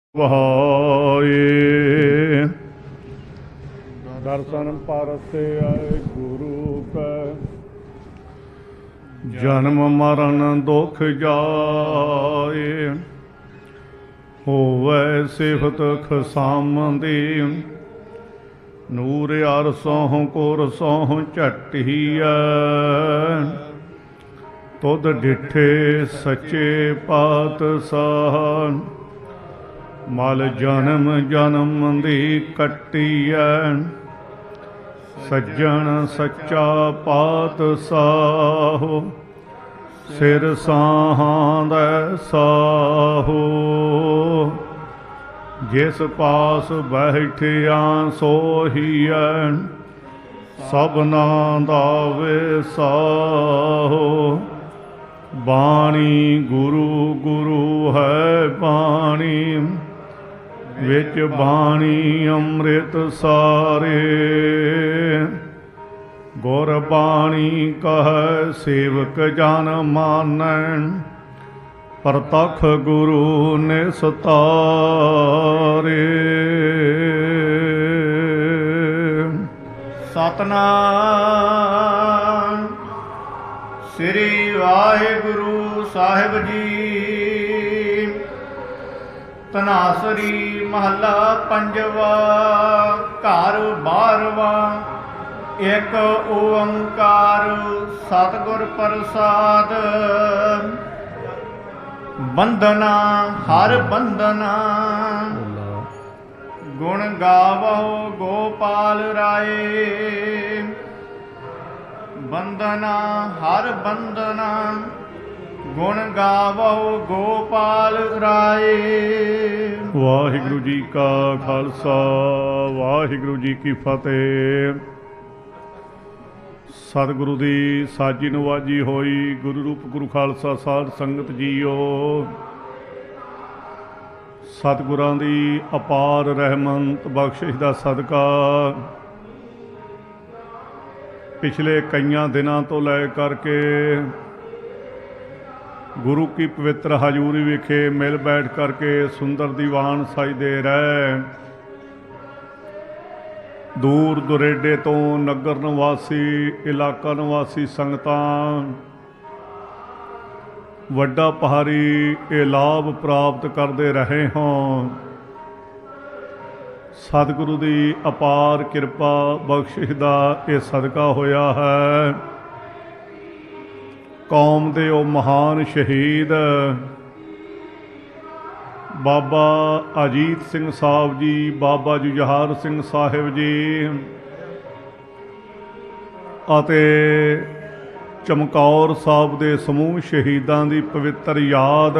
ਵਹਾਏ ਦਰਸ਼ਨ ਪਰਸੇ ਆਏ ਗੁਰੂ ਕੈ, ਜਨਮ ਮਰਨ ਦੁਖ ਜਾਏ। ਹੋਵੈ ਸਿਫਤ ਖਸਾਮ ਦੀ, ਨੂਰ ਅਰਸੋਂ ਕੁਰਸੋਂ ਝਟੀਐ। ਤੁਧ ਡਿਠੇ ਸੱਚੇ ਪਾਤਸ਼ਾਹ, ਮਲ ਜਨਮ ਜਨਮ ਦੀ ਕੱਟੀਐ। ਸੱਜਣ ਸੱਚਾ ਪਾਤਸ਼ਾਹ, ਸਿਰ ਸਾਹਾਂ ਦਾ ਸਾਹੋ। ਜਿਸ ਪਾਸ ਬੈਠਿਆ ਸੋਹੀਐ, ਸਭਨਾਂ ਦਾ ਵਿਸਾਹੋ। ਬਾਣੀ ਗੁਰੂ ਗੁਰੂ ਹੈ ਬਾਣੀ, ਵਿੱਚ ਬਾਣੀ ਅੰਮ੍ਰਿਤ ਸਾਰੇ। ਗੁਰ ਬਾਣੀ ਕਹੈ ਸੇਵਕ ਜਨ ਮਾਨੈ, ਪ੍ਰਤੱਖ ਗੁਰੂ ਨਿਸਤਾਰੇ। ਸਤਨਾਮ ਸ੍ਰੀ ਵਾਹਿਗੁਰੂ ਸਾਹਿਬ ਜੀ। ਧਨਾਸਰੀ ਮਹੱਲਾ ਪੰਜਵਾ। ਘਰ ਬਾਰਵਾ। ਇੱਕ ਓੰਕਾਰ ਸਤਿਗੁਰ ਪ੍ਰਸਾਦ। ਬੰਦਨਾ ਹਰ ਬੰਦਨਾ, ਗੁਣ ਗਾਵੋ ਗੋਪਾਲ ਰਾਏ। ਬੰਦਨਾ ਹਰ ਬੰਦਨਾ, ਗੁਣ ਗਾਵੋ ਗੋਪਾਲ ਰਾਏ। ਵਾਹਿਗੁਰੂ ਜੀ ਕਾ ਖਾਲਸਾ, ਵਾਹਿਗੁਰੂ ਜੀ ਕੀ ਫਤਿਹ। ਸਤਿਗੁਰੂ ਦੀ ਸਾਜੀ ਨਵਾਜੀ ਹੋਈ। ਗੁਰੂ ਰੂਪ ਗੁਰੂ ਖਾਲਸਾ ਸਾਧ ਸੰਗਤ ਜੀਓ, ਸਤਿਗੁਰਾਂ ਦੀ ਅਪਾਰ ਰਹਿਮਤ ਬਖਸ਼ਿਸ਼ ਦਾ ਸਦਕਾ ਪਿਛਲੇ ਕਈਆਂ ਦਿਨਾਂ ਤੋਂ ਲੈ ਕਰਕੇ ਗੁਰੂ ਕੀ ਪਵਿੱਤਰ ਹਜ਼ੂਰੀ ਵਿਖੇ ਮਿਲ ਬੈਠ ਕਰਕੇ ਸੁੰਦਰ ਦੀਵਾਨ ਸਜਦੇ ਰਹਿ। ਦੂਰ ਦੁਰੇਡੇ ਤੋਂ ਨਗਰ ਨਿਵਾਸੀ, ਇਲਾਕਾ ਨਿਵਾਸੀ ਸੰਗਤਾਂ ਵੱਡਾ ਪਹਾਰੀ ਇਹ ਲਾਭ ਪ੍ਰਾਪਤ ਕਰਦੇ ਰਹੇ ਹਾਂ। ਸਤਿਗੁਰੂ ਦੀ ਅਪਾਰ ਕਿਰਪਾ ਬਖਸ਼ਿਸ਼ ਦਾ ਇਹ ਸਦਕਾ ਹੋਇਆ ਹੈ। ਕੌਮ ਦੇ ਉਹ ਮਹਾਨ ਸ਼ਹੀਦ ਬਾਬਾ ਅਜੀਤ ਸਿੰਘ ਸਾਹਿਬ ਜੀ, ਬਾਬਾ ਜੁਝਾਰ ਸਿੰਘ ਸਾਹਿਬ ਜੀ ਅਤੇ ਚਮਕੌਰ ਸਾਹਿਬ ਦੇ ਸਮੂਹ ਸ਼ਹੀਦਾਂ ਦੀ ਪਵਿੱਤਰ ਯਾਦ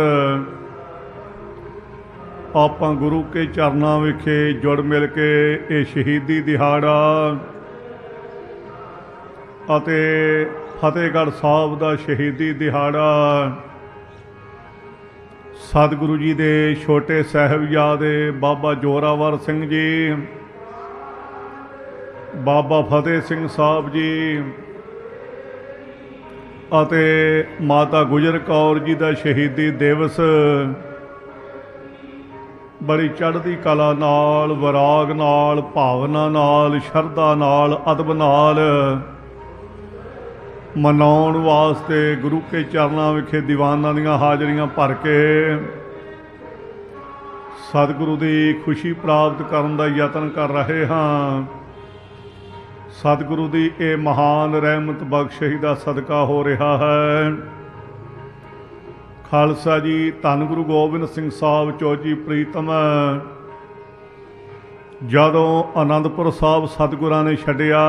ਆਪਾਂ ਗੁਰੂ ਕੇ ਚਰਨਾਂ ਵਿਖੇ ਜੁੜ ਮਿਲ ਕੇ ਇਹ ਸ਼ਹੀਦੀ ਦਿਹਾੜਾ ਅਤੇ ਫਤਿਹਗੜ੍ਹ ਸਾਹਿਬ ਦਾ ਸ਼ਹੀਦੀ ਦਿਹਾੜਾ ਸਤਿਗੁਰੂ ਜੀ ਦੇ ਛੋਟੇ ਸਾਹਿਬਜ਼ਾਦੇ ਬਾਬਾ ਜ਼ੋਰਾਵਰ ਸਿੰਘ ਜੀ, ਬਾਬਾ ਫਤਿਹ ਸਿੰਘ ਸਾਹਿਬ ਜੀ ਅਤੇ ਮਾਤਾ ਗੁਜਰ ਕੌਰ ਜੀ ਦਾ ਸ਼ਹੀਦੀ ਦਿਵਸ ਬੜੀ ਚੜ੍ਹਦੀ ਕਲਾ ਨਾਲ, ਵਿਰਾਗ ਨਾਲ, ਭਾਵਨਾ ਨਾਲ, ਸ਼ਰਧਾ ਨਾਲ, ਅਦਬ ਨਾਲ ਮਨਾਉਣ ਵਾਸਤੇ ਗੁਰੂ ਕੇ ਚਰਨਾਂ ਵਿਖੇ ਦੀਵਾਨਾਂ ਦੀਆਂ ਹਾਜ਼ਰੀਆਂ ਭਰ ਕੇ ਸਤਿਗੁਰੂ ਦੀ ਖੁਸ਼ੀ ਪ੍ਰਾਪਤ ਕਰਨ ਦਾ ਯਤਨ ਕਰ ਰਹੇ ਹਾਂ। ਸਤਿਗੁਰੂ ਦੀ ਇਹ ਮਹਾਨ ਰਹਿਮਤ ਬਖਸ਼ਿਸ਼ ਦਾ ਸਦਕਾ ਹੋ ਰਿਹਾ ਹੈ। ਖਾਲਸਾ ਜੀ, ਧੰਨ ਗੁਰੂ ਗੋਬਿੰਦ ਸਿੰਘ ਸਾਹਿਬ ਚੌਜੀ ਪ੍ਰੀਤਮ ਜਦੋਂ ਅਨੰਦਪੁਰ ਸਾਹਿਬ ਸਤਿਗੁਰਾਂ ਨੇ ਛੱਡਿਆ,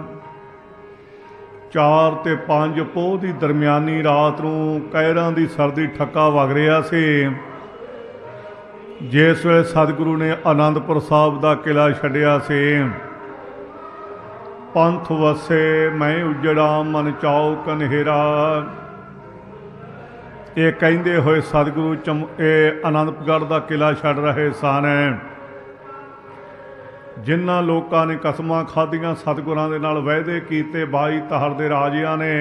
4 ਤੇ 5 ਪੋਹ ਦੀ ਦਰਮਿਆਨੀ ਰਾਤ ਨੂੰ ਕਹਿਰਾਂ ਦੀ ਸਰਦੀ ਠੱਕਾ ਵਗ ਰਿਹਾ ਸੀ। ਜਿਸ ਵੇਲੇ ਸਤਿਗੁਰੂ ਨੇ ਅਨੰਦਪੁਰ ਸਾਹਿਬ ਦਾ ਕਿਲ੍ਹਾ ਛੱਡਿਆ ਸੀ। ਪੰਥ ਵਸੇ ਮੈਂ ਉਜੜਾ ਮਨ ਚਾਉ ਕਨੇਰਾ, ਇਹ ਕਹਿੰਦੇ ਹੋਏ ਸਤਿਗੁਰੂ ਇਹ ਅਨੰਦਪੁਰ ਦਾ ਕਿਲ੍ਹਾ ਛੱਡ ਰਹੇ ਸਨ। ਜਿਨ੍ਹਾਂ ਲੋਕਾਂ ਨੇ ਕਸਮਾਂ ਖਾਧੀਆਂ, ਸਤਿਗੁਰਾਂ ਦੇ ਨਾਲ ਵਾਅਦੇ ਕੀਤੇ, 22 ਤਹਰ ਦੇ ਰਾਜਿਆਂ ਨੇ,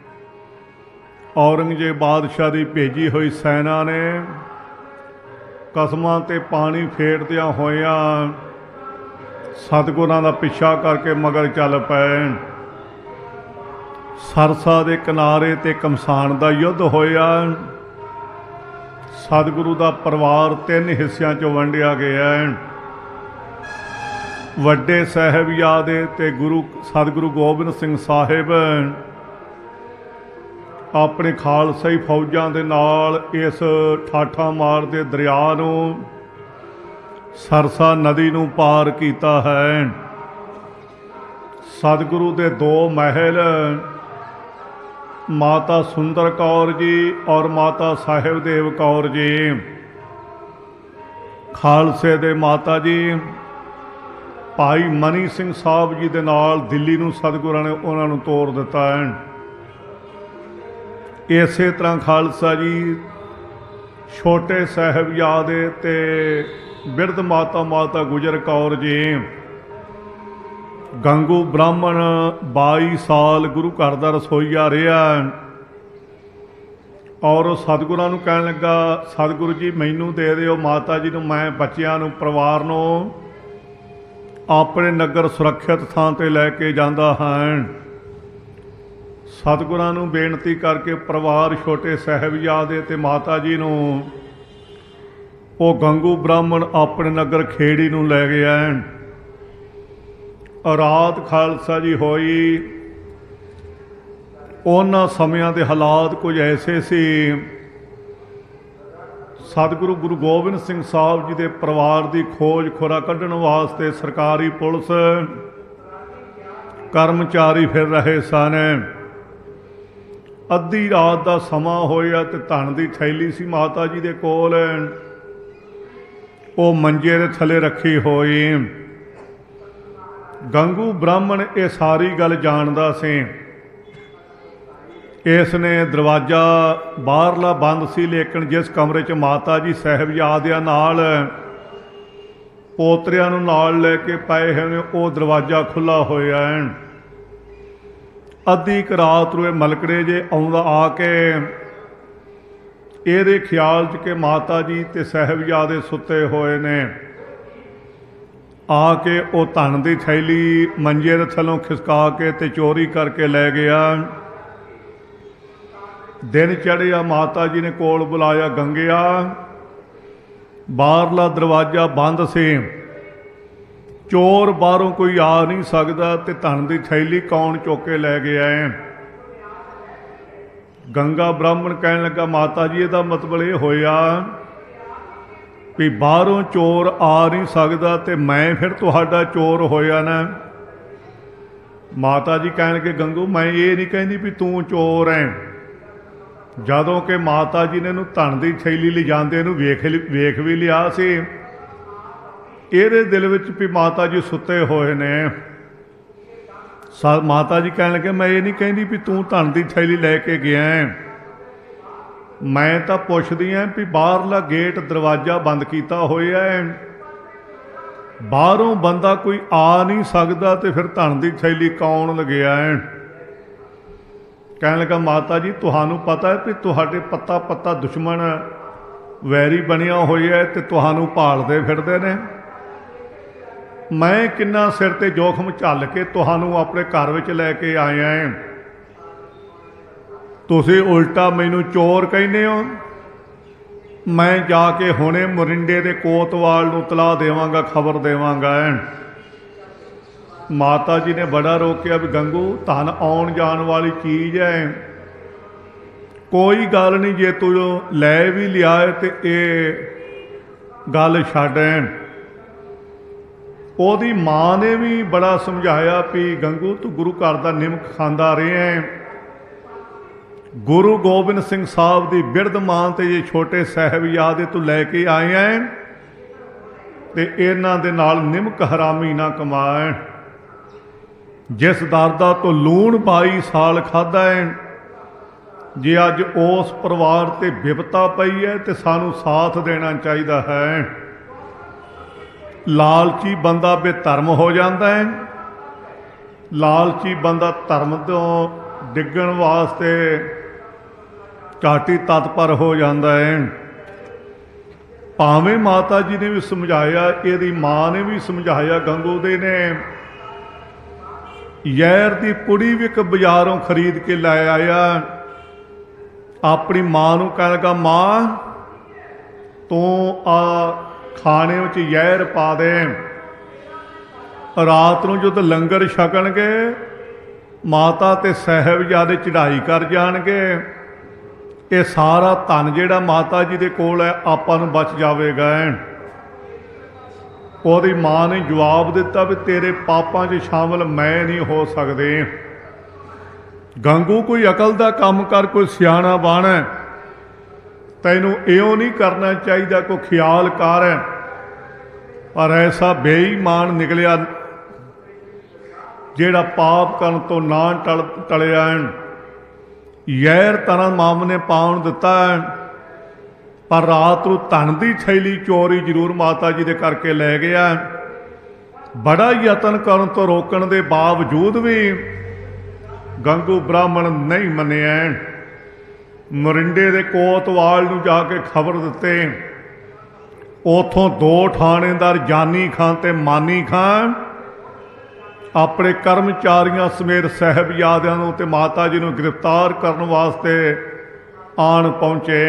ਔਰੰਗਜ਼ੇਬ ਬਾਦਸ਼ਾਹ ਦੀ ਭੇਜੀ ਹੋਈ ਸੈਨਾ ਨੇ ਕਸਮਾਂ ਤੇ ਪਾਣੀ ਫੇਰਦਿਆਂ ਹੋਇਆਂ ਸਤਿਗੁਰਾਂ ਦਾ ਪਿੱਛਾ ਕਰਕੇ ਮਗਰ ਚੱਲ ਪਏ। ਸਰਸਾ ਦੇ ਕਿਨਾਰੇ ਤੇ ਕਮਸਾਨ ਦਾ ਯੁੱਧ ਹੋਇਆ। ਸਤਿਗੁਰੂ ਦਾ ਪਰਿਵਾਰ 3 ਹਿੱਸਿਆਂ 'ਚ ਵੰਡਿਆ ਗਿਆ। ਵੱਡੇ ਸਾਹਿਬਜ਼ਾਦੇ ਤੇ ਸਤਿਗੁਰੂ ਗੋਬਿੰਦ ਸਿੰਘ ਸਾਹਿਬ ਆਪਣੇ ਖਾਲਸਾਈ ਫੌਜਾਂ ਦੇ ਨਾਲ ਇਸ ਠਾਠਾ ਮਾਰ ਦੇ ਦਰਿਆ ਨੂੰ, ਸਰਸਾ ਨਦੀ ਨੂੰ ਪਾਰ ਕੀਤਾ ਹੈ। ਸਤਿਗੁਰੂ ਦੇ 2 ਮਹਿਲ, ਮਾਤਾ ਸੁੰਦਰ ਕੌਰ ਜੀ ਔਰ ਮਾਤਾ ਸਾਹਿਬਦੇਵ ਕੌਰ ਜੀ, ਖਾਲਸੇ ਦੇ ਮਾਤਾ ਜੀ ਭਾਈ ਮਨੀ ਸਿੰਘ ਸਾਹਿਬ ਜੀ ਦੇ ਨਾਲ ਦਿੱਲੀ ਨੂੰ ਸਤਿਗੁਰਾਂ ਨੇ ਉਹਨਾਂ ਨੂੰ ਤੋਰ ਦਿੱਤਾ ਹੈ। ਇਸੇ ਤਰ੍ਹਾਂ ਖਾਲਸਾ ਜੀ ਛੋਟੇ ਸਾਹਿਬਜ਼ਾਦੇ ਤੇ ਬਿਰਧ ਮਾਤਾ ਗੁਜਰ ਕੌਰ ਜੀ, ਗੰਗੂ ਬ੍ਰਾਹਮਣ 22 ਸਾਲ ਗੁਰੂ ਘਰ ਦਾ ਰਸੋਈਆ ਰਿਹਾ ਔਰ ਸਤਿਗੁਰਾਂ ਨੂੰ ਕਹਿਣ ਲੱਗਾ, ਸਤਿਗੁਰੂ ਜੀ ਮੈਨੂੰ ਦੇ ਦਿਓ ਮਾਤਾ ਜੀ ਨੂੰ, ਮੈਂ ਬੱਚਿਆਂ ਨੂੰ, ਪਰਿਵਾਰ ਨੂੰ ਆਪਣੇ ਨਗਰ ਸੁਰੱਖਿਅਤ ਥਾਂ ਤੇ ਲੈ ਕੇ ਜਾਂਦਾ ਹਾਂ। ਸਤਿਗੁਰਾਂ ਨੂੰ ਬੇਨਤੀ ਕਰਕੇ ਪਰਿਵਾਰ, ਛੋਟੇ ਸਾਹਿਬਜ਼ਾਦੇ ਤੇ ਮਾਤਾ ਜੀ ਨੂੰ ਉਹ ਗੰਗੂ ਬ੍ਰਾਹਮਣ ਆਪਣੇ ਨਗਰ ਖੇੜੀ ਨੂੰ ਲੈ ਗਿਆ। ਰਾਤ ਖਾਲਸਾ ਜੀ ਹੋਈ। ਉਹਨਾਂ ਸਮਿਆਂ ਦੇ ਹਾਲਾਤ ਕੁਝ ਐਸੇ ਸੀ, ਸਤਿਗੁਰੂ ਗੁਰੂ ਗੋਬਿੰਦ ਸਿੰਘ ਸਾਹਿਬ ਜੀ ਦੇ ਪਰਿਵਾਰ ਦੀ ਖੋਜ ਖੋਰਾ ਕੱਢਣ ਵਾਸਤੇ ਸਰਕਾਰੀ ਪੁਲਿਸ ਕਰਮਚਾਰੀ ਫਿਰ ਰਹੇ ਸਨ। ਅੱਧੀ ਰਾਤ ਦਾ ਸਮਾਂ ਹੋਇਆ ਤੇ ਧਨ ਦੀ ਥੈਲੀ ਸੀ ਮਾਤਾ ਜੀ ਦੇ ਕੋਲ, ਉਹ ਮੰਜੇ ਦੇ ਥੱਲੇ ਰੱਖੀ ਹੋਈ। ਗੰਗੂ ਬ੍ਰਾਹਮਣ ਇਹ ਸਾਰੀ ਗੱਲ ਜਾਣਦਾ ਸੀ। ਇਸ ਨੇ ਦਰਵਾਜ਼ਾ ਬਾਹਰਲਾ ਬੰਦ ਸੀ, ਲੇਕਿਨ ਜਿਸ ਕਮਰੇ 'ਚ ਮਾਤਾ ਜੀ ਸਾਹਿਬਜ਼ਾਦਿਆਂ ਨਾਲ ਪੋਤਰਿਆਂ ਨੂੰ ਨਾਲ ਲੈ ਕੇ ਪਏ ਹੋਏ ਨੇ, ਉਹ ਦਰਵਾਜ਼ਾ ਖੁੱਲ੍ਹਾ ਹੋਇਆ ਹੈ। ਅੱਧੀ ਕੁ ਰਾਤ ਨੂੰ ਇਹ ਮਲਕੜੇ ਜੇ ਆਉਂਦਾ ਆ ਕੇ ਇਹਦੇ ਖਿਆਲ 'ਚ ਕਿ ਮਾਤਾ ਜੀ ਤੇ ਸਾਹਿਬਜ਼ਾਦੇ ਸੁੱਤੇ ਹੋਏ ਨੇ, ਆ ਕੇ ਉਹ ਧਨ ਦੀ ਥੈਲੀ ਮੰਜੇ ਦੇ ਥੱਲੋਂ ਖਿਸਕਾ ਕੇ ਤੇ ਚੋਰੀ ਕਰਕੇ ਲੈ ਗਿਆ। ਦਿਨ ਚੜ੍ਹਿਆ, ਮਾਤਾ ਜੀ ਨੇ ਕੋਲ ਬੁਲਾਇਆ, ਗੰਗਿਆ ਬਾਹਰਲਾ ਦਰਵਾਜ਼ਾ ਬੰਦ ਸੀ, ਚੋਰ ਬਾਹਰੋਂ ਕੋਈ ਆ ਨਹੀਂ ਸਕਦਾ ਤੇ ਧਨ ਦੀ ਥੈਲੀ ਕੌਣ ਚੁੱਕ ਕੇ ਲੈ ਗਿਆ ਹੈ। ਗੰਗਾ ਬ੍ਰਾਹਮਣ ਕਹਿਣ ਲੱਗਾ, ਮਾਤਾ ਜੀ ਇਹਦਾ ਮਤਲਬ ਇਹ ਹੋਇਆ ਵੀ ਬਾਹਰੋਂ ਚੋਰ ਆ ਨਹੀਂ ਸਕਦਾ ਤੇ ਮੈਂ ਫਿਰ ਤੁਹਾਡਾ ਚੋਰ ਹੋਇਆ ਨਾ। ਮਾਤਾ ਜੀ ਕਹਿਣ ਲੱਗੇ, ਗੰਗੂ ਮੈਂ ਇਹ ਨਹੀਂ ਕਹਿੰਦੀ ਵੀ ਤੂੰ ਚੋਰ ਹੈ। ਜਦੋਂ ਕਿ ਮਾਤਾ ਜੀ ਨੇ ਇਹਨੂੰ ਧਨ ਦੀ ਥੈਲੀ ਲਿਜਾਂਦੇ ਨੂੰ ਵੇਖ ਵੀ ਲਿਆ ਸੀ, ਇਹਦੇ ਦਿਲ ਵਿੱਚ ਵੀ ਮਾਤਾ ਜੀ ਸੁੱਤੇ ਹੋਏ ਨੇ। ਮਾਤਾ ਜੀ ਕਹਿਣ ਲੱਗੇ, ਮੈਂ ਇਹ ਨਹੀਂ ਕਹਿੰਦੀ ਵੀ ਤੂੰ ਧਨ ਦੀ ਥੈਲੀ ਲੈ ਕੇ ਗਿਆ, ਮੈਂ ਤਾਂ ਪੁੱਛਦੀ ਹਾਂ ਵੀ ਬਾਹਰਲਾ ਗੇਟ ਦਰਵਾਜ਼ਾ ਬੰਦ ਕੀਤਾ ਹੋਇਆ ਹੈ, ਬਾਹਰੋਂ ਬੰਦਾ ਕੋਈ ਆ ਨਹੀਂ ਸਕਦਾ ਤੇ ਫਿਰ ਧਨ ਦੀ ਥੈਲੀ ਕੌਣ ਲਗਿਆ ਹੈ। ਕਹਿਣ ਲੱਗਾ, ਮਾਤਾ ਜੀ ਤੁਹਾਨੂੰ ਪਤਾ ਹੈ ਵੀ ਤੁਹਾਡੇ ਪੱਤਾ ਪੱਤਾ ਦੁਸ਼ਮਣ ਵੈਰੀ ਬਣਿਆ ਹੋਇਆ ਹੈ ਤੇ ਤੁਹਾਨੂੰ ਭਾਲਦੇ ਫਿਰਦੇ ਨੇ। ਮੈਂ ਕਿੰਨਾ ਸਿਰ ਤੇ ਜੋਖਮ ਝੱਲ ਕੇ ਤੁਹਾਨੂੰ ਆਪਣੇ ਘਰ ਵਿੱਚ ਲੈ ਕੇ ਆਇਆ ਹਾਂ, ਤੁਸੀਂ ਉਲਟਾ ਮੈਨੂੰ ਚੋਰ ਕਹਿੰਦੇ ਹੋ। ਮੈਂ ਜਾ ਕੇ ਹੁਣੇ ਮੋਰਿੰਡੇ ਦੇ ਕੋਤਵਾਲ ਨੂੰ ਇਤਲਾਹ ਦੇਵਾਂਗਾ, ਖਬਰ ਦੇਵਾਂਗਾ। ਮਾਤਾ ਜੀ ਨੇ ਬੜਾ ਰੋਕਿਆ ਵੀ ਗੰਗੂ ਧਨ ਆਉਣ ਜਾਣ ਵਾਲੀ ਚੀਜ਼ ਹੈ, ਕੋਈ ਗੱਲ ਨਹੀਂ, ਜੇ ਤੂੰ ਲੈ ਵੀ ਲਿਆ ਤੇ ਇਹ ਗੱਲ ਛੱਡ। ਉਹਦੀ ਮਾਂ ਨੇ ਵੀ ਬੜਾ ਸਮਝਾਇਆ ਵੀ ਗੰਗੂ ਤੂੰ ਗੁਰੂ ਘਰ ਦਾ ਨਿਮਕ ਖਾਂਦਾ ਰਿਹਾ, ਗੁਰੂ ਗੋਬਿੰਦ ਸਿੰਘ ਸਾਹਿਬ ਦੀ ਬਿਰਧ ਮਾਂ ਤੇ ਜੇ ਛੋਟੇ ਸਾਹਿਬਜ਼ਾਦੇ ਤੂੰ ਲੈ ਕੇ ਆਏ ਐ ਤੇ ਇਹਨਾਂ ਦੇ ਨਾਲ ਨਿਮਕ ਹਰਾਮੀ ਨਾ ਕਮਾਏ। ਜਿਸ ਦਰਦਾ ਤੋਂ ਲੂਣ 22 ਸਾਲ ਖਾਧਾ ਹੈ, ਜੇ ਅੱਜ ਉਸ ਪਰਿਵਾਰ ਤੇ ਬਿਪਤਾ ਪਈ ਹੈ ਤੇ ਸਾਨੂੰ ਸਾਥ ਦੇਣਾ ਚਾਹੀਦਾ ਹੈ। ਲਾਲਚੀ ਬੰਦਾ ਬੇਧਰਮ ਹੋ ਜਾਂਦਾ ਹੈ, ਲਾਲਚੀ ਬੰਦਾ ਧਰਮ ਤੋਂ ਡਿੱਗਣ ਵਾਸਤੇ ਘਾਟੀ ਤਤਪਰ ਹੋ ਜਾਂਦਾ ਹੈ। ਭਾਵੇਂ ਮਾਤਾ ਜੀ ਨੇ ਵੀ ਸਮਝਾਇਆ, ਇਹਦੀ ਮਾਂ ਨੇ ਵੀ ਸਮਝਾਇਆ, ਗੰਗੂ ਦੇ ਨੇ। ਜ਼ਹਿਰ ਦੀ ਪੁੜੀ ਵੀ ਇੱਕ ਬਾਜ਼ਾਰੋਂ ਖਰੀਦ ਕੇ ਲੈ ਆਇਆ। ਆਪਣੀ ਮਾਂ ਨੂੰ ਕਹਿਣ ਲੱਗਾ, ਮਾਂ ਤੂੰ ਆ ਖਾਣੇ ਵਿੱਚ ਜ਼ਹਿਰ ਪਾ ਦੇ, ਰਾਤ ਨੂੰ ਜਦੋਂ ਲੰਗਰ ਛਕਣਗੇ ਮਾਤਾ ਤੇ ਸਾਹਿਬਜ਼ਾਦੇ ਚੜ੍ਹਾਈ ਕਰ ਜਾਣਗੇ, ਇਹ ਸਾਰਾ ਧਨ ਜਿਹੜਾ ਮਾਤਾ ਜੀ ਦੇ ਕੋਲ ਹੈ ਆਪਾਂ ਨੂੰ ਬਚ ਜਾਵੇਗਾ। ਉਹਦੀ ਮਾਂ ਨੇ ਜਵਾਬ ਦਿੱਤਾ ਵੀ ਤੇਰੇ ਪਾਪਾਂ 'ਚ ਸ਼ਾਮਲ ਮੈਂ ਨਹੀਂ ਹੋ ਸਕਦੇ। ਗੰਗੂ ਕੋਈ ਅਕਲ ਦਾ ਕੰਮ ਕਰ, ਕੋਈ ਸਿਆਣਾ ਬਣ, ਤੈਨੂੰ ਇਉਂ ਨਹੀਂ ਕਰਨਾ ਚਾਹੀਦਾ, ਕੋਈ ਖਿਆਲ ਕਰ। ਪਰ ਐਸਾ ਬੇਈਮਾਨ ਨਿਕਲਿਆ ਜਿਹੜਾ ਪਾਪ ਕਰਨ ਤੋਂ ਨਾ ਟਲਿਆ। ਜ਼ਹਿਰ ਤਰਨ ਮਾਮ ਨੇ ਪਾਉਣ ਦਿੱਤਾ, ਪਰ ਰਾਤ ਨੂੰ ਧਨ ਦੀ ਥੈਲੀ ਚੋਰੀ ਜ਼ਰੂਰ ਮਾਤਾ ਜੀ ਦੇ ਕਰਕੇ ਲੈ ਗਿਆ। ਬੜਾ ਯਤਨ ਕਰਨ ਤੋਂ ਰੋਕਣ ਦੇ ਬਾਵਜੂਦ ਵੀ ਗੰਗੂ ਬ੍ਰਾਹਮਣ ਨਹੀਂ ਮੰਨਿਆ। ਮਰਿੰਡੇ ਦੇ ਕੋਤਵਾਲ ਨੂੰ ਜਾ ਕੇ ਖਬਰ ਦਿੱਤੇ। ਉਥੋਂ 2 ਥਾਣੇਦਾਰ ਜਾਨੀ ਖਾਂ ਤੇ ਮਾਨੀ ਖਾਂ ਆਪਣੇ ਕਰਮਚਾਰੀਆਂ ਸਮੇਤ ਸਾਹਿਬਜ਼ਾਦਿਆਂ ਨੂੰ ਤੇ ਮਾਤਾ ਜੀ ਨੂੰ ਗ੍ਰਿਫਤਾਰ ਕਰਨ ਵਾਸਤੇ ਆਣ ਪਹੁੰਚੇ।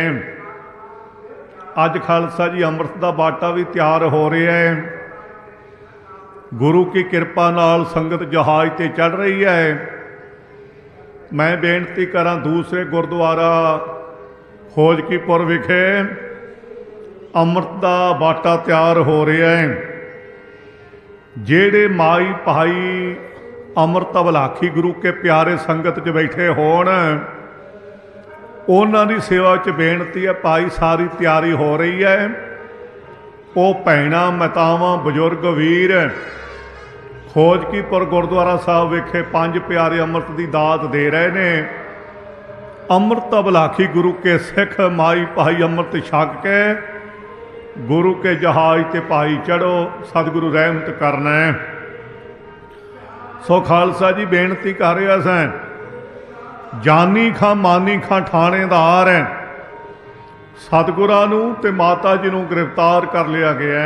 ਅੱਜ ਖਾਲਸਾ ਜੀ ਅੰਮ੍ਰਿਤ ਦਾ ਬਾਟਾ ਵੀ ਤਿਆਰ ਹੋ ਰਿਹਾ ਹੈ। ਗੁਰੂ ਕੀ ਕਿਰਪਾ ਨਾਲ ਸੰਗਤ ਜਹਾਜ਼ ਤੇ ਚੜ੍ਹ ਰਹੀ ਹੈ। ਮੈਂ ਬੇਨਤੀ ਕਰਾਂ, ਦੂਸਰੇ ਗੁਰਦੁਆਰਾ ਖੋਜਕੀਪੁਰ ਵਿਖੇ ਅੰਮ੍ਰਿਤ ਦਾ ਬਾਟਾ ਤਿਆਰ ਹੋ ਰਿਹਾ ਹੈ। ਜਿਹੜੇ ਮਾਈ ਭਾਈ ਅੰਮ੍ਰਿਤ ਅਵਲਾਖੀ ਗੁਰੂ ਕੇ ਪਿਆਰੇ ਸੰਗਤ 'ਚ ਬੈਠੇ ਹੋਣ, ਉਹਨਾਂ ਦੀ ਸੇਵਾ 'ਚ ਬੇਨਤੀ ਹੈ, ਭਾਈ ਸਾਰੀ ਤਿਆਰੀ ਹੋ ਰਹੀ ਹੈ। ਉਹ ਭੈਣਾਂ, ਮਾਤਾਵਾਂ, ਬਜ਼ੁਰਗ, ਵੀਰ ਖੋਜਕੀਪੁਰ ਗੁਰਦੁਆਰਾ ਸਾਹਿਬ ਵਿਖੇ 5 ਪਿਆਰੇ ਅੰਮ੍ਰਿਤ ਦੀ ਦਾਤ ਦੇ ਰਹੇ ਨੇ। ਅੰਮ੍ਰਿਤ ਅਵਲਾਖੀ ਗੁਰੂ ਕੇ ਸਿੱਖ ਮਾਈ ਭਾਈ ਅੰਮ੍ਰਿਤ ਛਕ ਕੇ ਗੁਰੂ ਕੇ ਜਹਾਜ਼ ਤੇ ਭਾਈ ਚੜੋ, ਸਤਿਗੁਰੂ ਰਹਿਮਤ ਕਰਨਾ। ਸੋ ਖਾਲਸਾ ਜੀ ਬੇਨਤੀ ਕਰ ਰਿਹਾ ਸਾਂ, ਜਾਨੀ ਖਾਂ ਮਾਨੀ ਖਾਂ ਥਾਣੇਦਾਰ ਹੈ, ਸਤਿਗੁਰਾਂ ਨੂੰ ਤੇ ਮਾਤਾ ਜੀ ਨੂੰ ਗ੍ਰਿਫਤਾਰ ਕਰ ਲਿਆ ਗਿਆ।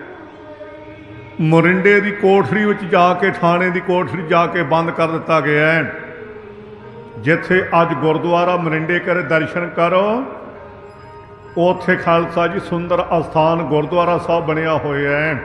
ਮੋਰਿੰਡੇ ਦੀ ਕੋਠੜੀ ਵਿੱਚ ਜਾ ਕੇ, ਥਾਣੇ ਦੀ ਕੋਠੜੀ ਜਾ ਕੇ ਬੰਦ ਕਰ ਦਿੱਤਾ ਗਿਆ। ਜਿੱਥੇ ਅੱਜ ਗੁਰਦੁਆਰਾ ਮੋਰਿੰਡੇ ਕਰੇ ਦਰਸ਼ਨ ਕਰੋ, ਉੱਥੇ ਖਾਲਸਾ ਜੀ ਸੁੰਦਰ ਅਸਥਾਨ ਗੁਰਦੁਆਰਾ ਸਾਹਿਬ ਬਣਿਆ ਹੋਇਆ ਹੈ।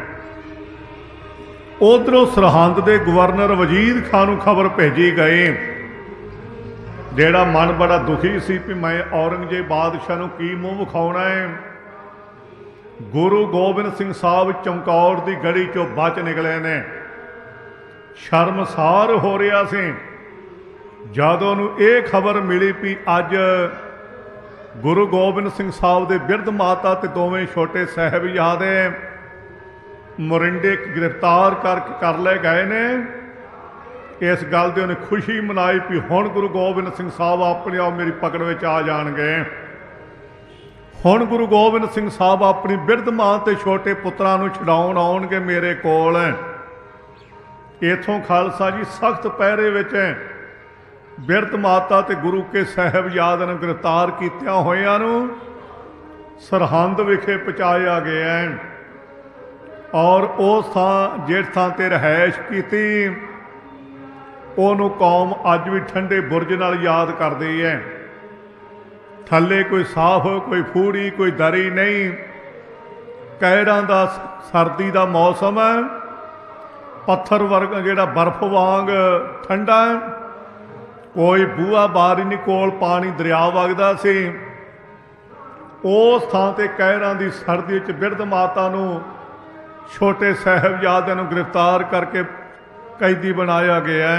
ਉਧਰੋਂ ਸਰਹੰਦ ਦੇ ਗਵਰਨਰ ਵਜੀਦ ਖਾਨ ਨੂੰ ਖਬਰ ਭੇਜੀ ਗਈ, ਜਿਹੜਾ ਮਨ ਬੜਾ ਦੁਖੀ ਸੀ ਵੀ ਮੈਂ ਔਰੰਗਜ਼ੇਬ ਬਾਦਸ਼ਾਹ ਨੂੰ ਕੀ ਮੂੰਹ ਵਿਖਾਉਣਾ ਹੈ। ਗੁਰੂ ਗੋਬਿੰਦ ਸਿੰਘ ਸਾਹਿਬ ਚਮਕੌਰ ਦੀ ਗੜੀ ਚੋਂ ਬਚ ਨਿਕਲੇ ਨੇ। ਸ਼ਰਮਸਾਰ ਹੋ ਰਿਹਾ ਸੀ ਜਦੋਂ ਨੂੰ ਇਹ ਖਬਰ ਮਿਲੀ ਵੀ ਅੱਜ ਗੁਰੂ ਗੋਬਿੰਦ ਸਿੰਘ ਸਾਹਿਬ ਦੇ ਬਿਰਧ ਮਾਤਾ ਤੇ ਦੋਵੇਂ ਛੋਟੇ ਸਾਹਿਬਜ਼ਾਦੇ ਮੋਰਿੰਡੇ ਗ੍ਰਿਫਤਾਰ ਕਰ ਲਏ ਗਏ ਨੇ। ਇਸ ਗੱਲ ਦੀ ਉਹਨੇ ਖੁਸ਼ੀ ਮਨਾਈ ਵੀ ਹੁਣ ਗੁਰੂ ਗੋਬਿੰਦ ਸਿੰਘ ਸਾਹਿਬ ਆਪਣੇ ਆਪ ਮੇਰੀ ਪਕੜ ਵਿੱਚ ਆ ਜਾਣਗੇ। ਹੁਣ ਗੁਰੂ ਗੋਬਿੰਦ ਸਿੰਘ ਸਾਹਿਬ ਆਪਣੀ ਬਿਰਧ ਮਾਂ ਤੇ ਛੋਟੇ ਪੁੱਤਰਾਂ ਨੂੰ ਛਡਾਉਣ ਆਉਣਗੇ ਮੇਰੇ ਕੋਲ। ਇਥੋਂ ਖਾਲਸਾ ਜੀ ਸਖਤ ਪਹਿਰੇ ਵਿੱਚ ਬਿਰਧ ਮਾਤਾ ਤੇ ਗੁਰੂ ਕੇ ਸਾਹਿਬਜ਼ਾਦਿਆਂ ਨੂੰ ਗ੍ਰਿਫਤਾਰ ਕੀਤਿਆਂ ਹੋਇਆਂ ਨੂੰ ਸਰਹੰਦ ਵਿਖੇ ਪਹੁੰਚਾਇਆ ਗਿਆ। ਔਰ ਉਸ ਥਾਂ ਜਿਸ ਥਾਂ ਤੇ ਰਿਹਾਇਸ਼ ਕੀਤੀ, ਉਹਨੂੰ ਕੌਮ ਅੱਜ ਵੀ ਠੰਡੇ ਬੁਰਜ ਨਾਲ ਯਾਦ ਕਰਦੀ ਹੈ। ਥੱਲੇ ਕੋਈ ਸਾਫ, ਕੋਈ ਫੂੜੀ, ਕੋਈ ਦਰੀ ਨਹੀਂ। ਕਹਿਰਾਂ ਦਾ ਸਰਦੀ ਦਾ ਮੌਸਮ ਹੈ, ਪੱਥਰ ਵਰਗਾ ਜਿਹੜਾ ਬਰਫ਼ ਵਾਂਗ ਠੰਡਾ ਹੈ। ਕੋਈ ਬੂਹਾ ਬਾਰੀ ਨਹੀਂ ਕੋਲ, ਪਾਣੀ ਦਰਿਆ ਵਗਦਾ ਸੀ। ਉਸ ਥਾਂ ਤੇ ਕਹਿਰਾਂ ਦੀ ਸਰਦੀ ਵਿੱਚ ਬਿਰਧ ਮਾਤਾ ਨੂੰ ਛੋਟੇ ਸਾਹਿਬਜ਼ਾਦਿਆਂ ਨੂੰ ਗ੍ਰਿਫਤਾਰ ਕਰਕੇ ਕੈਦੀ ਬਣਾਇਆ ਗਿਆ।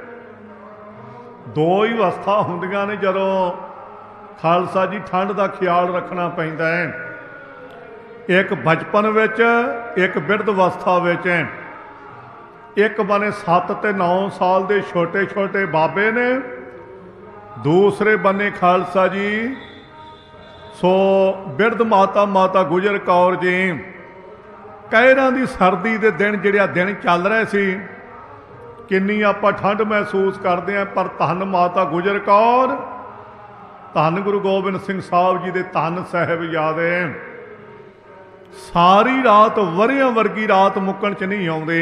2 ਹੀ ਅਵਸਥਾ ਹੁੰਦੀਆਂ ਨੇ ਜਦੋਂ ਖਾਲਸਾ ਜੀ ਠੰਡ ਦਾ ਖਿਆਲ ਰੱਖਣਾ ਪੈਂਦਾ ਹੈ। ਇੱਕ ਬਚਪਨ ਵਿੱਚ, ਇੱਕ ਬਿਰਧ ਅਵਸਥਾ ਵਿੱਚ। ਇੱਕ ਬਨੇ 7 ਤੇ 9 ਸਾਲ ਦੇ ਛੋਟੇ ਛੋਟੇ ਬਾਬੇ ਨੇ, ਦੂਸਰੇ ਬੰਨੇ ਖਾਲਸਾ ਜੀ ਸੋ ਬਿਰਧ ਮਾਤਾ ਗੁਜਰ ਕੌਰ ਜੀ। ਕਹਿਰਾਂ ਦੀ ਸਰਦੀ ਦੇ ਦਿਨ ਜਿਹੜੇ ਦਿਨ ਚੱਲ ਰਹੇ ਸੀ, ਕਿੰਨੀ ਆਪਾਂ ਠੰਡ ਮਹਿਸੂਸ ਕਰਦੇ ਹਾਂ, ਪਰ ਧੰਨ ਮਾਤਾ ਗੁਜਰ ਕੌਰ, ਧੰਨ ਗੁਰੂ ਗੋਬਿੰਦ ਸਿੰਘ ਸਾਹਿਬ ਜੀ ਦੇ ਧੰਨ ਸਾਹਿਬਜ਼ਾਦੇ ਸਾਰੀ ਰਾਤ ਵਰਿਆਂ ਵਰਗੀ ਰਾਤ ਮੁੱਕਣ ਚ ਨਹੀਂ ਆਉਂਦੇ।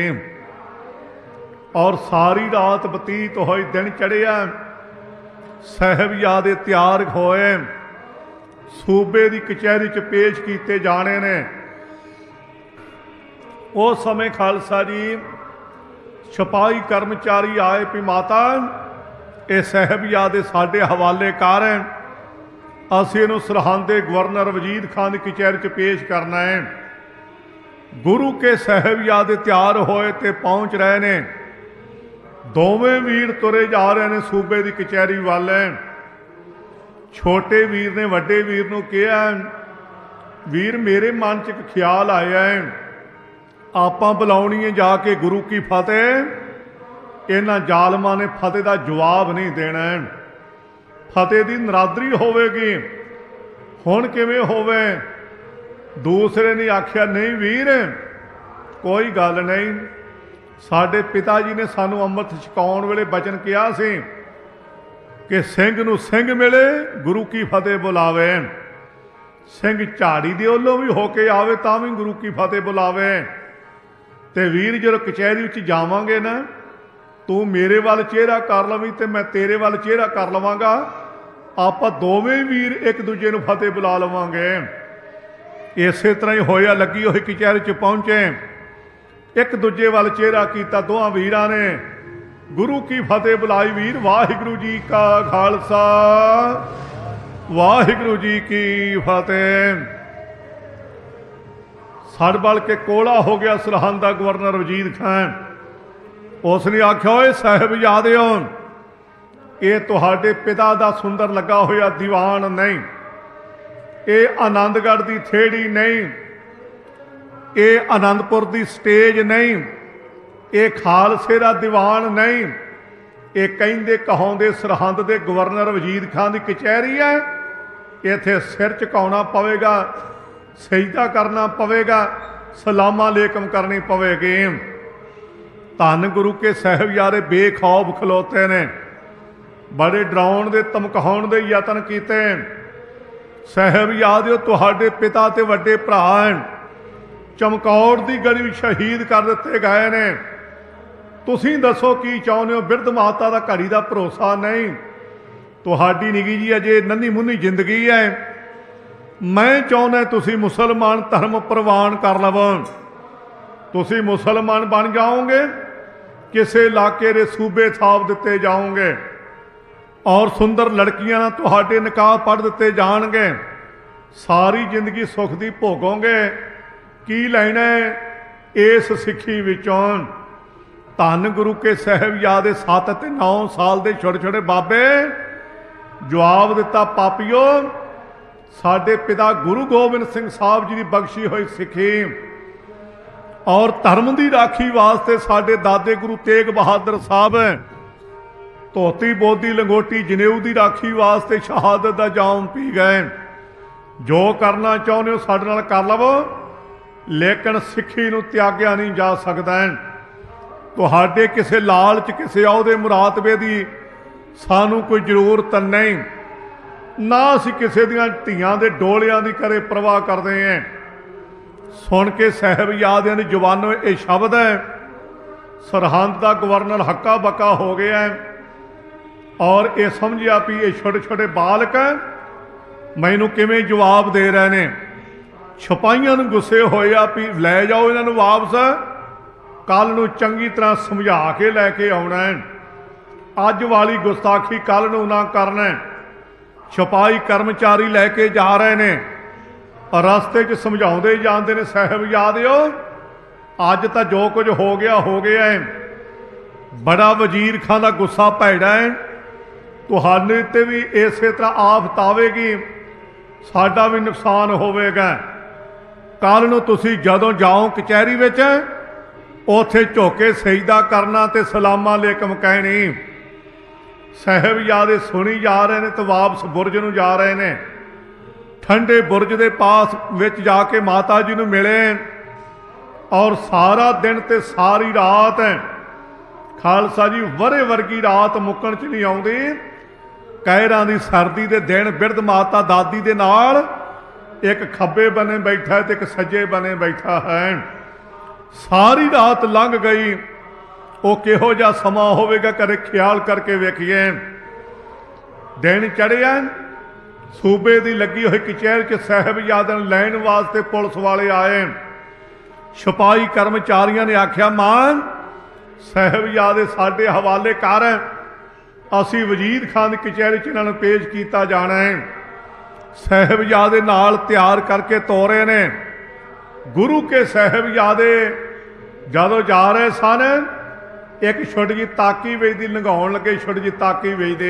ਔਰ ਸਾਰੀ ਰਾਤ ਬਤੀਤ ਹੋਈ, ਦਿਨ ਚੜ੍ਹਿਆ, ਸਾਹਿਬਜ਼ਾਦੇ ਤਿਆਰ ਹੋਏ, ਸੂਬੇ ਦੀ ਕਚਹਿਰੀ ਚ ਪੇਸ਼ ਕੀਤੇ ਜਾਣੇ ਨੇ। ਉਸ ਸਮੇਂ ਖਾਲਸਾ ਜੀ ਸਿਪਾਹੀ ਕਰਮਚਾਰੀ ਆਏ ਵੀ ਮਾਤਾ ਇਹ ਸਾਹਿਬਜ਼ਾਦੇ ਸਾਡੇ ਹਵਾਲੇ ਕਰ, ਅਸੀਂ ਇਹਨੂੰ ਸਰਹੰਦ ਦੇ ਗਵਰਨਰ ਵਜੀਦ ਖਾਨ ਦੀ ਕਚਹਿਰੀ ਚ ਪੇਸ਼ ਕਰਨਾ ਹੈ। ਗੁਰੂ ਕੇ ਸਾਹਿਬਜ਼ਾਦੇ ਤਿਆਰ ਹੋਏ ਤੇ ਪਹੁੰਚ ਰਹੇ ਨੇ। ਦੋਵੇਂ ਵੀਰ ਤੁਰੇ ਜਾ ਰਹੇ ਨੇ ਸੂਬੇ ਦੀ ਕਚਹਿਰੀ ਵੱਲ। ਛੋਟੇ ਵੀਰ ਨੇ ਵੱਡੇ ਵੀਰ ਨੂੰ ਕਿਹਾ, ਵੀਰ ਮੇਰੇ ਮਨ 'ਚ ਇੱਕ ਖਿਆਲ ਆਇਆ ਹੈ, ਆਪਾਂ ਬੁਲਾਉਣੀ ਹੈ ਜਾ ਕੇ ਗੁਰੂ ਕੀ ਫਤਿਹ। ਇਹਨਾਂ ਜ਼ਾਲਮਾਂ ਨੇ ਫਤਿਹ ਦਾ ਜਵਾਬ ਨਹੀਂ ਦੇਣਾ, ਫਤਿਹ ਦੀ ਨਰਾਦਰੀ ਹੋਵੇਗੀ। ਹੁਣ ਕਿਵੇਂ ਹੋਵੇ? ਦੂਸਰੇ ਨੇ ਆਖਿਆ, ਨਹੀਂ ਵੀਰ ਕੋਈ ਗੱਲ ਨਹੀਂ, ਸਾਡੇ ਪਿਤਾ ਜੀ ਨੇ ਸਾਨੂੰ ਅੰਮ੍ਰਿਤ ਛਕਾਉਣ ਵੇਲੇ ਬਚਨ ਕਿਹਾ ਸੀ ਕਿ ਸਿੰਘ ਨੂੰ ਸਿੰਘ ਮਿਲੇ, ਗੁਰੂ ਕੀ ਫਤਿਹ ਬੁਲਾਵੇ। ਸਿੰਘ ਝਾੜੀ ਦੇ ਵੱਲੋਂ ਵੀ ਹੋ ਕੇ ਆਵੇ ਤਾਂ ਵੀ ਗੁਰੂ ਕੀ ਫਤਿਹ ਬੁਲਾਵੇ। ਤੇ ਵੀਰ ਜਦੋਂ ਕਚਹਿਰੀ ਵਿੱਚ ਜਾਵਾਂਗੇ ਨਾ, ਤੂੰ ਮੇਰੇ ਵੱਲ ਚਿਹਰਾ ਕਰ ਲਵੀਂ ਤੇ ਮੈਂ ਤੇਰੇ ਵੱਲ ਚਿਹਰਾ ਕਰ ਲਵਾਂਗਾ, ਆਪਾਂ ਦੋਵੇਂ ਵੀਰ ਇੱਕ ਦੂਜੇ ਨੂੰ ਫਤਿਹ ਬੁਲਾ ਲਵਾਂਗੇ। ਇਸੇ ਤਰ੍ਹਾਂ ਹੀ ਹੋਇਆ। ਲੱਗੀ ਹੋਈ ਕਚਹਿਰੀ 'ਚ ਪਹੁੰਚੇ, ਇੱਕ ਦੂਜੇ ਵੱਲ ਚਿਹਰਾ ਕੀਤਾ, ਦੋਹਾਂ ਵੀਰਾਂ ਨੇ ਗੁਰੂ ਕੀ ਫਤਿਹ ਬੁਲਾਈ। ਵੀਰ ਵਾਹਿਗੁਰੂ ਜੀ ਕਾ ਖਾਲਸਾ, ਵਾਹਿਗੁਰੂ ਜੀ ਕੀ ਫਤਿਹ। ਸੜ ਬਲ ਕੇ ਕੋਲਾ ਹੋ ਗਿਆ ਸਰਹੰਦ ਦਾ ਗਵਰਨਰ ਵਜੀਦ ਖਾਨ। ਉਸ ਨੇ ਆਖਿਆ, ਓਏ ਸਾਹਿਬਜ਼ਾਦਿਓ, ਇਹ ਤੁਹਾਡੇ ਪਿਤਾ ਦਾ ਸੁੰਦਰ ਲੱਗਾ ਹੋਇਆ ਦੀਵਾਨ ਨਹੀਂ, ਇਹ ਆਨੰਦਗੜ੍ਹ ਦੀ ਥੇੜੀ ਨਹੀਂ, ਇਹ ਆਨੰਦਪੁਰ ਦੀ ਸਟੇਜ ਨਹੀਂ, ਇਹ ਖਾਲਸੇ ਦਾ ਦੀਵਾਨ ਨਹੀਂ, ਇਹ ਕਹਿੰਦੇ ਕਹਾਉਂਦੇ ਸਰਹੰਦ ਦੇ ਗਵਰਨਰ ਵਜੀਦ ਖਾਨ ਦੀ ਕਚਹਿਰੀ ਹੈ। ਇੱਥੇ ਸਿਰ ਝੁਕਾਉਣਾ ਪਵੇਗਾ, ਸਜਦਾ ਕਰਨਾ ਪਵੇਗਾ, ਸਲਾਮਾਂ ਲੇਕਮ ਕਰਨੀ ਪਵੇਗੀ। ਧੰਨ ਗੁਰੂ ਕੇ ਸਾਹਿਬਜ਼ਾਦੇ ਬੇਖੌਫ ਖਲੋਤੇ ਨੇ, ਬੜੇ ਡਰਾਉਣ ਦੇ ਧਮਕਾਉਣ ਦੇ ਯਤਨ ਕੀਤੇ। ਸਾਹਿਬਜ਼ਾਦਿਓ, ਤੁਹਾਡੇ ਪਿਤਾ ਤੇ ਵੱਡੇ ਭਰਾ ਚਮਕੌਰ ਦੀ ਗੜੀ ਵਿੱਚ ਸ਼ਹੀਦ ਕਰ ਦਿੱਤੇ ਗਏ ਨੇ, ਤੁਸੀਂ ਦੱਸੋ ਕੀ ਚਾਹੁੰਦੇ ਹੋ? ਬਿਰਧ ਮਾਤਾ ਦਾ ਘੜੀ ਦਾ ਭਰੋਸਾ ਨਹੀਂ, ਤੁਹਾਡੀ ਨਿੱਕੀ ਜੀ ਅਜੇ ਨੰਨੀ ਮੁੰਨੀ ਜ਼ਿੰਦਗੀ ਹੈ। ਮੈਂ ਚਾਹੁੰਦਾ ਤੁਸੀਂ ਮੁਸਲਮਾਨ ਧਰਮ ਪ੍ਰਵਾਨ ਕਰ ਲਵੋ, ਤੁਸੀਂ ਮੁਸਲਮਾਨ ਬਣ ਜਾਓਗੇ, ਕਿਸੇ ਇਲਾਕੇ ਦੇ ਸੂਬੇ ਥਾਪ ਦਿੱਤੇ ਜਾਓਗੇ ਔਰ ਸੁੰਦਰ ਲੜਕੀਆਂ ਨਾਲ ਤੁਹਾਡੇ ਨਿਕਾਹ ਪੜ੍ਹ ਦਿੱਤੇ ਜਾਣਗੇ, ਸਾਰੀ ਜ਼ਿੰਦਗੀ ਸੁੱਖ ਦੀ ਭੋਗੋਗੇ। ਕੀ ਲੈਣਾ ਇਸ ਸਿੱਖੀ ਵਿੱਚੋਂ? ਧੰਨ ਗੁਰੂ ਕੇ ਸਾਹਿਬਜ਼ਾਦੇ 7 ਤੇ 9 ਸਾਲ ਦੇ ਛੋਟੇ ਛੋਟੇ ਬਾਬੇ ਜਵਾਬ ਦਿੱਤਾ, ਪਾਪੀਓ, ਸਾਡੇ ਪਿਤਾ ਗੁਰੂ ਗੋਬਿੰਦ ਸਿੰਘ ਸਾਹਿਬ ਜੀ ਦੀ ਬਖਸ਼ੀ ਹੋਈ ਸਿੱਖੀ ਔਰ ਧਰਮ ਦੀ ਰਾਖੀ ਵਾਸਤੇ ਸਾਡੇ ਦਾਦੇ ਗੁਰੂ ਤੇਗ ਬਹਾਦਰ ਸਾਹਿਬ ਧੋਤੀ ਬੋਦੀ ਲੰਗੋਟੀ ਜਨੇਊ ਦੀ ਰਾਖੀ ਵਾਸਤੇ ਸ਼ਹਾਦਤ ਦਾ ਜਾਮ ਪੀ ਗਏ। ਜੋ ਕਰਨਾ ਚਾਹੁੰਦੇ ਹੋ ਸਾਡੇ ਨਾਲ ਕਰ ਲਵੋ, ਲੇਕਿਨ ਸਿੱਖੀ ਨੂੰ ਤਿਆਗਿਆ ਨਹੀਂ ਜਾ ਸਕਦਾ। ਤੁਹਾਡੇ ਕਿਸੇ ਲਾਲਚ, ਕਿਸੇ ਅਹੁਦੇ ਮੁਰਾਤਬੇ ਦੀ ਸਾਨੂੰ ਕੋਈ ਜ਼ਰੂਰਤ ਨਹੀਂ, ਨਾ ਅਸੀਂ ਕਿਸੇ ਦੀਆਂ ਧੀਆਂ ਦੇ ਡੋਲਿਆਂ ਦੀ ਕਦੇ ਪਰਵਾਹ ਕਰਦੇ ਹਾਂ। ਸੁਣ ਕੇ ਸਾਹਿਬਜ਼ਾਦਿਆਂ ਦੀ ਜ਼ੁਬਾਨੋਂ ਇਹ ਸ਼ਬਦ ਹੈ, ਸਰਹੰਦ ਦਾ ਗਵਰਨਰ ਹੱਕਾ ਬੱਕਾ ਹੋ ਗਿਆ ਔਰ ਇਹ ਸਮਝਿਆ ਵੀ ਇਹ ਛੋਟੇ ਛੋਟੇ ਬਾਲਕ ਮੈਨੂੰ ਕਿਵੇਂ ਜਵਾਬ ਦੇ ਰਹੇ ਨੇ। ਸਿਪਾਹੀਆਂ ਨੂੰ ਗੁੱਸੇ ਹੋਇਆ ਵੀ ਲੈ ਜਾਓ ਇਹਨਾਂ ਨੂੰ ਵਾਪਸ, ਕੱਲ ਨੂੰ ਚੰਗੀ ਤਰ੍ਹਾਂ ਸਮਝਾ ਕੇ ਲੈ ਕੇ ਆਉਣਾ, ਅੱਜ ਵਾਲੀ ਗੁਸਤਾਖੀ ਕੱਲ ਨੂੰ ਨਾ ਕਰਨਾ। ਸਿਪਾਹੀ ਕਰਮਚਾਰੀ ਲੈ ਕੇ ਜਾ ਰਹੇ ਨੇ, ਰਸਤੇ 'ਚ ਸਮਝਾਉਂਦੇ ਜਾਂਦੇ ਨੇ, ਸਾਹਿਬਜ਼ਾਦਿਓ, ਅੱਜ ਤਾਂ ਜੋ ਕੁਝ ਹੋ ਗਿਆ ਹੈ। ਬੜਾ ਵਜ਼ੀਰ ਖਾਨ ਦਾ ਗੁੱਸਾ ਭੈੜਾ ਹੈ, ਤੁਹਾਡੇ ਤੇ ਵੀ ਇਸੇ ਤਰ੍ਹਾਂ ਆਫਤ ਆਵੇਗੀ, ਸਾਡਾ ਵੀ ਨੁਕਸਾਨ ਹੋਵੇਗਾ। ਕੱਲ ਨੂੰ ਤੁਸੀਂ ਜਦੋਂ ਜਾਓ ਕਚਹਿਰੀ ਵਿੱਚ, ਉੱਥੇ ਝੁਕ ਕੇ ਸਜਦਾ ਕਰਨਾ ਤੇ ਸਲਾਮਾਂ ਲੇਕਮ ਕਹਿਣੀ। ਸਾਹਿਬਜ਼ਾਦੇ ਸੁਣੀ ਜਾ ਰਹੇ ਨੇ ਤੇ ਵਾਪਸ ਬੁਰਜ ਨੂੰ ਜਾ ਰਹੇ ਨੇ। ਠੰਡੇ ਬੁਰਜ ਦੇ ਪਾਸ ਵਿੱਚ ਜਾ ਕੇ ਮਾਤਾ ਜੀ ਨੂੰ ਮਿਲੇ ਔਰ ਸਾਰਾ ਦਿਨ ਤੇ ਸਾਰੀ ਰਾਤ, ਖਾਲਸਾ ਜੀ, ਵਰੇ ਵਰਗੀ ਰਾਤ ਮੁੱਕਣ 'ਚ ਨਹੀਂ ਆਉਂਦੀ। ਕਹਿਰਾਂ ਦੀ ਸਰਦੀ ਦੇ ਦਿਨ ਬਿਰਧ ਮਾਤਾ ਦਾਦੀ ਦੇ ਨਾਲ एक खब्बे बने बैठा है तो एक सज्जे बने बैठा है। सारी रात लंघ गई, वो किहो जिहा समा होवेगा कदे ख्याल करके वेखिए। दिन चढ़िया, सूबे की लगी हुई कचहरी च साहिबजादे नूं लैण वास्ते पुलिस वाले आए। सिपाही कर्मचारियों ने आख्या, मान साहिबजादे साडे हवाले कर, असी वजीद खान की कचहरी च इन्हां नूं पेश किया जाना है। साहिबजादे नाल तैयार करके तोरे ने। गुरु के साहिबजादे जदों जा रहे सन, एक छोटी जी ताकी वेचदी लंघाउण लगे। छोटी जी ताकी वेचदे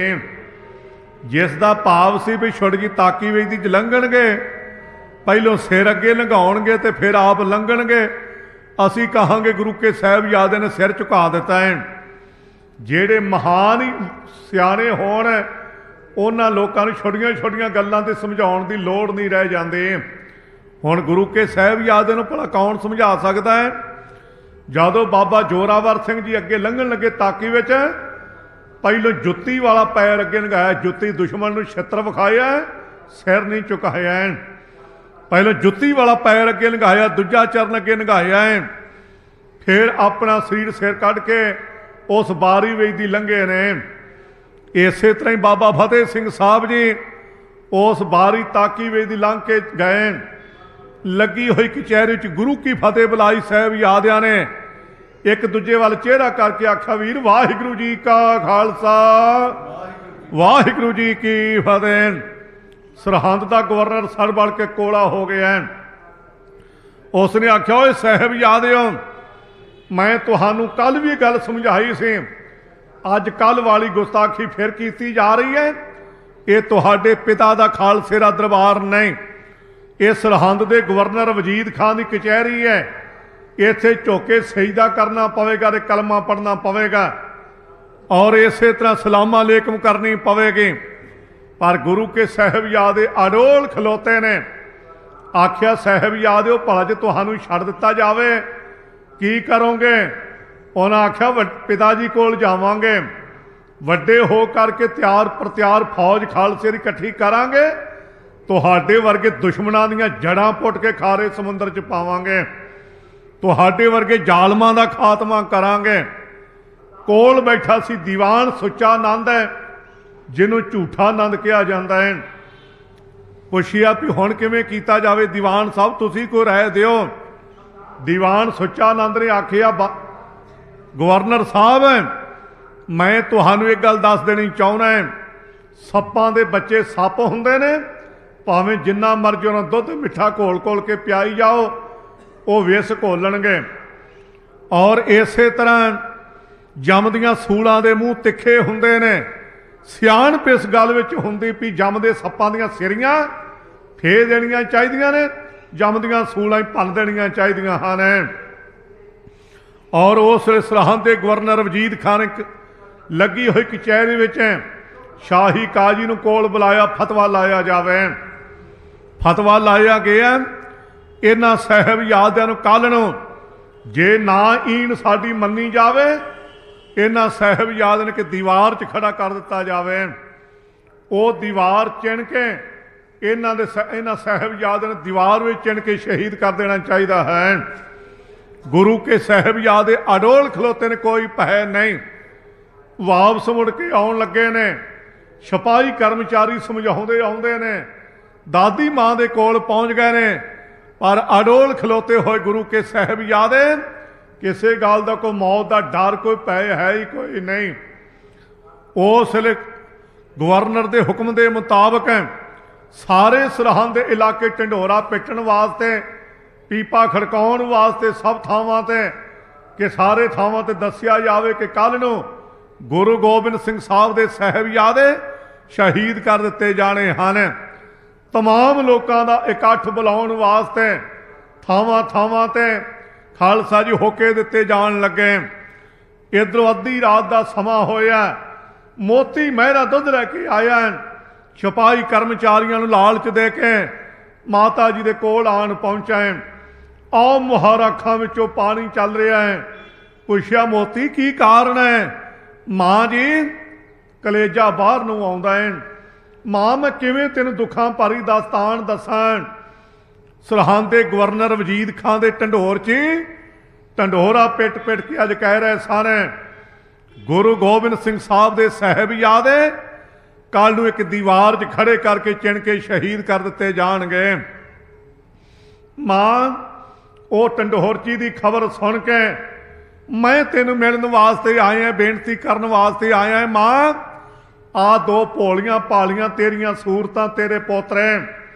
जिसका भाव सी भी छोटी जी ताकी वेचदी च लंघणगे, पहलों सिर अगे लंघाउणगे तो फिर आप लंघणगे। असी कहांगे गुरु के साहिबजादे ने सिर झुका दिता है। ਜਿਹੜੇ महान ही सियाने होण, उन्हां लोकां नूं छोटियां छोटियां गल्लां ते समझाउण दी लोड़ नहीं रह जांदी। हुण गुरु के साहिबजादे नूं भला कौन समझा सकदा है? जदों बाबा जोरावर सिंह जी अगे लंघण लगे ताकी विच, पहलों जुत्ती वाला पैर अगे लंघाया, जुत्ती दुश्मन नूं छित्र विखाया, सिर नहीं झुकाया। पहलों जुत्ती वाला पैर अगे लंघाया, दूजा चरण अगे लंघाया, फिर अपना शरीर सिर कढ़ के उस बारी वेचदी लंघे ने। इस तरह ही बाबा फतेह सिंह साहब जी उस बारी ताकी वेचदी लंघ के गए। लगी हुई कचहरी च गुरु की फतेह बुलाई। साहिबजादियां ने एक दूजे वाल चेहरा करके आख्या, वीर वाहिगुरू जी का खालसा वाहिगुरू जी की फतेह। सरहंद का गवर्नर सर बढ़ के कोला हो गया। उसने आख्या, ओए साहिबजादिओ, मैं तुहानू कल भी गल समझाई सी, अज कल वाली गुस्ताखी फिर की जा रही है। ये तुहाडे पिता दा खालसे दा दरबार नहीं, ये सरहंद दे गवर्नर वजीद खान की कचहरी है। इत्थे झुके सजदा करना पवेगा ते कलमा पढ़ना पवेगा और इस तरह सलाम अलैकुम करनी पवेगी। पर गुरु के साहिबजादे अडोल खलोते ने। आख्या, साहिबजादे भला जे तुहानू छड्ड दिता जावे की करोगे? उन्हें आख्या, पिताजी कोल जावांगे, वड्डे हो करके तैयार प्रत्यार फौज खालसे की इकट्ठी करांगे, तुहाडे वर्गे दुश्मनां दीयां जड़ां पुट के खारे समुंदर च पावांगे, तुहाडे वर्गे जालमां दा खात्मा करांगे। कोल बैठा सी दीवान सुच्चा नंद है, जिन्हों झूठा नंद कहा जाता है। पुछिया भी हुण किवें कीता जावे? दीवान साहब तुसीं कोई राय दिओ। दीवान सुच्चा नंद ने आखिया, गवर्नर साहब, मैं तुहानू एक गल दस देनी चाहुंदा है, सप्पां दे बच्चे सप हुंदे ने, भावें जिन्ना मर्जी उन्हां दुध मिठा घोल घोल के पियाई जाओ, वो विस घोलणगे। और इस तरह जमदियां सूलां दे मूँह तिखे हुंदे ने। सियाणप इस गल विच हुंदी भी जमदे सप्पां दीयां सिरियां फेर देणियां चाहीदियां ने, जमदियां सूलां ही भन देणियां चाहीदियां हन। और उस सरहंद के गवर्नर वजीद खान लगी हुई कचहरी विच शाही काजी नूं कोल बुलाया, फतवा लाया जावे। फतवा लाया गया, इन्हां साहिबजादियां नूं कल नूं जे ना ईण साडी मन्नी जावे, इन्हां साहिबजादियां ने कि दीवार च खड़ा कर दिता जावे। वो दीवार चिण के इन्हां साहिबजादियां ने दीवार में चिण के शहीद कर देना चाहिए है। गुरु के साहिबजादे अडोल खलोते ने, कोई भय नहीं। वापस मुड़ के आउण लगे ने, सिपाही कर्मचारी समझाउंदे आउंदे ने, दादी मां दे कोल पहुंच गए ने, पर अडोल खलोते हुए गुरु के साहिबजादे किसी गल का कोई मौत का डर कोई भय है ही कोई नहीं। उस वेले गवर्नर के हुक्म के मुताबिक सारे सरहंद इलाके ढंडोरा पिटण वास्ते, पीपा खड़काउण वास्ते सब थावां ते कि सारे थावां ते दस्सिया जावे कि कल नूं गुरु गोबिंद सिंह साहब दे साहिबजादे शहीद कर दिते जाने हन। तमाम लोगों का इकट्ठ बुलाउण वास्ते थावां थावां ते खालसा जी होके दिते जान लगे। इधरों अद्धी रात का समा होया, मोती महरा दुध लैके आया, सिपाही कर्मचारियों नूं लालच दे के माता जी दे कोल आन पहुंचा है। आओ मुहार अखां विचों पानी चल रहा है। पुछया, मोती की कारण है? मां जी, कलेजा बाहर नूं आउंदा है। मां, मैं किवें तेनूं दुखां भरी दास्तान दसां? ਸਰਹੰਦ ਦੇ ਗਵਰਨਰ ਵਜੀਦ ਖਾਂ ਦੇ ਢੰਡੋਰ 'ਚ ਢੰਡੋਰਾ ਪਿੱਟ ਪਿੱਟ ਕੇ ਅੱਜ ਕਹਿ ਰਹੇ ਸਨ, ਗੁਰੂ ਗੋਬਿੰਦ ਸਿੰਘ ਸਾਹਿਬ ਦੇ ਸਾਹਿਬਜ਼ਾਦੇ ਕੱਲ ਨੂੰ ਇੱਕ ਦੀਵਾਰ 'ਚ ਖੜੇ ਕਰਕੇ ਚਿਣ ਕੇ ਸ਼ਹੀਦ ਕਰ ਦਿੱਤੇ ਜਾਣਗੇ। ਮਾਂ, ਉਹ ਢੰਡੋਰਚੀ ਦੀ ਖਬਰ ਸੁਣ ਕੇ ਮੈਂ ਤੈਨੂੰ ਮਿਲਣ ਵਾਸਤੇ ਆਇਆ, ਬੇਨਤੀ ਕਰਨ ਵਾਸਤੇ ਆਇਆ। ਮਾਂ, ਆ ਦੋ ਭੋਲੀਆਂ ਭਾਲੀਆਂ ਤੇਰੀਆਂ ਸੂਰਤਾਂ ਤੇਰੇ ਪੋਤਰੇ,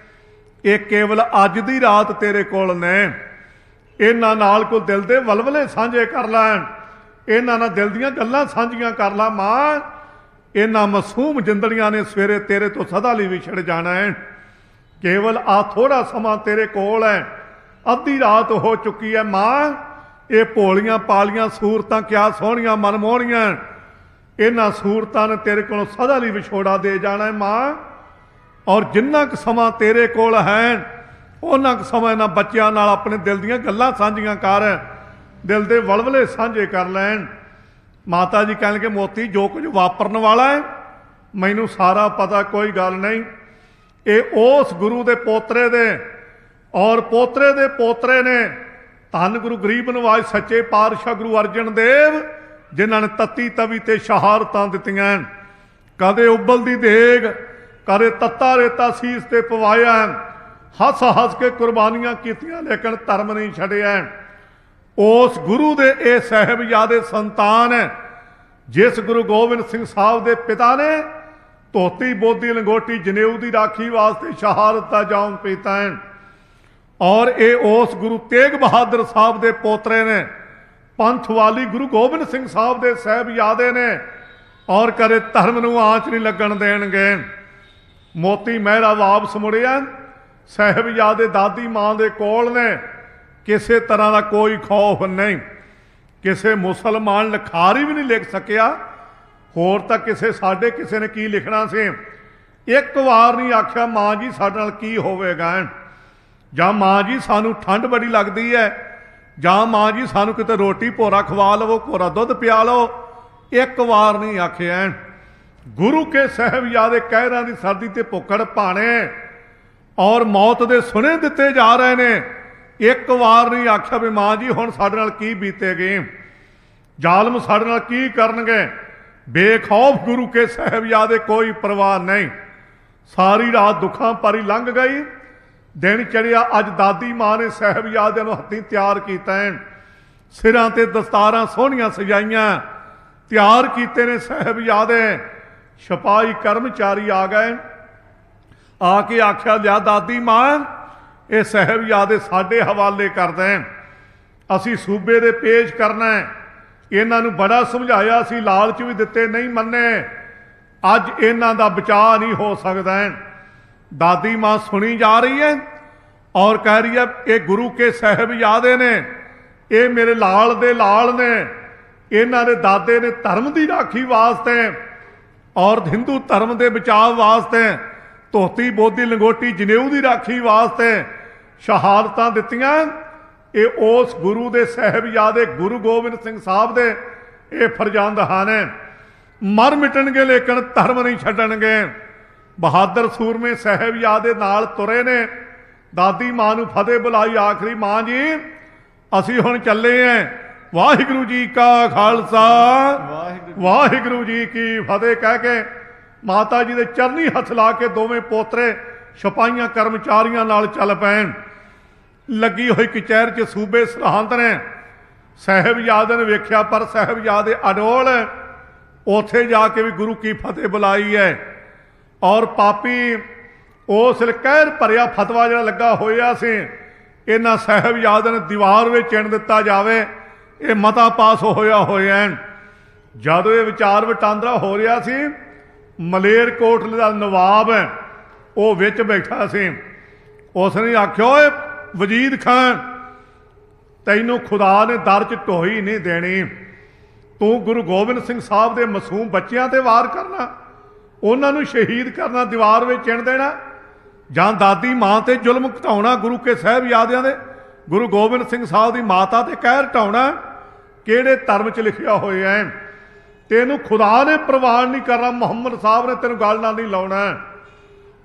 ਇਹ ਕੇਵਲ ਅੱਜ ਦੀ ਰਾਤ ਤੇਰੇ ਕੋਲ ਨੇ। ਇਹਨਾਂ ਨਾਲ ਕੋਈ ਦਿਲ ਦੇ ਵਲਵਲੇ ਸਾਂਝੇ ਕਰ ਲੈਣ, ਇਹਨਾਂ ਨਾਲ ਦਿਲ ਦੀਆਂ ਗੱਲਾਂ ਸਾਂਝੀਆਂ ਕਰ ਲਾ। ਮਾਂ, ਇਹਨਾਂ ਮਾਸੂਮ ਜਿੰਦੜੀਆਂ ਨੇ ਸਵੇਰੇ ਤੇਰੇ ਤੋਂ ਸਦਾ ਲਈ ਵਿਛੜ ਜਾਣਾ ਹੈ। ਕੇਵਲ ਆ ਥੋੜਾ ਸਮਾਂ ਤੇਰੇ ਕੋਲ ਹੈ, ਅੱਧੀ ਰਾਤ ਹੋ ਚੁੱਕੀ ਹੈ। ਮਾਂ, ਇਹ ਭੋਲੀਆਂ ਪਾਲੀਆਂ ਸੂਰਤਾਂ ਕਿਆ ਸੋਹਣੀਆਂ ਮਨਮੋਹਣੀਆਂ, ਇਹਨਾਂ ਸੂਰਤਾਂ ਨੇ ਤੇਰੇ ਕੋਲੋਂ ਸਦਾ ਲਈ ਵਿਛੋੜਾ ਦੇ ਜਾਣਾ ਹੈ। ਮਾਂ, ਔਰ ਜਿੰਨਾ ਕੁ ਸਮਾਂ ਤੇਰੇ ਕੋਲ ਹੈ ਉਹਨਾਂ ਕੁ ਸਮਾਂ ਇਹਨਾਂ ਬੱਚਿਆਂ ਨਾਲ ਆਪਣੇ ਦਿਲ ਦੀਆਂ ਗੱਲਾਂ ਸਾਂਝੀਆਂ ਕਰ, ਦਿਲ ਦੇ ਵਲਵਲੇ ਸਾਂਝੇ ਕਰ ਲੈਣ। ਮਾਤਾ ਜੀ ਕਹਿਣਗੇ, ਮੋਤੀ ਜੋ ਕੁਝ ਵਾਪਰਨ ਵਾਲਾ ਹੈ ਮੈਨੂੰ ਸਾਰਾ ਪਤਾ, ਕੋਈ ਗੱਲ ਨਹੀਂ। ਇਹ ਉਸ ਗੁਰੂ ਦੇ ਪੋਤਰੇ ਦੇ ਔਰ ਪੋਤਰੇ ਦੇ ਪੋਤਰੇ ਨੇ, ਧੰਨ ਗੁਰੂ ਗਰੀਬ ਨਿਵਾਜ ਸੱਚੇ ਪਾਤਸ਼ਾਹ ਗੁਰੂ ਅਰਜਨ ਦੇਵ, ਜਿਨ੍ਹਾਂ ਨੇ ਤੱਤੀ ਤਵੀ ਤੇ ਸ਼ਹਾਦਤਾਂ ਦਿੱਤੀਆਂ। ਕਦੇ ਉਬਲਦੀ ਦੇਗ, ਕਦੇ ਤੱਤਾ ਰੇਤਾ ਸੀਸ ਤੇ ਪਵਾਇਆ, ਹੱਸ ਹੱਸ ਕੇ ਕੁਰਬਾਨੀਆਂ ਕੀਤੀਆਂ, ਲੇਕਿਨ ਧਰਮ ਨਹੀਂ ਛੱਡਿਆ। ਉਸ ਗੁਰੂ ਦੇ ਇਹ ਸਾਹਿਬਜ਼ਾਦੇ ਸੰਤਾਨ ਹੈ, ਜਿਸ ਗੁਰੂ ਗੋਬਿੰਦ ਸਿੰਘ ਸਾਹਿਬ ਦੇ ਪਿਤਾ ਨੇ ਧੋਤੀ ਬੋਦੀ ਲੰਗੋਟੀ ਜਨੇਊ ਦੀ ਰਾਖੀ ਵਾਸਤੇ ਸ਼ਹਾਦਤ ਦਾ ਜਾਮ ਪੀਤਾ ਹੈ। ਔਰ ਇਹ ਉਸ ਗੁਰੂ ਤੇਗ ਬਹਾਦਰ ਸਾਹਿਬ ਦੇ ਪੋਤਰੇ ਨੇ, ਪੰਥ ਵਾਲੀ ਗੁਰੂ ਗੋਬਿੰਦ ਸਿੰਘ ਸਾਹਿਬ ਦੇ ਸਾਹਿਬਜ਼ਾਦੇ ਨੇ, ਔਰ ਕਦੇ ਧਰਮ ਨੂੰ ਆਂਚ ਨਹੀਂ ਲੱਗਣ ਦੇਣਗੇ। ਮੋਤੀ ਮਹਿਰਾ ਵਾਪਸ ਮੁੜਿਆ, ਸਾਹਿਬਜ਼ਾਦੇ ਦਾਦੀ ਮਾਂ ਦੇ ਕੋਲ ਨੇ, ਕਿਸੇ ਤਰ੍ਹਾਂ ਦਾ ਕੋਈ ਖੌਫ ਨਹੀਂ। ਕਿਸੇ ਮੁਸਲਮਾਨ ਲਿਖਾਰੀ ਵੀ ਨਹੀਂ ਲਿਖ ਸਕਿਆ, ਹੋਰ ਤਾਂ ਕਿਸੇ ਨੇ ਕੀ ਲਿਖਣਾ ਸੀ। ਇੱਕ ਵਾਰ ਨਹੀਂ ਆਖਿਆ, ਮਾਂ ਜੀ ਸਾਡੇ ਨਾਲ ਕੀ ਹੋਵੇਗਾ, ਜਾਂ ਮਾਂ ਜੀ ਸਾਨੂੰ ਠੰਡ ਬੜੀ ਲੱਗਦੀ ਹੈ, ਜਾਂ ਮਾਂ ਜੀ ਸਾਨੂੰ ਕਿਤੇ ਰੋਟੀ ਭੋਰਾ ਖਵਾ ਲਵੋ, ਭੋਰਾ ਦੁੱਧ ਪਿਆ ਲਓ। ਇੱਕ ਵਾਰ ਨਹੀਂ ਆਖਿਆ। ਗੁਰੂ ਕੇ ਸਾਹਿਬਜ਼ਾਦੇ ਕਹਿਰਾਂ ਦੀ ਸਰਦੀ ਤੇ ਭੁੱਖੜ ਭਾਣੇ ਔਰ ਮੌਤ ਦੇ ਸੁਣੇ ਦਿੱਤੇ ਜਾ ਰਹੇ ਨੇ। ਇੱਕ ਵਾਰ ਨਹੀਂ ਆਖਿਆ ਵੀ ਮਾਂ ਜੀ ਹੁਣ ਸਾਡੇ ਨਾਲ ਕੀ ਬੀਤੇਗੀ, ਜ਼ਾਲਮ ਸਾਡੇ ਨਾਲ ਕੀ ਕਰਨਗੇ। ਬੇਖੌਫ ਗੁਰੂ ਕੇ ਸਾਹਿਬਜ਼ਾਦੇ, ਕੋਈ ਪਰਵਾਹ ਨਹੀਂ। ਸਾਰੀ ਰਾਤ ਦੁੱਖਾਂ ਭਰੀ ਲੰਘ ਗਈ, ਦਿਨ ਚੜਿਆ। ਅੱਜ ਦਾਦੀ ਮਾਂ ਨੇ ਸਾਹਿਬਜ਼ਾਦਿਆਂ ਨੂੰ ਹੱਥੀਂ ਤਿਆਰ ਕੀਤਾ ਹੈ, ਸਿਰਾਂ ਤੇ ਦਸਤਾਰਾਂ ਸੋਹਣੀਆਂ ਸਜਾਈਆਂ, ਤਿਆਰ ਕੀਤੇ ਨੇ ਸਾਹਿਬਜ਼ਾਦੇ। ਸਿਪਾਹੀ ਕਰਮਚਾਰੀ ਆ ਗਏ, ਆ ਕੇ ਆਖਿਆ, ਲਿਆ ਦਾਦੀ ਮਾਂ, ਇਹ ਸਾਹਿਬਜ਼ਾਦੇ ਸਾਡੇ ਹਵਾਲੇ ਕਰ ਦੇਣ, ਅਸੀਂ ਸੂਬੇ ਦੇ ਪੇਸ਼ ਕਰਨਾ ਹੈ। ਇਹਨਾਂ ਨੂੰ ਬੜਾ ਸਮਝਾਇਆ ਸੀ, ਲਾਲਚ ਵੀ ਦਿੱਤੇ, ਨਹੀਂ ਮੰਨੇ। ਅੱਜ ਇਹਨਾਂ ਦਾ ਬਚਾਅ ਨਹੀਂ ਹੋ ਸਕਦਾ। ਦਾਦੀ ਮਾਂ ਸੁਣੀ ਜਾ ਰਹੀ ਹੈ ਔਰ ਕਹਿ ਰਹੀ ਹੈ, ਇਹ ਗੁਰੂ ਕੇ ਸਾਹਿਬਜ਼ਾਦੇ ਨੇ, ਇਹ ਮੇਰੇ ਲਾਲ ਦੇ ਲਾਲ ਨੇ। ਇਹਨਾਂ ਦੇ ਦਾਦੇ ਨੇ ਧਰਮ ਦੀ ਰਾਖੀ ਵਾਸਤੇ ਔਰ ਹਿੰਦੂ ਧਰਮ ਦੇ ਬਚਾਅ ਵਾਸਤੇ, ਧੋਤੀ ਬੋਦੀ ਲੰਗੋਟੀ ਜਨੇਊ ਦੀ ਰਾਖੀ ਵਾਸਤੇ ਸ਼ਹਾਦਤਾਂ ਦਿੱਤੀਆਂ। ਇਹ ਉਸ ਗੁਰੂ ਦੇ ਸਾਹਿਬਜ਼ਾਦੇ ਗੁਰੂ ਗੋਬਿੰਦ ਸਿੰਘ ਸਾਹਿਬ ਦੇ ਇਹ ਫਰਜ਼ੰਦ ਹਨ। ਮਰ ਮਿਟਣਗੇ ਲੇਕਿਨ ਧਰਮ ਨਹੀਂ ਛੱਡਣਗੇ। ਬਹਾਦਰ ਸੂਰਮੇ ਸਾਹਿਬਜ਼ਾਦੇ ਨਾਲ ਤੁਰੇ ਨੇ। ਦਾਦੀ ਮਾਂ ਨੂੰ ਫਤਿਹ ਬੁਲਾਈ, ਆਖਰੀ, ਮਾਂ ਜੀ ਅਸੀਂ ਹੁਣ ਚੱਲੇ ਆਂ। ਵਾਹਿਗੁਰੂ ਜੀ ਕਾ ਖਾਲਸਾ, ਵਾਹਿਗੁਰੂ ਜੀ ਕੀ ਫਤਿਹ ਕਹਿ ਕੇ ਮਾਤਾ ਜੀ ਦੇ ਚਰਨੀ ਹੱਥ ਲਾ ਕੇ ਦੋਵੇਂ ਪੋਤਰੇ ਸਿਪਾਹੀਆਂ ਕਰਮਚਾਰੀਆਂ ਨਾਲ ਚੱਲ ਪੈਣ। ਲੱਗੀ ਹੋਈ ਕਚਹਿਰ 'ਚ ਸੂਬੇ ਸਰਹੰਦ ਨੇ ਸਾਹਿਬਜ਼ਾਦੇ ਨੇ ਵੇਖਿਆ, ਪਰ ਸਾਹਿਬਜ਼ਾਦੇ ਅਡੋਲ। ਉੱਥੇ ਜਾ ਕੇ ਵੀ ਗੁਰੂ ਕੀ ਫਤਿਹ ਬੁਲਾਈ ਹੈ। ਔਰ ਪਾਪੀ ਉਸ ਕਹਿਰ ਭਰਿਆ ਫਤਵਾ ਜਿਹੜਾ ਲੱਗਾ ਹੋਇਆ ਸੀ, ਇਹਨਾਂ ਸਾਹਿਬਜ਼ਾਦਿਆਂ ਨੇ ਦੀਵਾਰ ਵਿੱਚ ਚਿਣ ਦਿੱਤਾ ਜਾਵੇ। ਇਹ ਮਤਾ ਪਾਸ ਹੋਇਆ। ਜਦੋਂ ਇਹ ਵਿਚਾਰ ਵਟਾਂਦਰਾ ਹੋ ਰਿਹਾ ਸੀ, ਮਲੇਰਕੋਟਲੇ ਦਾ ਨਵਾਬ ਹੈ, ਉਹ ਵਿੱਚ ਬੈਠਾ ਸੀ। ਉਸ ਨੇ ਆਖਿਆ, ਓਏ ਵਜੀਦ ਖਾਨ, ਤੈਨੂੰ ਖੁਦਾ ਨੇ ਦਰ 'ਚ ਢੋਈ ਨਹੀਂ ਦੇਣੀ। ਤੂੰ ਗੁਰੂ ਗੋਬਿੰਦ ਸਿੰਘ ਸਾਹਿਬ ਦੇ ਮਾਸੂਮ ਬੱਚਿਆਂ ਤੇ ਵਾਰ ਕਰਨਾ, ਉਹਨਾਂ ਨੂੰ ਸ਼ਹੀਦ ਕਰਨਾ, ਦੀਵਾਰ ਵਿੱਚ ਚਿਣ ਦੇਣਾ, ਜਾਂ ਦਾਦੀ ਮਾਂ ਤੇ ਜ਼ੁਲਮ ਘਟਾਉਣਾ, ਗੁਰੂ ਕੇ ਸਾਹਿਬਜ਼ਾਦਿਆਂ ਦੇ, ਗੁਰੂ ਗੋਬਿੰਦ ਸਿੰਘ ਸਾਹਿਬ ਦੀ ਮਾਤਾ ਤੇ ਕਹਿਰ ਢਾਉਣਾ। ਕਿਹੜੇ ਧਰਮ 'ਚ ਲਿਖਿਆ ਹੋਇਆ ਹੈ? ਤੈਨੂੰ ਖੁਦਾ ਨੇ ਪ੍ਰਵਾਨ ਨਹੀਂ ਕਰਨਾ, ਮੁਹੰਮਦ ਸਾਹਿਬ ਨੇ ਤੈਨੂੰ ਗੱਲ ਨਾਲ ਨਹੀਂ ਲਾਉਣਾ।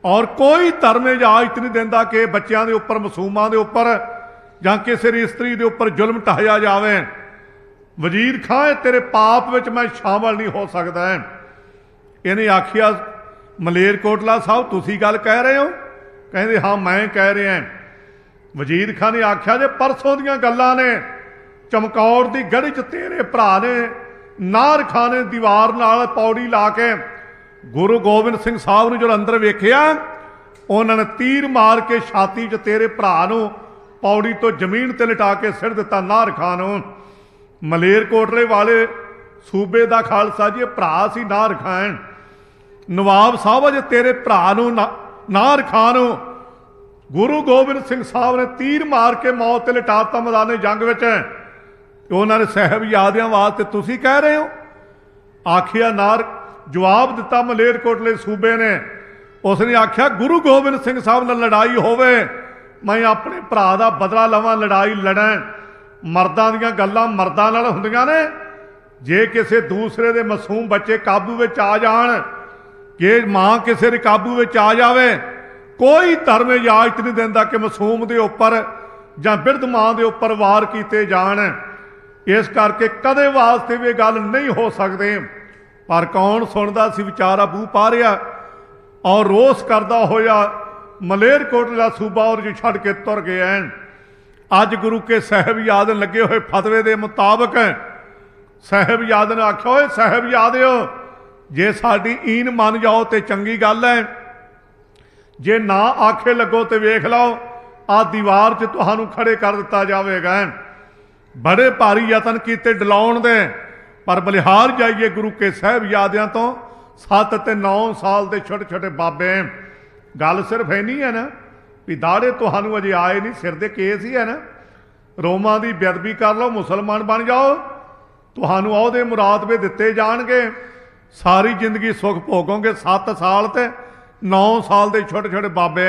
ਔਰ ਕੋਈ ਧਰਮ ਇਜਾਜ਼ਤ ਨਹੀਂ ਦਿੰਦਾ ਕਿ ਬੱਚਿਆਂ ਦੇ ਉੱਪਰ, ਮਾਸੂਮਾਂ ਦੇ ਉੱਪਰ ਜਾਂ ਕਿਸੇ ਇਸਤਰੀ ਦੇ ਉੱਪਰ ਜ਼ੁਲਮ ਢਾਇਆ ਜਾਵੇ। ਵਜ਼ੀਰ ਖਾਂ ਤੇਰੇ ਪਾਪ ਵਿੱਚ ਮੈਂ ਸ਼ਾਮਲ ਨਹੀਂ ਹੋ ਸਕਦਾ। ਇਹਨੇ ਆਖਿਆ ਮਲੇਰਕੋਟਲਾ ਸਾਹਿਬ ਤੁਸੀਂ ਗੱਲ ਕਹਿ ਰਹੇ ਹੋ? ਕਹਿੰਦੇ ਹਾਂ ਮੈਂ ਕਹਿ ਰਿਹਾ। ਵਜ਼ੀਰ ਖਾਂ ਨੇ ਆਖਿਆ ਜੇ ਪਰਸੋਂ ਦੀਆਂ ਗੱਲਾਂ ਨੇ, ਚਮਕੌਰ ਦੀ ਗੜ੍ਹੀ 'ਚ ਤੇਰੇ ਭਰਾ ਨੇ ਨਾਰ ਖਾਂ ਨੇ ਦੀਵਾਰ ਨਾਲ ਪੌੜੀ ਲਾ ਕੇ ਗੁਰੂ ਗੋਬਿੰਦ ਸਿੰਘ ਸਾਹਿਬ ਨੂੰ ਜਦੋਂ ਅੰਦਰ ਵੇਖਿਆ, ਉਹਨਾਂ ਨੇ ਤੀਰ ਮਾਰ ਕੇ ਛਾਤੀ 'ਚ ਤੇਰੇ ਭਰਾ ਨੂੰ ਪੌੜੀ ਤੋਂ ਜ਼ਮੀਨ ਤੇ ਲਿਟਾ ਕੇ ਸਿੱਟ ਦਿੱਤਾ ਨਾਰ ਖਾਂ ਨੂੰ। ਮਲੇਰਕੋਟਲੇ ਵਾਲੇ ਸੂਬੇ ਦਾ ਖਾਲਸਾ ਜੀ ਭਰਾ ਸੀ ਨਾਰ ਖਾਂ। ਨਵਾਬ ਸਾਹਿਬ ਜੇ ਤੇਰੇ ਭਰਾ ਨੂੰ ਨਾਰ ਖਾਂ ਨੂੰ ਗੁਰੂ ਗੋਬਿੰਦ ਸਿੰਘ ਸਾਹਿਬ ਨੇ ਤੀਰ ਮਾਰ ਕੇ ਮੌਤ ਤੇ ਲਿਟਾਤਾ ਮੈਦਾਨੇ ਜੰਗ ਵਿੱਚ, ਉਹਨਾਂ ਨੇ ਸਾਹਿਬਜ਼ਾਦਿਆਂ ਵਾਸਤੇ ਤੁਸੀਂ ਕਹਿ ਰਹੇ ਹੋ? ਆਖਿਆ ਨਾਰ ਜਵਾਬ ਦਿੱਤਾ ਮਲੇਰਕੋਟਲੇ ਸੂਬੇ ਨੇ, ਉਸਨੇ ਆਖਿਆ ਗੁਰੂ ਗੋਬਿੰਦ ਸਿੰਘ ਸਾਹਿਬ ਨਾਲ ਲੜਾਈ ਹੋਵੇ ਮੈਂ ਆਪਣੇ ਭਰਾ ਦਾ ਬਦਲਾ ਲਵਾਂ, ਲੜਾਈ ਲੜਾਂ। ਮਰਦਾਂ ਦੀਆਂ ਗੱਲਾਂ ਮਰਦਾਂ ਨਾਲ ਹੁੰਦੀਆਂ ਨੇ। ਜੇ ਕਿਸੇ ਦੂਸਰੇ ਦੇ ਮਾਸੂਮ ਬੱਚੇ ਕਾਬੂ ਵਿੱਚ ਆ ਜਾਣ, ਕਿ ਮਾਂ ਕਿਸੇ ਦੇ ਕਾਬੂ ਵਿੱਚ ਆ ਜਾਵੇ, ਕੋਈ ਧਰਮ ਇਜਾਜ਼ਤ ਨਹੀਂ ਦਿੰਦਾ ਕਿ ਮਾਸੂਮ ਦੇ ਉੱਪਰ ਜਾਂ ਬਿਰਧ ਮਾਂ ਦੇ ਉੱਪਰ ਵਾਰ ਕੀਤੇ ਜਾਣ। ਇਸ ਕਰਕੇ ਕਦੇ ਵਾਸਤੇ ਵੀ ਇਹ ਗੱਲ ਨਹੀਂ ਹੋ ਸਕਦੀ। ਪਰ ਕੌਣ ਸੁਣਦਾ ਸੀ? ਵਿਚਾਰਾ ਬੂ ਪਾ ਰਿਹਾ ਔਰ ਰੋਸ ਕਰਦਾ ਹੋਇਆ ਮਲੇਰਕੋਟਲਾ ਸੂਬਾ ਔਰ ਜੀ ਛੱਡ ਕੇ ਤੁਰ ਗਏ। ਅੱਜ ਗੁਰੂ ਕੇ ਸਾਹਿਬਜ਼ਾਦੇ ਲੱਗੇ ਹੋਏ ਫਤਵੇ ਦੇ ਮੁਤਾਬਕ ਸਾਹਿਬਜ਼ਾਦੇ ਨੇ ਆਖਿਆ, ਓਏ ਸਾਹਿਬਜ਼ਾਦਿਓ ਜੇ ਸਾਡੀ ਈਨ ਮੰਨ ਜਾਓ ਤੇ ਚੰਗੀ ਗੱਲ ਹੈ, ਜੇ ਨਾ ਆਖੇ ਲੱਗੋ ਤੇ ਵੇਖ ਲਓ ਆ ਦੀਵਾਰ 'ਚ ਤੁਹਾਨੂੰ ਖੜੇ ਕਰ ਦਿੱਤਾ ਜਾਵੇਗਾ। ਬੜੇ ਭਾਰੀ ਯਤਨ ਕੀਤੇ ਡਲਾਉਣ ਦੇ, ਪਰ ਬਲਿਹਾਰ ਜਾਈਏ ਗੁਰੂ ਕੇ ਸਾਹਿਬਜ਼ਾਦਿਆਂ ਤੋਂ 7 ਤੇ 9 ਸਾਲ ਦੇ ਛੋਟੇ ਛੋਟੇ ਬਾਬੇ। ਗੱਲ ਸਿਰਫ ਇਹ ਨਹੀਂ ਹੈ ਨਾ ਵੀ ਦਾੜੇ ਤੁਹਾਨੂੰ ਅਜੇ ਆਏ ਨਹੀਂ, ਸਿਰ ਦੇ ਕੇਸ ਹੀ ਹੈ ਨਾ। ਰੋਮਾਂ ਦੀ ਬੇਅਦਬੀ ਕਰ ਲਓ, ਮੁਸਲਮਾਨ ਬਣ ਜਾਓ, ਤੁਹਾਨੂੰ ਅਹੁਦੇ ਮੁਰਾਤਬੇ ਦਿੱਤੇ ਜਾਣਗੇ, ਸਾਰੀ ਜ਼ਿੰਦਗੀ ਸੁੱਖ ਭੋਗੋਗੇ। 7 ਸਾਲ ਤੇ 9 ਸਾਲ ਦੇ ਛੋਟੇ ਛੋਟੇ ਬਾਬੇ।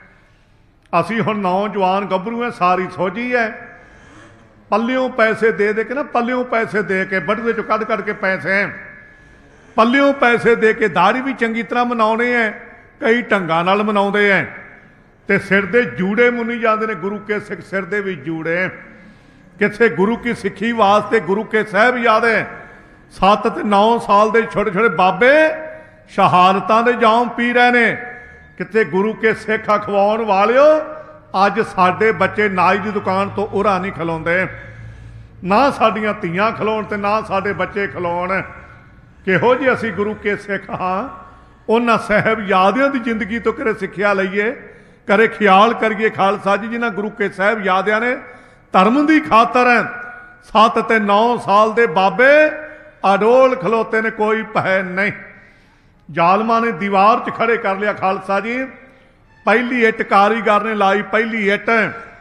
ਅਸੀਂ ਹੁਣ ਨੌਜਵਾਨ ਗੱਭਰੂ ਹੈ, ਸਾਰੀ ਸੋਝੀ ਹੈ। ਪੱਲਿਓਂ ਪੈਸੇ ਦੇ ਦੇ ਕੇ ਨਾ, ਪੱਲਿਓਂ ਪੈਸੇ ਦੇ ਕੇ ਬਟੂਏ ਚੋਂ ਕੱਢ ਕੱਢ ਕੇ ਪੈਸੇ, ਪੱਲਿਓਂ ਪੈਸੇ ਦੇ ਕੇ ਦਾੜੀ ਵੀ ਚੰਗੀ ਤਰ੍ਹਾਂ ਮਨਾਉਣੇ ਹੈ, ਕਈ ਢੰਗਾਂ ਨਾਲ ਮਨਾਉਂਦੇ ਹੈ, ਤੇ ਸਿਰ ਦੇ ਜੂੜੇ ਮੁੰਨੀ ਜਾਂਦੇ ਨੇ। ਗੁਰੂ ਕੇ ਸਿੱਖ ਸਿਰ ਦੇ ਵੀ ਜੂੜੇ, ਕਿਸੇ ਗੁਰੂ ਕੀ ਸਿੱਖੀ ਵਾਸਤੇ ਗੁਰੂ ਕੇ ਸਾਹਿਬਜ਼ਾਦੇ 7 ਤੇ 9 ਸਾਲ ਦੇ ਛੋਟੇ ਛੋਟੇ ਬਾਬੇ ਸ਼ਹਾਦਤਾਂ ਦੇ ਜਾਮ ਪੀ ਰਹੇ ਨੇ। ਕਿਤੇ ਗੁਰੂ ਕੇ ਸਿੱਖ ਅਖਵਾਉਣ ਵਾਲਿਓ, ਅੱਜ ਸਾਡੇ ਬੱਚੇ ਨਾਈ ਦੀ ਦੁਕਾਨ ਤੋਂ ਉਰਾ ਨਹੀਂ ਖਲੋਂਦੇ, ਨਾ ਸਾਡੀਆਂ ਧੀਆਂ ਖਲੋਣ ਤੇ ਨਾ ਸਾਡੇ ਬੱਚੇ ਖਲੋਣ। ਕਿਹੋ ਜਿਹੇ ਅਸੀਂ ਗੁਰੂ ਕੇ ਸਿੱਖ ਹਾਂ। ਉਹਨਾਂ ਸਾਹਿਬਜ਼ਾਦਿਆਂ ਦੀ ਜ਼ਿੰਦਗੀ ਤੋਂ ਕਰੇ ਸਿੱਖਿਆ ਲਈਏ, ਕਰੇ ਖਿਆਲ ਕਰੀਏ ਖਾਲਸਾ ਜੀ, ਜਿਨ੍ਹਾਂ ਗੁਰੂ ਕੇ ਸਾਹਿਬਜ਼ਾਦਿਆਂ ਨੇ ਧਰਮ ਦੀ ਖਾਤਰ 7 ਤੇ 9 ਸਾਲ ਦੇ ਬਾਬੇ ਅਡੋਲ ਖਲੋਤੇ ਨੇ, ਕੋਈ ਭੈ ਨਹੀਂ। ਜ਼ਾਲਮਾਂ ਨੇ ਦੀਵਾਰ 'ਚ ਖੜੇ ਕਰ ਲਿਆ ਖਾਲਸਾ ਜੀ। ਪਹਿਲੀ ਇੱਟ ਕਾਰੀਗਰ ਨੇ ਲਾਈ, ਪਹਿਲੀ ਇੱਟ,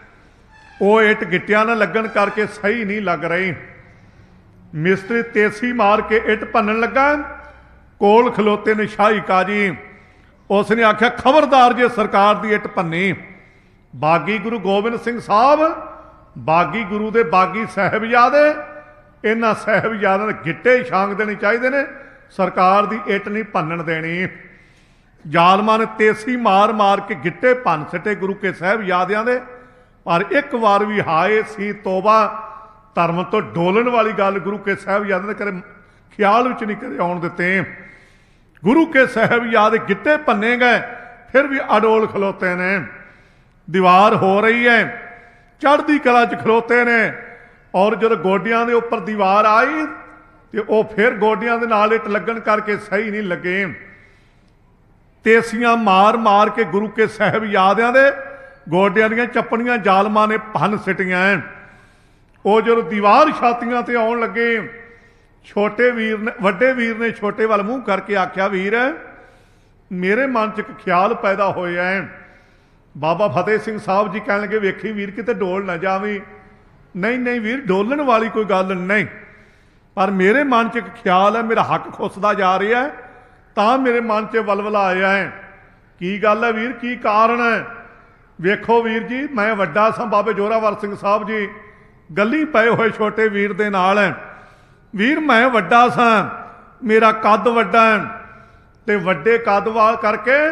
ਉਹ ਇੱਟ ਗਿੱਟਿਆਂ ਨਾਲ ਲੱਗਣ ਕਰਕੇ ਸਹੀ ਨਹੀਂ ਲੱਗ ਰਹੀ। ਮਿਸਤਰੀ ਤੇਸੀ ਮਾਰ ਕੇ ਇੱਟ ਭੰਨਣ ਲੱਗਾ, ਕੋਲ ਖਲੋਤੇ ਨੇ ਸ਼ਾਹੀ ਕਾਜੀ। ਉਸ ਨੇ ਆਖਿਆ ਖਬਰਦਾਰ ਜੇ ਸਰਕਾਰ ਦੀ ਇੱਟ ਭੰਨੀ। ਬਾਗੀ ਗੁਰੂ ਗੋਬਿੰਦ ਸਿੰਘ ਸਾਹਿਬ, ਬਾਗੀ ਗੁਰੂ ਦੇ ਬਾਗੀ ਸਾਹਿਬਜ਼ਾਦੇ, ਇਹਨਾਂ ਸਾਹਿਬਜ਼ਾਦਿਆਂ ਦੇ ਗਿੱਟੇ ਛਾਂਗ ਦੇਣੇ ਚਾਹੀਦੇ ਨੇ, ਸਰਕਾਰ ਦੀ ਇੱਟ ਨਹੀਂ ਭੰਨਣ ਦੇਣੀ। ਜ਼ਾਲਮਾਂ ਨੇ ਤੇਸੀ ਮਾਰ ਮਾਰ ਕੇ ਗਿੱਟੇ ਭੰਨ ਸਿੱਟੇ ਗੁਰੂ ਕੇ ਸਾਹਿਬਜ਼ਾਦਿਆਂ ਦੇ, ਪਰ ਇੱਕ ਵਾਰ ਵੀ ਹਾਏ ਸੀ ਤੋਬਾ, ਧਰਮ ਤੋਂ ਡੋਲਣ ਵਾਲੀ ਗੱਲ ਗੁਰੂ ਕੇ ਸਾਹਿਬਜ਼ਾਦਿਆਂ ਨੇ ਕਦੇ ਖਿਆਲ ਵਿੱਚ ਨਹੀਂ ਕਦੇ ਆਉਣ ਦਿੱਤੇ। ਗੁਰੂ ਕੇ ਸਾਹਿਬਜ਼ਾਦੇ ਗਿੱਟੇ ਭੰਨੇ ਗਏ, ਫਿਰ ਵੀ ਅਡੋਲ ਖਲੋਤੇ ਨੇ। ਦੀਵਾਰ ਹੋ ਰਹੀ ਹੈ, ਚੜ੍ਹਦੀ ਕਲਾ 'ਚ ਖਲੋਤੇ ਨੇ, ਔਰ ਜਦੋਂ ਗੋਡਿਆਂ ਦੇ ਉੱਪਰ ਦੀਵਾਰ ਆਈ ਤੇ ਉਹ ਫਿਰ ਗੋਡਿਆਂ ਦੇ ਨਾਲ ਇੱਟ ਲੱਗਣ ਕਰਕੇ ਸਹੀ ਨਹੀਂ ਲੱਗੇ। ਤੇਸੀਆਂ ਮਾਰ ਮਾਰ ਕੇ ਗੁਰੂ ਕੇ ਸਾਹਿਬਜ਼ਾਦਿਆਂ ਦੇ ਗੋਡਿਆਂ ਦੀਆਂ ਚੱਪਣੀਆਂ ਜ਼ਾਲਮਾਂ ਨੇ ਭੰਨ ਸਿੱਟੀਆਂ। ਉਹ ਜਦੋਂ ਦੀਵਾਰ ਛਾਤੀਆਂ ਤੇ ਆਉਣ ਲੱਗੇ, ਛੋਟੇ ਵੀਰ ਨੇ, ਵੱਡੇ ਵੀਰ ਨੇ ਛੋਟੇ ਵੱਲ ਮੂੰਹ ਕਰਕੇ ਆਖਿਆ, ਵੀਰ ਮੇਰੇ ਮਨ 'ਚ ਇੱਕ ਖਿਆਲ ਪੈਦਾ ਹੋਇਆ ਹੈ। ਬਾਬਾ ਫਤਿਹ ਸਿੰਘ ਸਾਹਿਬ ਜੀ ਕਹਿਣ ਲੱਗੇ, ਵੇਖੀ ਵੀਰ ਕਿਤੇ ਡੋਲ ਨਾ ਜਾਵੀਂ। ਨਹੀਂ ਨਹੀਂ ਵੀਰ, ਡੋਲਣ ਵਾਲੀ ਕੋਈ ਗੱਲ ਨਹੀਂ, ਪਰ ਮੇਰੇ ਮਨ 'ਚ ਇੱਕ ਖਿਆਲ ਹੈ, ਮੇਰਾ ਹੱਕ ਖੁੱਸਦਾ ਜਾ ਰਿਹਾ ਹੈ, ਤਾਂ ਮੇਰੇ ਮਨ 'ਚ ਵਲਵਲਾ ਆਇਆ ਹੈ। ਕੀ ਗੱਲ ਹੈ ਵੀਰ, ਕੀ ਕਾਰਨ ਹੈ? ਵੇਖੋ ਵੀਰ ਜੀ, ਮੈਂ ਵੱਡਾ ਸਾਂ, ਬਾਬੇ ਜੋਰਾਵਰ ਸਿੰਘ ਸਾਹਿਬ ਜੀ ਗੱਲੀ ਪਏ ਹੋਏ ਛੋਟੇ ਵੀਰ ਦੇ ਨਾਲ ਹੈ। ਵੀਰ ਮੈਂ ਵੱਡਾ ਸਾਂ, ਮੇਰਾ ਕੱਦ ਵੱਡਾ ਹੈ, ਤੇ ਵੱਡੇ ਕੱਦ ਵਾਲ ਕਰਕੇ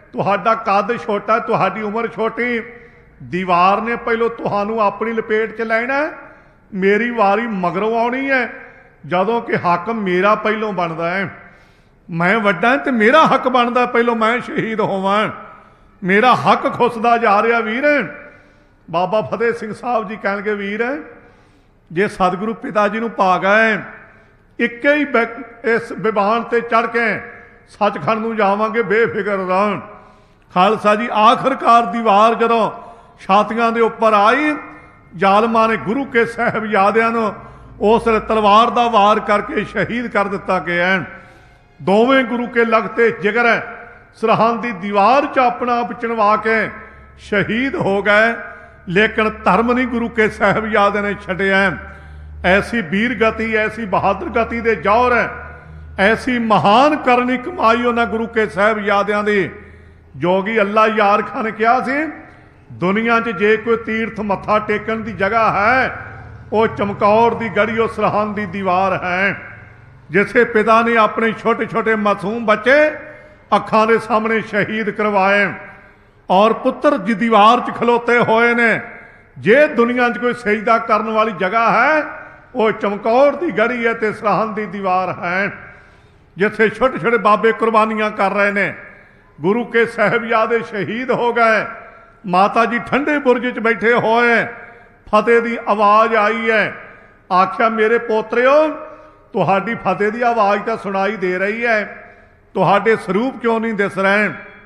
तुहाडा कद छोटा, तुहाडी उम्र छोटी, दीवार ने पहलों तुहानू अपनी लपेट च लैना, मेरी वारी मगरों आनी है, जदों कि हक मेरा पहलों बनता है। मैं वड्डा तो मेरा हक बनता पहलों मैं शहीद होवां, मेरा हक खुसदा जा रहा वीर। बाबा फतेह सिंह साहब जी कहणगे वीर जे सतगुरु पिता जी नूं पा गए, एक ही इस विमान ते चढ़ के सचखंड नूं जावांगे बेफिक्र रहण। खालसा जी आखिरकार दीवार जदों छातियां दे उपर आई, जालमां ने गुरु के साहिबजादियां नूं उस तलवार दा वार करके शहीद कर दिता गया। दोवें गुरु के लगते जिगर सरहद की दीवार च अपना आप चिणवा के शहीद हो गए, लेकिन धर्म नहीं गुरु के साहिबजादे ने छड्डिया। ऐसी वीर गति, ऐसी बहादुर गति दे जौहर, ऐसी महान करनी कमाई उन्होंने गुरु के साहिबजादियां दी। जोगी अल्लाह यार खां ने कहा सी, दुनिया च जे कोई तीर्थ मत्था टेकन की जगह है, वो चमकौर की गढ़ी, वो सरहद की दीवार है। जिसे पिता ने अपने छोटे छोटे मासूम बच्चे अखां दे सामने शहीद करवाए और पुत्र जी दीवार च खलोते हुए ने। जे दुनिया च कोई सजदा करने वाली जगह है, वो चमकौर की गढ़ी है तो सरहद की दीवार है। जिथे छोटे छोटे बाबे कुर्बानियां कर रहे हैं, गुरु के साहिबजादे शहीद हो गए। माता जी ठंडे बुरज च बैठे हुए, फतेह की आवाज़ आई है। आख्या मेरे पोतरिओ, तुहाडी फतेह की आवाज़ तो सुनाई दे रही है, तुहाडे स्वरूप क्यों नहीं दिस रहे।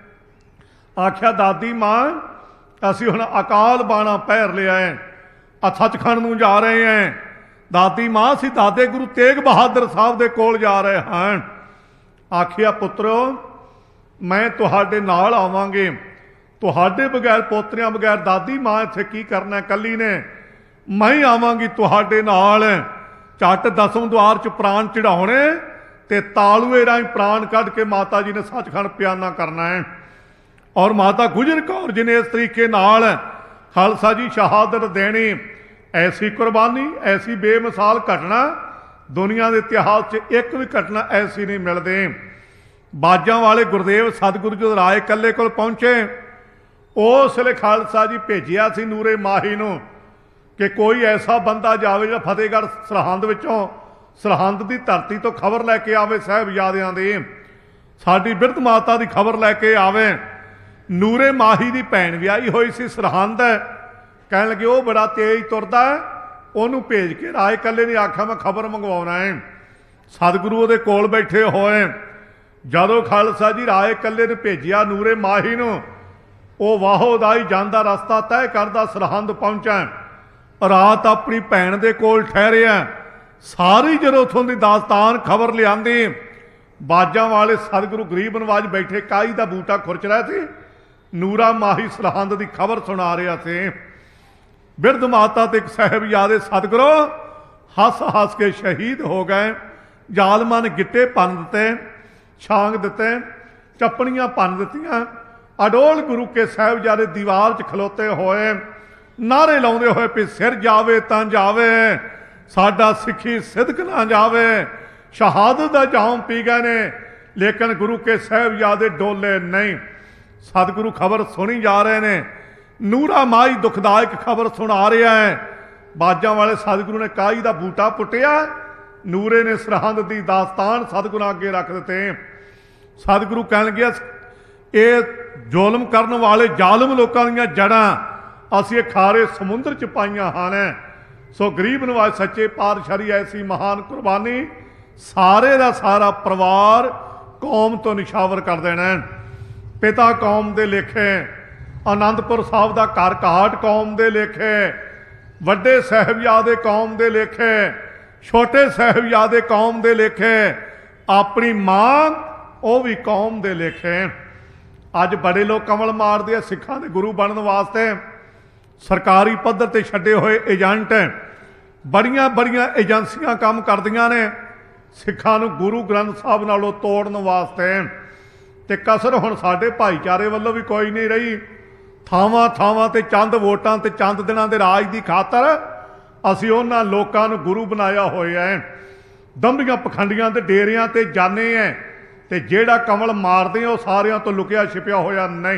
आख्या दादी माँ, असी हुण अकाल बाणा पहिर लिया है, सचखंड नूं जा रहे हैं। दादी माँ, असी दादे गुरु तेग बहादुर साहब दे कोल जा रहे हैं। आखिया पुत्रो, मैं तुहाडे नाल आवांगे, तुहाडे बगैर पोतरियां बगैर दादी माँ इत्थे की करना कली ने, मैं ही आवांगी तुहाडे नाल। झट दसम द्वार च प्राण चढ़ाने ते तालूए राही प्राण कढ़ के माता जी ने सचखंड प्याना करना है। और माता गुजर कौर जी ने इस तरीके नाल खालसा जी शहादत देनी। ऐसी कुर्बानी, ऐसी बेमिसाल घटना दुनिया के इतिहास च एक भी घटना ऐसी नहीं मिलती। बाजां वाले गुरदेव सतगुरु जो राय कल्ले कोल पहुंचे, उस वे खालसा जी भेजिया सी नूरे माही नूं कि कोई ऐसा बंदा जावे जो फतेहगढ़ सरहंद विचों, सरहंद की धरती तो खबर लैके आवे, साहिबजादियां दी साडी बिरध माता की खबर लैके आवे। नूरे माही की भैन विआही हुई सी सरहंद, कहण लगे वो बड़ा तेज तुरदा है, उहनूं भेज के राय कल्ले ने आख्या मैं खबर मंगवाउणा है। सतगुरु उहदे कोल बैठे होए, जदों खालसा जी राय कल्ले ने भेजिया नूरे माही नूं, वो वाहोदाई जांदा रस्ता तय करदा सरहंद पहुंचा। रात अपनी भैन दे कोल ठहरिया। सारी जदों उत्थों दी दास्तान खबर लिआंदी, बाजां वाले सतगुरु गरीब नवाज बैठे काई दा बूटा खुरच रहे थे, नूरा माही सरहंद की खबर सुना रहा से। बिरध माता ते साहिबजादे सतगुरु हस हस के शहीद हो गए। जालमां ने गिट्टे भन दिते, छांग दिते, चपड़ियां भन दित्तियां। अडोल गुरु के साहिबजादे दीवार च खलोते हुए नारे लाउंदे हुए भी सिर जावे तां जावे, साडा सिखी सिदक ना जावे। शहादत दा जाम पी गए ने, लेकिन गुरु के साहिबजादे डोले नहीं। सतगुरु खबर सुनी जा रहे ने, नूरा माई दुखदायक खबर सुना रहा है। बाजां वाले सतगुरु ने काई दा बूटा पुटिया, नूरे ने सरहंद की दास्तान सतगुरु अगे रख दिते। सतगुरु कहण लगे ये जुल्म करने वाले जालम लोगों दी जड़ां असीं खारे समुद्र च पाईयां हन। सो गरीब नवाज सच्चे पातशाह दी ऐसी महान कुर्बानी सारे दा सारा परिवार कौम तो निछावर कर देना। पिता कौम दे लेखे, आनंदपुर साहब दा घर घाट कौम दे लेखे, वड्डे साहिबजादे कौम दे लेखे, छोटे साहिबजादे कौम दे लेखे, अपनी मां वो भी कौम दे लेखे। अज बड़े लोग कमल मारते सिखां दे गुरु बनने वास्ते सरकारी पद्धर ते छड्डे हुए एजेंट बड़ियां बड़ियां एजेंसियां काम करदियां ने सिखां नूं गुरु ग्रंथ साहब नालों तोड़न वास्ते। ते कसर हुण साडे भाईचारे वल्लों भी कोई नहीं रही। थावां थावां ते चंद वोटां ते चंद दिनां दे राज दी खातर असीं उन्हां लोकां नूं गुरु बनाया होया है। दंभियां पखंडियां ते डेरियां ते जाने हैं ਤੇ ਜਿਹੜਾ ਕਮਲ ਮਾਰਦੇ ਉਹ ਸਾਰਿਆਂ ਤੋਂ ਲੁਕਿਆ ਛਿਪਿਆ ਹੋਇਆ ਨਹੀਂ।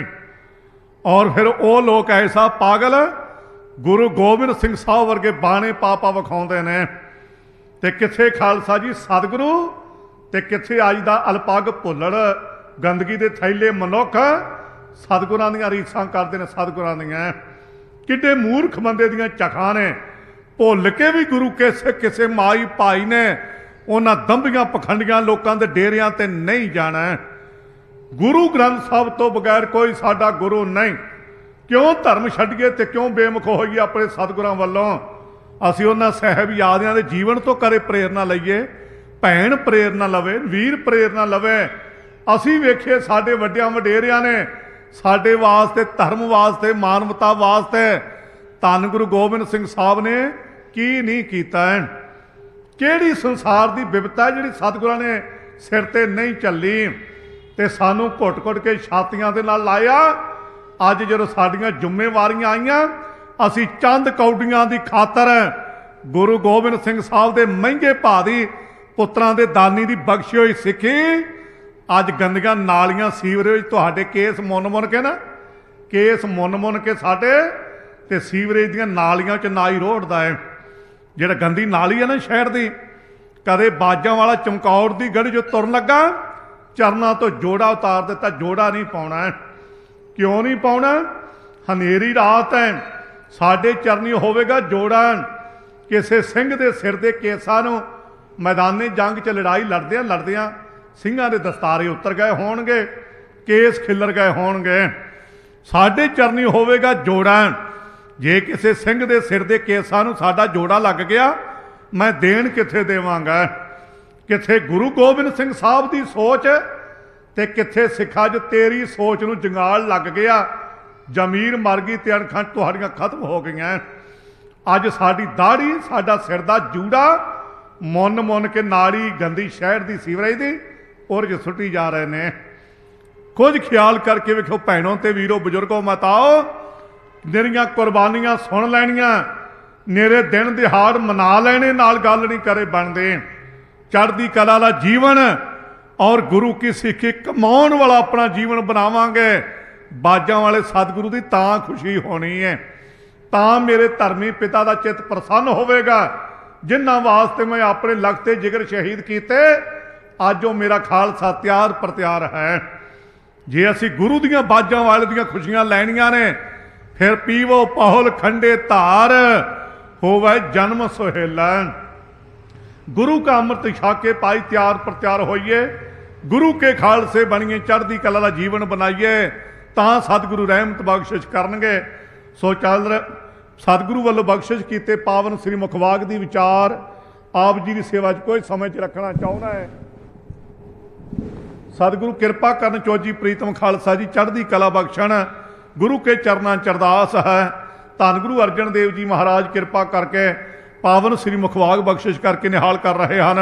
ਔਰ ਫਿਰ ਉਹ ਲੋਕ ਐਸਾ ਪਾਗਲ ਗੁਰੂ ਗੋਬਿੰਦ ਸਿੰਘ ਸਾਹਿਬ ਵਰਗੇ ਬਾਣੇ ਪਾਪਾ ਵਿਖਾਉਂਦੇ ਨੇ, ਤੇ ਕਿੱਥੇ ਖਾਲਸਾ ਜੀ ਸਤਿਗੁਰੂ ਤੇ ਕਿੱਥੇ ਅੱਜ ਦਾ ਅਲਪੱਗ ਭੁੱਲੜ ਗੰਦਗੀ ਦੇ ਥੈਲੇ ਮਨੁੱਖ ਸਤਿਗੁਰਾਂ ਦੀਆਂ ਰੀਸਾਂ ਕਰਦੇ ਨੇ। ਸਤਿਗੁਰਾਂ ਦੀਆਂ ਕਿੱਡੇ ਮੂਰਖ ਬੰਦੇ ਦੀਆਂ ਚਖਾਂ ਨੇ, ਭੁੱਲ ਕੇ ਵੀ ਗੁਰੂ ਕਿਸੇ ਮਾਈ ਭਾਈ ਨੇ ਉਹਨਾਂ ਦੰਭੀਆਂ ਪਖੰਡੀਆਂ ਲੋਕਾਂ ਦੇ ਡੇਰਿਆਂ ਤੇ ਨਹੀਂ ਜਾਣਾ। ਗੁਰੂ ਗ੍ਰੰਥ ਸਾਹਿਬ ਤੋਂ ਬਗੈਰ ਕੋਈ ਸਾਡਾ ਗੁਰੂ ਨਹੀਂ। ਕਿਉਂ ਧਰਮ ਛੱਡੀਏ ਤੇ ਕਿਉਂ ਬੇਮੁਖ ਹੋਈਏ ਆਪਣੇ ਸਤਿਗੁਰਾਂ ਵੱਲੋਂ? ਅਸੀਂ ਉਹਨਾਂ ਸਾਹਿਬਜ਼ਾਦਿਆਂ ਦੇ ਜੀਵਨ ਤੋਂ ਕਰੇ ਪ੍ਰੇਰਨਾ ਲਈਏ, ਭੈਣ ਪ੍ਰੇਰਨਾ ਲਵੇ, ਵੀਰ ਪ੍ਰੇਰਨਾ ਲਵੇ। ਅਸੀਂ ਵੇਖੀਏ ਸਾਡੇ ਵੱਡਿਆਂ ਵਡੇਰਿਆਂ ਨੇ ਸਾਡੇ ਵਾਸਤੇ, ਧਰਮ ਵਾਸਤੇ, ਮਾਨਵਤਾ ਵਾਸਤੇ ਧੰਨ ਗੁਰੂ ਗੋਬਿੰਦ ਸਿੰਘ ਸਾਹਿਬ ਨੇ ਕੀ ਨਹੀਂ ਕੀਤਾ। ਕਿਹੜੀ ਸੰਸਾਰ ਦੀ ਬਿਪਤਾ ਜਿਹੜੀ ਸਤਿਗੁਰਾਂ ਨੇ ਸਿਰ ਤੇ ਨਹੀਂ ਚੱਲੀ, ਤੇ ਸਾਨੂੰ ਘੁੱਟ-ਘੁੱਟ ਕੇ ਛਾਤੀਆਂ ਦੇ ਨਾਲ ਲਾਇਆ। ਅੱਜ ਜਦੋਂ ਸਾਡੀਆਂ ਜ਼ਿੰਮੇਵਾਰੀਆਂ ਆਈਆਂ, ਅਸੀਂ ਚੰਦ ਕੌਡੀਆਂ ਦੀ ਖਾਤਰ ਗੁਰੂ ਗੋਬਿੰਦ ਸਿੰਘ ਸਾਹਿਬ ਦੇ ਮਹਿੰਗੇ ਭਾਅ ਦੀ ਪੁੱਤਰਾਂ ਦੇ ਦਾਨੀ ਦੀ ਬਖਸ਼ੀ ਹੋਈ ਸਿੱਖੀ ਅੱਜ ਗੰਦੀਆਂ ਨਾਲੀਆਂ ਸੀਵਰੇਜ ਤੁਹਾਡੇ ਕੇਸ ਮੁੰਨ ਕੇ ਨਾ, ਕੇਸ ਮੁੰਨ ਕੇ ਸਾਡੇ ਤੇ ਸੀਵਰੇਜ ਦੀਆਂ ਨਾਲੀਆਂ 'ਚ ਨਾ ਹੀ ਰੋੜਦਾ ਹੈ। ਜਿਹੜਾ ਗੰਦੀ ਨਾਲੀ ਹੈ ਨਾ ਸ਼ਹਿਰ ਦੀ, ਕਦੇ ਬਾਜਾਂ ਵਾਲਾ ਚਮਕੌਰ ਦੀ ਗੜੀ 'ਚੋਂ ਤੁਰਨ ਲੱਗਾ ਚਰਨਾਂ ਤੋਂ ਜੋੜਾ ਉਤਾਰ ਦਿੱਤਾ। ਜੋੜਾ ਨਹੀਂ ਪਾਉਣਾ। ਕਿਉਂ ਨਹੀਂ ਪਾਉਣਾ? ਹਨੇਰੀ ਰਾਤ ਹੈ, ਸਾਡੇ ਚਰਨੀ ਹੋਵੇਗਾ ਜੋੜਾ। ਕਿਸੇ ਸਿੰਘ ਦੇ ਸਿਰ ਦੇ ਕੇਸਾਂ ਨੂੰ ਮੈਦਾਨੇ ਜੰਗ 'ਚ ਲੜਾਈ ਲੜਦਿਆਂ ਸਿੰਘਾਂ ਦੇ ਦਸਤਾਰੇ ਉਤਰ ਗਏ ਹੋਣਗੇ, ਕੇਸ ਖਿੱਲਰ ਗਏ ਹੋਣਗੇ। ਸਾਡੇ ਚਰਨੀ ਹੋਵੇਗਾ ਜੋੜਾ। ਜੇ ਕਿਸੇ ਸਿੰਘ ਦੇ ਸਿਰ ਦੇ ਕੇਸਾਂ ਨੂੰ ਸਾਡਾ ਜੋੜਾ ਲੱਗ ਗਿਆ, ਮੈਂ ਦੇਣ ਕਿੱਥੇ ਦੇਵਾਂਗਾ? ਕਿੱਥੇ ਗੁਰੂ ਗੋਬਿੰਦ ਸਿੰਘ ਸਾਹਿਬ ਦੀ ਸੋਚ ਤੇ ਕਿੱਥੇ ਸਿੱਖਾਂ 'ਚ ਤੇਰੀ ਸੋਚ ਨੂੰ ਜੰਗਾਲ ਲੱਗ ਗਿਆ। ਜ਼ਮੀਰ ਮਰ ਗਈ ਤੇ ਅਣਖਾਂ ਤੁਹਾਡੀਆਂ ਖਤਮ ਹੋ ਗਈਆਂ। ਅੱਜ ਸਾਡੀ ਦਾੜੀ, ਸਾਡਾ ਸਿਰ ਦਾ ਜੂੜਾ ਮੁੰਨ ਕੇ ਨਾਲੀ ਗੰਦੀ ਸ਼ਹਿਰ ਦੀ ਸੀਵਰੇਜ ਦੀ ਔਰ 'ਚ ਸੁੱਟੀ ਜਾ ਰਹੇ ਨੇ। ਕੁਝ ਖਿਆਲ ਕਰਕੇ ਵੇਖੋ ਭੈਣੋਂ ਤੇ ਵੀਰੋ, ਬਜ਼ੁਰਗੋ, ਮਾਤਾਓ, ਮੇਰੀਆਂ ਕੁਰਬਾਨੀਆਂ ਸੁਣ ਲੈਣੀਆਂ, ਮੇਰੇ ਦਿਨ ਦਿਹਾੜ ਮਨਾ ਲੈਣੇ, ਨਾਲ ਗੱਲ ਨਹੀਂ ਕਰੇ ਬਣਦੇ। ਚੜ੍ਹਦੀ ਕਲਾ ਵਾਲਾ ਜੀਵਨ ਔਰ ਗੁਰੂ ਕੀ ਸਿੱਖੀ ਕਮਾਉਣ ਵਾਲਾ ਆਪਣਾ ਜੀਵਨ ਬਣਾਵਾਂਗੇ। ਬਾਜਾਂ ਵਾਲੇ ਸਤਿਗੁਰੂ ਦੀ ਤਾਂ ਖੁਸ਼ੀ ਹੋਣੀ ਹੈ, ਤਾਂ ਮੇਰੇ ਧਰਮੀ ਪਿਤਾ ਦਾ ਚਿੱਤ ਪ੍ਰਸੰਨ ਹੋਵੇਗਾ, ਜਿਨ੍ਹਾਂ ਵਾਸਤੇ ਮੈਂ ਆਪਣੇ ਲਖਤੇ ਜਿਗਰ ਸ਼ਹੀਦ ਕੀਤੇ। ਅੱਜ ਉਹ ਮੇਰਾ ਖਾਲਸਾ ਤਿਆਰ ਪ੍ਰਤਿਆਰ ਹੈ। ਜੇ ਅਸੀਂ ਗੁਰੂ ਦੀਆਂ ਬਾਜਾਂ ਵਾਲੇ ਦੀਆਂ ਖੁਸ਼ੀਆਂ ਲੈਣੀਆਂ ਨੇ, ਫਿਰ ਪੀਵੋ ਪਹੁਲ ਖੰਡੇ ਧਾਰ, ਹੋਵੇ ਜਨਮ ਸੁਹੇਲਾ। ਗੁਰੂ का अमृत छाके पाई ਤਿਆਰ ਪ੍ਰਤਿਆਰ ਹੋਈਏ, ਗੁਰੂ ਕੇ ਖਾਲਸੇ ਬਣੀਏ, ਚੜ੍ਹਦੀ ਕਲਾ ਦਾ ਜੀਵਨ ਬਣਾਈਏ, ਤਾਂ ਸਤਿਗੁਰੂ ਰਹਿਮਤ ਬਖਸ਼ਿਸ਼ ਕਰਨਗੇ। ਸੋ ਚੱਲ ਸਤਿਗੁਰੂ ਵੱਲੋਂ ਬਖਸ਼ਿਸ਼ ਕੀਤੇ ਪਾਵਨ ਸ੍ਰੀ ਮੁਖਵਾਕ ਦੀ ਵਿਚਾਰ ਆਪ ਜੀ ਦੀ ਸੇਵਾ 'ਚ ਕੋਈ ਸਮੇਂ 'ਚ ਰੱਖਣਾ ਚਾਹੁੰਦਾ ਹੈ। ਸਤਿਗੁਰੂ ਕਿਰਪਾ ਕਰਨ, ਚੋਜੀ ਪ੍ਰੀਤਮ ਖਾਲਸਾ ਜੀ ਚੜ੍ਹਦੀ ਕਲਾ ਬਖਸ਼ਣ, ਗੁਰੂ ਕੇ ਚਰਨਾਂ 'ਚ ਅਰਦਾਸ ਹੈ। ਧੰਨ ਗੁਰੂ ਅਰਜਨ ਦੇਵ ਜੀ ਮਹਾਰਾਜ ਕਿਰਪਾ ਕਰਕੇ ਪਾਵਨ ਸ੍ਰੀ ਮੁਖਵਾਕ ਬਖਸ਼ਿਸ਼ ਕਰਕੇ ਨਿਹਾਲ ਕਰ ਰਹੇ ਹਨ।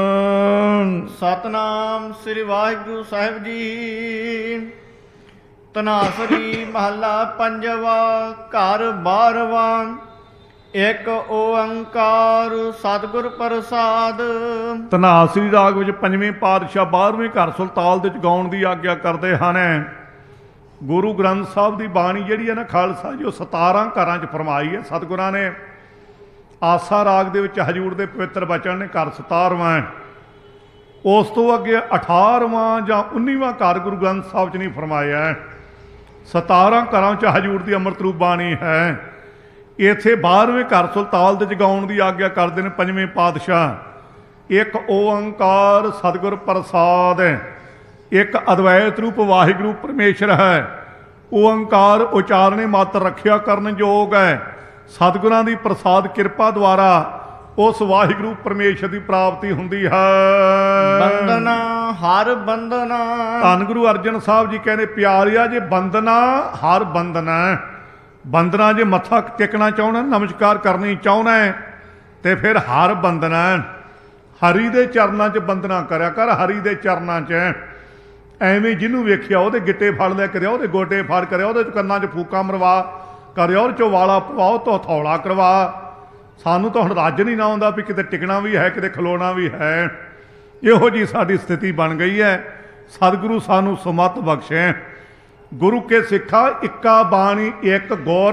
ਸਤਨਾਮ ਸ੍ਰੀ ਵਾਹਿਗੁਰੂ ਸਾਹਿਬ ਜੀ। ਤਨਾਸਰੀ ਮਹੱਲਾ ਪੰਜਵਾ। ਘਰ 12ਵਾਂ। ਇੱਕ ਓੰਕਾਰ ਸਤਿਗੁਰ ਪ੍ਰਸਾਦ। ਤਨਾਸਰੀ ਰਾਗ ਵਿੱਚ ਪੰਜਵੇਂ ਪਾਤਸ਼ਾਹ 12ਵੇਂ ਘਰ ਸੁਲਤਾਨ ਦੇ ਵਿੱਚ ਗਾਉਣ ਦੀ ਆਗਿਆ ਕਰਦੇ ਹਨ। ਗੁਰੂ ਗ੍ਰੰਥ ਸਾਹਿਬ ਦੀ ਬਾਣੀ ਜਿਹੜੀ ਹੈ ਨਾ ਖਾਲਸਾ ਜੀ, ਉਹ 17 ਘਰਾਂ 'ਚ ਫਰਮਾਈ ਹੈ ਸਤਿਗੁਰਾਂ ਨੇ। ਆਸਾ ਰਾਗ ਦੇ ਵਿੱਚ ਹਜੂਰ ਦੇ ਪਵਿੱਤਰ ਬਚਨ ਨੇ ਘਰ 17ਵਾਂ। ਉਸ ਤੋਂ ਅੱਗੇ 18ਵਾਂ ਜਾਂ 19ਵਾਂ ਘਰ ਗੁਰੂ ਗ੍ਰੰਥ ਸਾਹਿਬ 'ਚ ਨਹੀਂ ਫਰਮਾਇਆ। 17 ਘਰਾਂ 'ਚ ਹਜੂਰ ਦੀ ਅੰਮ੍ਰਿਤ ਰੂਪ ਬਾਣੀ ਹੈ। ਇੱਥੇ 12ਵੇਂ ਘਰ ਸੁਲਤਾਨ ਦੇ ਜਗਾਉਣ ਦੀ ਆਗਿਆ ਕਰਦੇ ਨੇ ਪੰਜਵੇਂ ਪਾਤਸ਼ਾਹ। ਇੱਕ ਓੰਕਾਰ ਸਤਿਗੁਰ ਪ੍ਰਸਾਦ, ਇੱਕ ਅਦਵੈਤ ਰੂਪ ਵਾਹਿਗੁਰੂ ਪਰਮੇਸ਼ਰ ਹੈ। ਓੰਕਾਰ ਉਚਾਰਨੇ ਮਾਤਰ ਰੱਖਿਆ ਕਰਨ ਯੋਗ ਹੈ। ਸਤਿਗੁਰਾਂ ਦੀ ਪ੍ਰਸਾਦ ਕਿਰਪਾ ਦੁਆਰਾ ਉਸ ਵਾਹਿਗੁਰੂ ਪਰਮੇਸ਼ਰ ਦੀ ਪ੍ਰਾਪਤੀ ਹੁੰਦੀ ਹੈ। ਬੰਦਨਾ ਹਰ ਬੰਦਨਾ। ਧੰਨ ਗੁਰੂ ਅਰਜਨ ਸਾਹਿਬ ਜੀ ਕਹਿੰਦੇ, ਪਿਆਰਿਆ ਜੇ ਬੰਦਨਾ ਹਰ ਬੰਦਨਾ। ਬੰਦਨਾ ਜੇ ਮੱਥਾ ਟੇਕਣਾ ਚਾਹੁੰਦਾ, ਨਮਸਕਾਰ ਕਰਨੀ ਚਾਹੁੰਦਾ ਤੇ ਫਿਰ ਹਰ ਬੰਦਨਾ। ਹਰੀ ਦੇ ਚਰਨਾਂ 'ਚ ਬੰਦਨਾ ਕਰਿਆ ਕਰ। ਹਰੀ ਦੇ ਚਰਨਾਂ 'ਚ ਐਵੇਂ ਜਿਹਨੂੰ ਵੇਖਿਆ ਉਹਦੇ ਗਿੱਟੇ ਫੜ ਲਿਆ ਕਰਿਆ, ਉਹਦੇ ਗੋਡੇ ਫੜ ਕਰਿਆ, ਉਹਦੇ 'ਚ ਕੰਨਾਂ 'ਚ ਫੂਕਾਂ ਮਰਵਾ ਕਰਿਆ, ਉਹਦੇ 'ਚੋਂ ਵਾਲਾ ਪਵਾਓ ਤੋਂ ਹਥੌਲਾ ਕਰਵਾ। ਸਾਨੂੰ ਤਾਂ ਹੁਣ ਰੱਜ ਨਹੀਂ ਨਾ ਆਉਂਦਾ ਵੀ ਕਿਤੇ ਟਿਕਣਾ ਵੀ ਹੈ, ਕਿਤੇ ਖਲੋਣਾ ਵੀ ਹੈ। ਇਹੋ ਜਿਹੀ ਸਾਡੀ ਸਥਿਤੀ ਬਣ ਗਈ ਹੈ। ਸਤਿਗੁਰੂ ਸਾਨੂੰ ਸਮਤ ਬਖਸ਼ੇ। ਗੁਰੂ ਕੇ ਸਿੱਖਾ ਇੱਕਾ ਬਾਣੀ ਇੱਕ ਗੁਰ,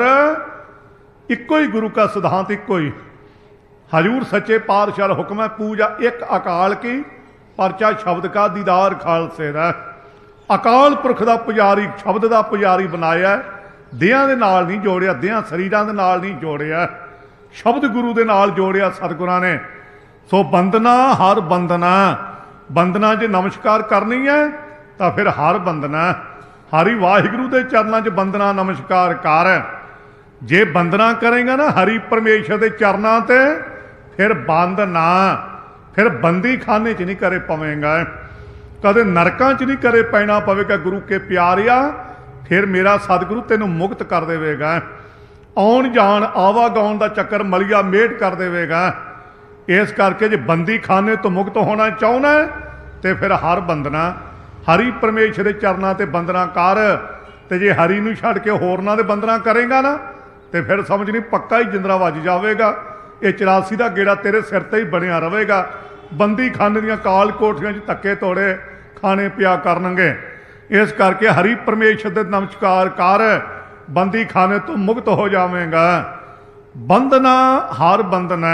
ਇੱਕੋ ਹੀ गुरु का सिद्धांत ਇੱਕੋ ਹੀ। हजूर सच्चे पातशाह हुक्म है पूजा एक अकाल की, परचा शब्द का दीदार खालसे दा। अकाल पुरख का पुजारी, शब्द का पुजारी बनाया, देहां दे नाल नहीं जोड़िया, देहां शरीरां दे नाल नहीं जोड़िया, शब्द गुरु दे नाल जोड़िया सतगुरां ने। सो बंदना हर बंदना, बंदना जे नमस्कार करनी है तो फिर हर बंदना, हरि वाहिगुरु दे चरनां 'च बंदना नमस्कार कर। जे बंदना करेगा ना हरि परमेश्वर के चरनां ते, फिर बंद ना, फिर बंदी खाने च नहीं करे पवेगा, कदे नरकां च नहीं करे पैना पवेगा। गुरु के प्यारिया फिर मेरा सतगुरु तेनों मुक्त कर देवेगा, आउण जाण आवागौण का चक्कर मलिया मेट कर देवेगा। इस करके जे बंदी खाने तो मुक्त होना चाहना है तो फिर हर बंदना हरि परमेश्वर के चरनां ते बंदना कर। ते जे हरि नूं छड्ड के होरनां दे बंदना करेगा ना तो फिर समझ नहीं पक्का ही जिंदरा वज जाएगा। ये 84 का गेड़ा तेरे सिर ते ही बनया रहेगा। बंदी खाने दियां काल कोठियां च धक्के तोड़े खाने पिया करनगे। इस करके हरि परमेश्वर दे नमस्कार कर, बंदी खाने तो मुक्त हो जावेगा। बंदना हर बंदना,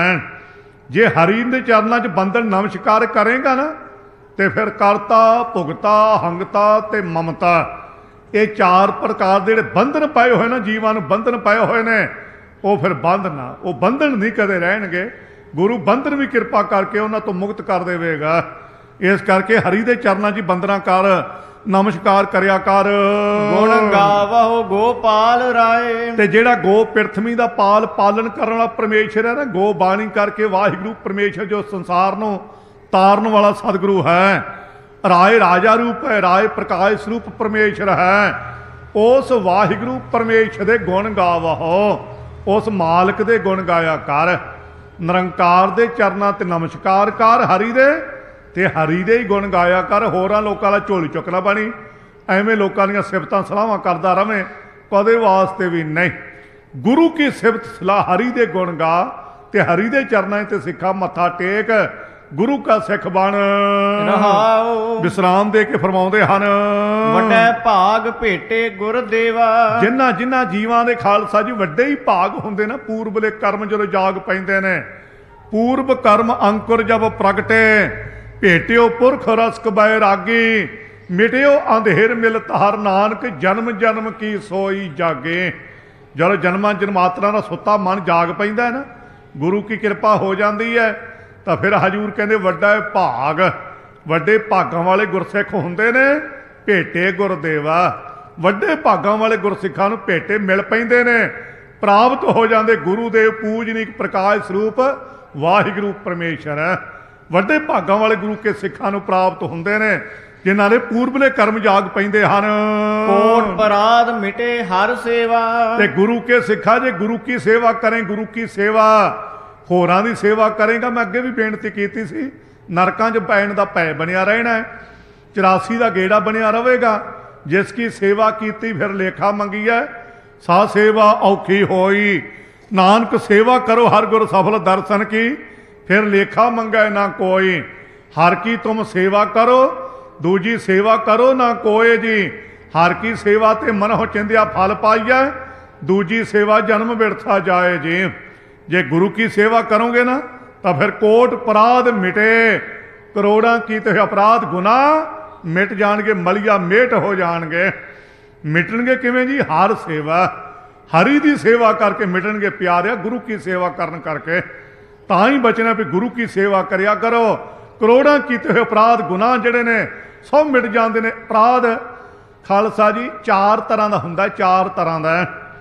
जे हरि दे चरनां च बंदन नमस्कार करेगा ना तो फिर करता भुगता हंगता ते ममता, ये 4 प्रकार के जिहड़े बंधन पाए हुए ना, जीवां नूं बंधन पाए हुए ने, वो फिर बंधना वो बंधन नहीं कदे रहणगे। गुरु बंधन भी कृपा करके उन्हां तो मुक्त कर देवेगा। इस करके हरि दे चरनां 'च बंदना कर, नमस्कार करया कर। गुण गावो गोपाल राय, ते जेड़ा गो पृथ्वी दा पाल पालन करने वाला परमेश्वर है ना, गो बाणी करके वाहिगुरु परमेश्वर जो संसार नूं तारन वाला सतगुरु है। राय राजा रूप है, राय प्रकाश स्वरूप परमेश्वर है। उस वाहिगुरु परमेश्वर दे गुण गावो, उस मालक दे गुण गाया कर। निरंकार दे चरनां ते नमस्कार कर हरि दे, ते हरि दे ही गुण गाया कर। होरां लोकां दा झोली चुकना बनी, एवें लोकां दीयां सिफतां सलाहां करदा रवें, कदे वास्ते भी नहीं। गुरु की सिफत सलाह हरि दे गुण गा, ते हरि दे चरनां ते सिखा मत्था टेक, गुरु का सिख बन। विश्राम दे के फरमाउंदे हन, वड्डे भाग भेटे गुरदेवा। जिन्हां जिन्हां जीवां दे खालसा जी वड्डे ही भाग हुंदे ना, पूर्वले कर्म जदों जाग पैंदे ने। पूर्व कर्म अंकुर जब प्रगटे, भेटियो पुरख रसक बैरागी। मिटियो अंधेर मिल तार नानक, जन्म जन्म की सोई जागे। जदों जन्मां जन्मांतरां दा सुत्ता मन जाग पैंदा है ना, गुरु की कृपा हो जाती है, तो फिर हजूर कहते वड्डा भाग, वड्डे भागां वाले गुरसिख हुंदे ने, भेटे गुरदेवा। वड्डे भागां वाले गुरसिखां नूं भेटे मिल पैंदे ने, प्राप्त हो जाते गुरुदेव पूजनीक प्रकाश स्वरूप वाहिगुरु परमेश्वर। वड्डे भागां वाले गुरु के सिखां नूं प्राप्त हुंदे ने, जिन्हां दे पूर्वले कर्म जाग पैंदे हन। कोट पराध मिटे हर सेवा, ते गुरु के सिखा जे गुरु की सेवा करें, गुरु की सेवा होरां दी सेवा करेगा। मैं अगे भी बेनती कीती सी, नरकां 'च पैण दा भै बनिया रहना है, 84 का गेड़ा बनिया रहेगा। जिसकी सेवा कीती फिर लेखा मंगी है, सा सेवा औखी होई। नानक सेवा करो हर गुर सफल दर्शन की, फिर लेखा मंगे ना कोई। हर की तुम सेवा करो, दूजी सेवा करो ना कोई जी। हर की सेवा ते मन हो चिंदिया फल पाइए, दूजी सेवा जन्म बिरथा जाए जी। जे गुरु की सेवा करोगे ना तो फिर कोट अपराध मिटे, करोड़ां की तो अपराध गुनाह मिट जाएंगे, मलिया मेट हो जाएंगे। मिटणगे किवें जी? हर सेवा, हरि की सेवा करके मिटणगे प्यारिया, गुरु की सेवा करन करके। तां ही बचना भी गुरु की सेवा करिया करो। करोड़ां कीते हुए अपराध गुनाह जिहड़े ने सब मिट जाते हैं। अपराध खालसा जी 4 तरह का हुंदा, 4 तरह का।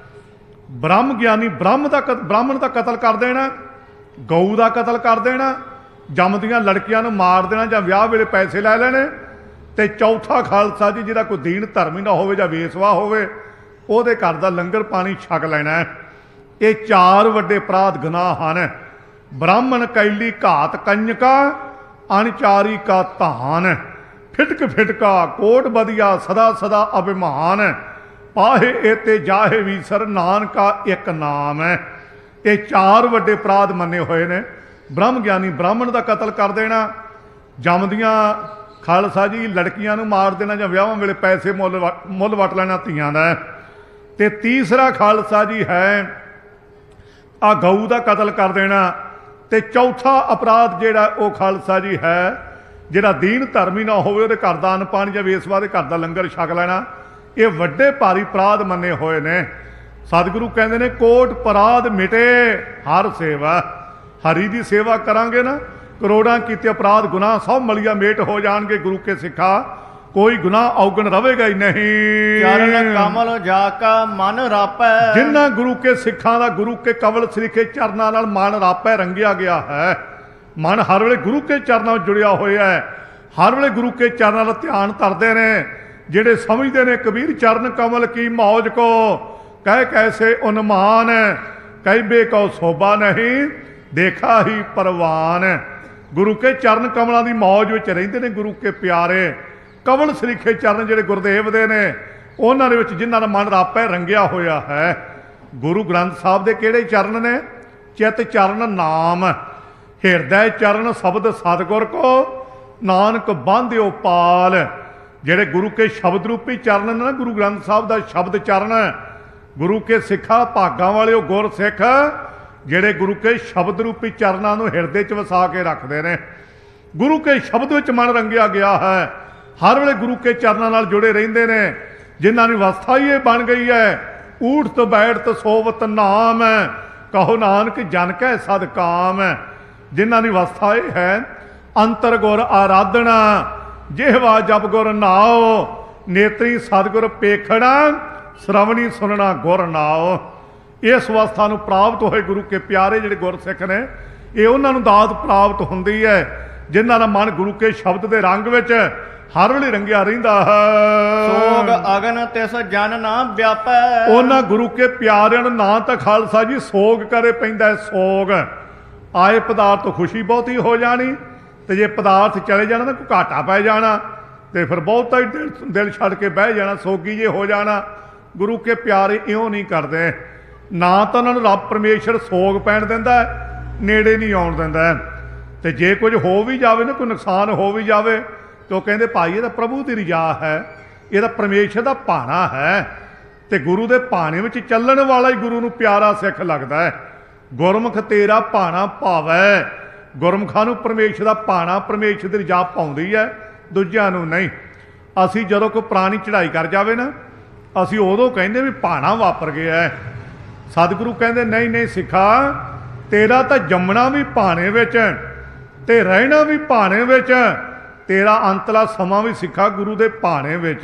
ब्रह्म ज्ञानी ब्राह्मण का कतल कर देना, गऊ का कतल कर देना, जमदियां लड़कियां नूं मार देना जां विआह वेले पैसे लै लैणे, ते चौथा खालसा जी जिहड़ा कोई दीन धर्मी ना होवे जां वेसवा होवे, उहदे घर दा लंगर पानी छक लेना है। ये 4 वड्डे अपराध गुनाह हैं। ब्राह्मण कैली घात कंजका, अणचारी का धान, फिटक फिटका कोट बदिया सदा सदा अभिमान। पाहे एते जाहे वीसर नानका एक नाम है। ये 4 वड्डे अपराध मन्ने हुए ने। ब्रह्म ज्ञानी ब्राह्मण का कतल कर देना, जमदियां ਖਾਲਸਾ ਜੀ ਲੜਕੀਆਂ ਨੂੰ ਮਾਰ ਦੇਣਾ ਜਾਂ ਵਿਆਹਾਂ ਵੇਲੇ ਪੈਸੇ ਮੁੱਲ ਵਟ ਲੈਣਾ ਧੀਆਂ ਦਾ। ਤੇ ਤੀਸਰਾ ਖਾਲਸਾ ਜੀ ਹੈ ਆ ਗਊ ਦਾ ਕਤਲ ਕਰ ਦੇਣਾ। ਤੇ ਚੌਥਾ ਅਪਰਾਧ ਜਿਹੜਾ ਉਹ ਖਾਲਸਾ ਜੀ ਹੈ ਜਿਹੜਾ ਦੀਨ ਧਰਮੀ ਨਾ ਹੋਵੇ ਉਹਦੇ ਘਰ ਦਾ ਅੰਨ ਪਾਣੀ ਜਾਂ ਵੇਸਵਾ ਦੇ ਘਰ ਦਾ ਲੰਗਰ ਛਕ ਲੈਣਾ। ਇਹ ਵੱਡੇ ਭਾਰੀ ਅਪਰਾਧ ਮੰਨੇ ਹੋਏ ਨੇ। ਸਤਿਗੁਰੂ ਕਹਿੰਦੇ ਨੇ ਕੋਟ ਅਪਰਾਧ ਮਿਟੇ ਹਰ ਸੇਵਾ। ਹਰੀ ਦੀ ਸੇਵਾ ਕਰਾਂਗੇ ਨਾ ਕਰੋੜਾਂ ਕੀਤੇ ਅਪਰਾਧ ਗੁਨਾਹ ਸਭ ਮਲੀਆ ਮੇਟ ਹੋ ਜਾਣਗੇ। ਗੁਰੂ ਕੇ ਸਿੱਖਾ ਕੋਈ ਗੁਨਾਹ ਔਗਣ ਰਵੇਗਾ ਹੀ ਨਹੀਂ। ਚਰਨ ਕਮਲ ਜਾ ਕਾ ਮਨ ਰਾਪੈ। ਜਿਨ੍ਹਾਂ ਗੁਰੂ ਕੇ ਸਿੱਖਾਂ ਦਾ ਗੁਰੂ ਕੇ ਕਵਲ ਸਰੀਖੇ ਚਰਨਾਂ ਨਾਲ ਮਨ ਰਾਪੈ ਰੰਗਿਆ ਗਿਆ ਹੈ। ਮਨ ਹਰ ਵੇਲੇ ਗੁਰੂ ਕੇ ਚਰਨਾਂ ਵਿੱਚ ਜੁੜਿਆ ਹੋਇਆ ਹੈ। ਹਰ ਵੇਲੇ ਗੁਰੂ ਕੇ ਚਰਨਾਂ ਦਾ ਧਿਆਨ ਧਰਦੇ ਨੇ। ਜਿਹੜੇ ਸਮਝਦੇ ਨੇ ਕਬੀਰ ਚਰਨ ਕਮਲ ਕੀ ਮੌਜ ਕੋ ਕਹਿ ਕੈਸੇ ਉਨਮਾਨ ਕਹਿਬੇ ਕੋ ਸੋਭਾ ਨਹੀਂ ਦੇਖਾ ਹੀ ਪਰਵਾਨ। ਗੁਰੂ ਕੇ ਚਰਨ ਕਮਲਾਂ ਦੀ ਮੌਜ ਵਿੱਚ ਰਹਿੰਦੇ ਨੇ ਗੁਰੂ ਕੇ ਪਿਆਰੇ। ਕਵਲ ਸਰੀਖੇ ਚਰਨ ਜਿਹੜੇ ਗੁਰਦੇਵ ਦੇ ਨੇ ਉਹਨਾਂ ਦੇ ਵਿੱਚ ਜਿਨ੍ਹਾਂ ਦਾ ਮਨ ਰਾਪੈ ਰੰਗਿਆ ਹੋਇਆ ਹੈ। ਗੁਰੂ ਗ੍ਰੰਥ ਸਾਹਿਬ ਦੇ ਕਿਹੜੇ ਚਰਨ ਨੇ? ਚਿਤ ਚਰਨ ਨਾਮ ਹਿਰਦੈ ਚਰਨ ਸ਼ਬਦ ਸਤਿਗੁਰ ਕੋ ਨਾਨਕ ਬਾਂਧਿਓ ਪਾਲ। ਜਿਹੜੇ ਗੁਰੂ ਕੇ ਸ਼ਬਦ ਰੂਪੀ ਚਰਨ ਨੇ ਨਾ ਗੁਰੂ ਗ੍ਰੰਥ ਸਾਹਿਬ ਦਾ ਸ਼ਬਦ ਚਰਨ। ਗੁਰੂ ਕੇ ਸਿੱਖਾ ਭਾਗਾਂ ਵਾਲੇ ਉਹ ਗੁਰ ਸਿੱਖ ਜਿਹੜੇ ਗੁਰੂ ਕੇ ਸ਼ਬਦ ਰੂਪੀ ਚਰਨਾਂ ਨੂੰ ਹਿਰਦੇ 'ਚ ਵਸਾ ਕੇ ਰੱਖਦੇ ਨੇ। ਗੁਰੂ ਕੇ ਸ਼ਬਦ ਵਿੱਚ ਮਨ ਰੰਗਿਆ ਗਿਆ ਹੈ। ਹਰ ਵੇਲੇ ਗੁਰੂ ਕੇ ਚਰਨਾਂ ਨਾਲ ਜੁੜੇ ਰਹਿੰਦੇ ਨੇ। ਜਿਨ੍ਹਾਂ ਦੀ ਅਵਸਥਾ ਹੀ ਇਹ ਬਣ ਗਈ ਹੈ ਊਠਤ ਬੈਠਤ ਸੋਵਤ ਨਾਮ ਕਹੋ ਨਾਨਕ ਜਨ ਕੈ ਸਦ ਕਾਮ। ਜਿਨ੍ਹਾਂ ਦੀ ਅਵਸਥਾ ਇਹ ਹੈ ਅੰਤਰ ਗੁਰ ਆਰਾਧਨਾ ਜਿਹਵਾ ਜਪ ਗੁਰ ਨਾਉ ਨੇਤਰੀ ਸਤਿਗੁਰ ਪੇਖਣਾ ਸ਼ਰਵਣੀ ਸੁਣਨਾ ਗੁਰ ਨਾਉ। ਇਸ ਅਵਸਥਾ ਨੂੰ ਪ੍ਰਾਪਤ ਹੋਏ ਗੁਰੂ ਕੇ ਪਿਆਰੇ ਜਿਹੜੇ ਗੁਰਸਿੱਖ ਨੇ ਇਹ ਉਹਨਾਂ ਨੂੰ ਦਾਤ ਪ੍ਰਾਪਤ ਹੁੰਦੀ ਹੈ ਜਿਨ੍ਹਾਂ ਦਾ ਮਨ ਗੁਰੂ ਕੇ ਸ਼ਬਦ ਦੇ ਰੰਗ ਵਿੱਚ ਹਰ ਵੇਲੇ ਰੰਗਿਆ ਰਹਿੰਦਾ ਹੈ। ਸੋਗ ਅਗਨ ਤਿਸ ਜਨ ਨਾ ਵਿਆਪੈ। ਉਹਨਾਂ ਗੁਰੂ ਕੇ ਪਿਆਰਿਆਂ ਨੂੰ ਨਾ ਤਾਂ ਖਾਲਸਾ ਜੀ ਸੋਗ ਕਰੇ ਪੈਂਦਾ। ਸੋਗ ਆਏ ਪਦਾਰਥ ਖੁਸ਼ੀ ਬਹੁਤੀ ਹੋ ਜਾਣੀ ਤੇ ਜੇ ਪਦਾਰਥ ਚਲੇ ਜਾਣਾ ਤਾਂ ਕੋਈ ਘਾਟਾ ਪੈ ਜਾਣਾ ਤੇ ਫਿਰ ਬਹੁਤਾ ਹੀ ਦਿਲ ਛੱਡ ਕੇ ਬਹਿ ਜਾਣਾ ਸੋਗੀ ਜੇ ਹੋ ਜਾਣਾ। ਗੁਰੂ ਕੇ ਪਿਆਰੇ ਇਉਂ ਨਹੀਂ ਕਰਦੇ। ਨਾ ਤਾਂ ਉਹਨਾਂ ਨੂੰ ਰੱਬ ਪਰਮੇਸ਼ਰ ਸੋਗ ਪੈਣ ਦਿੰਦਾ ਨੇੜੇ ਨਹੀਂ ਆਉਣ ਦਿੰਦਾ। ਤੇ ਜੇ ਕੁਝ ਹੋ ਵੀ ਜਾਵੇ ਨਾ ਕੋਈ ਨੁਕਸਾਨ ਹੋ ਵੀ ਜਾਵੇ ਤੇ ਉਹ ਕਹਿੰਦੇ ਭਾਈ ਇਹ ਤਾਂ ਪ੍ਰਭੂ ਦੀ ਰਜਾ ਹੈ ਇਹ ਤਾਂ ਪਰਮੇਸ਼ਰ ਦਾ ਭਾਣਾ ਹੈ। ਤੇ ਗੁਰੂ ਦੇ ਭਾਣੇ ਵਿੱਚ ਚੱਲਣ ਵਾਲਾ ਹੀ ਗੁਰੂ ਨੂੰ ਪਿਆਰਾ ਸਿੱਖ ਲੱਗਦਾ ਹੈ। ਗੁਰਮੁਖ ਤੇਰਾ ਭਾਣਾ ਭਾਵੈ। ਗੁਰਮੁਖਾਂ ਨੂੰ ਪਰਮੇਸ਼ਰ ਦਾ ਭਾਣਾ ਪਰਮੇਸ਼ਰ ਦੀ ਰਜਾ ਪਾਉਂਦੀ ਹੈ ਦੂਜਿਆਂ ਨੂੰ ਨਹੀਂ। ਅਸੀਂ ਜਦੋਂ ਕੋਈ ਪੁਰਾਣੀ ਚੜ੍ਹਾਈ ਕਰ ਜਾਵੇ ਨਾ ਅਸੀਂ ਉਦੋਂ ਕਹਿੰਦੇ ਵੀ ਭਾਣਾ ਵਾਪਰ ਗਿਆ। ਸਤਿਗੁਰੂ ਕਹਿੰਦੇ ਨਹੀਂ ਨਹੀਂ ਸਿੱਖਾ ਤੇਰਾ ਤਾਂ ਜੰਮਣਾ ਵੀ ਭਾਣੇ ਵਿੱਚ ਤੇ ਰਹਿਣਾ ਵੀ ਭਾਣੇ ਵਿੱਚ ਤੇਰਾ ਅੰਤਲਾ ਸਮਾਂ ਵੀ ਸਿੱਖਾ ਗੁਰੂ ਦੇ ਭਾਣੇ ਵਿੱਚ।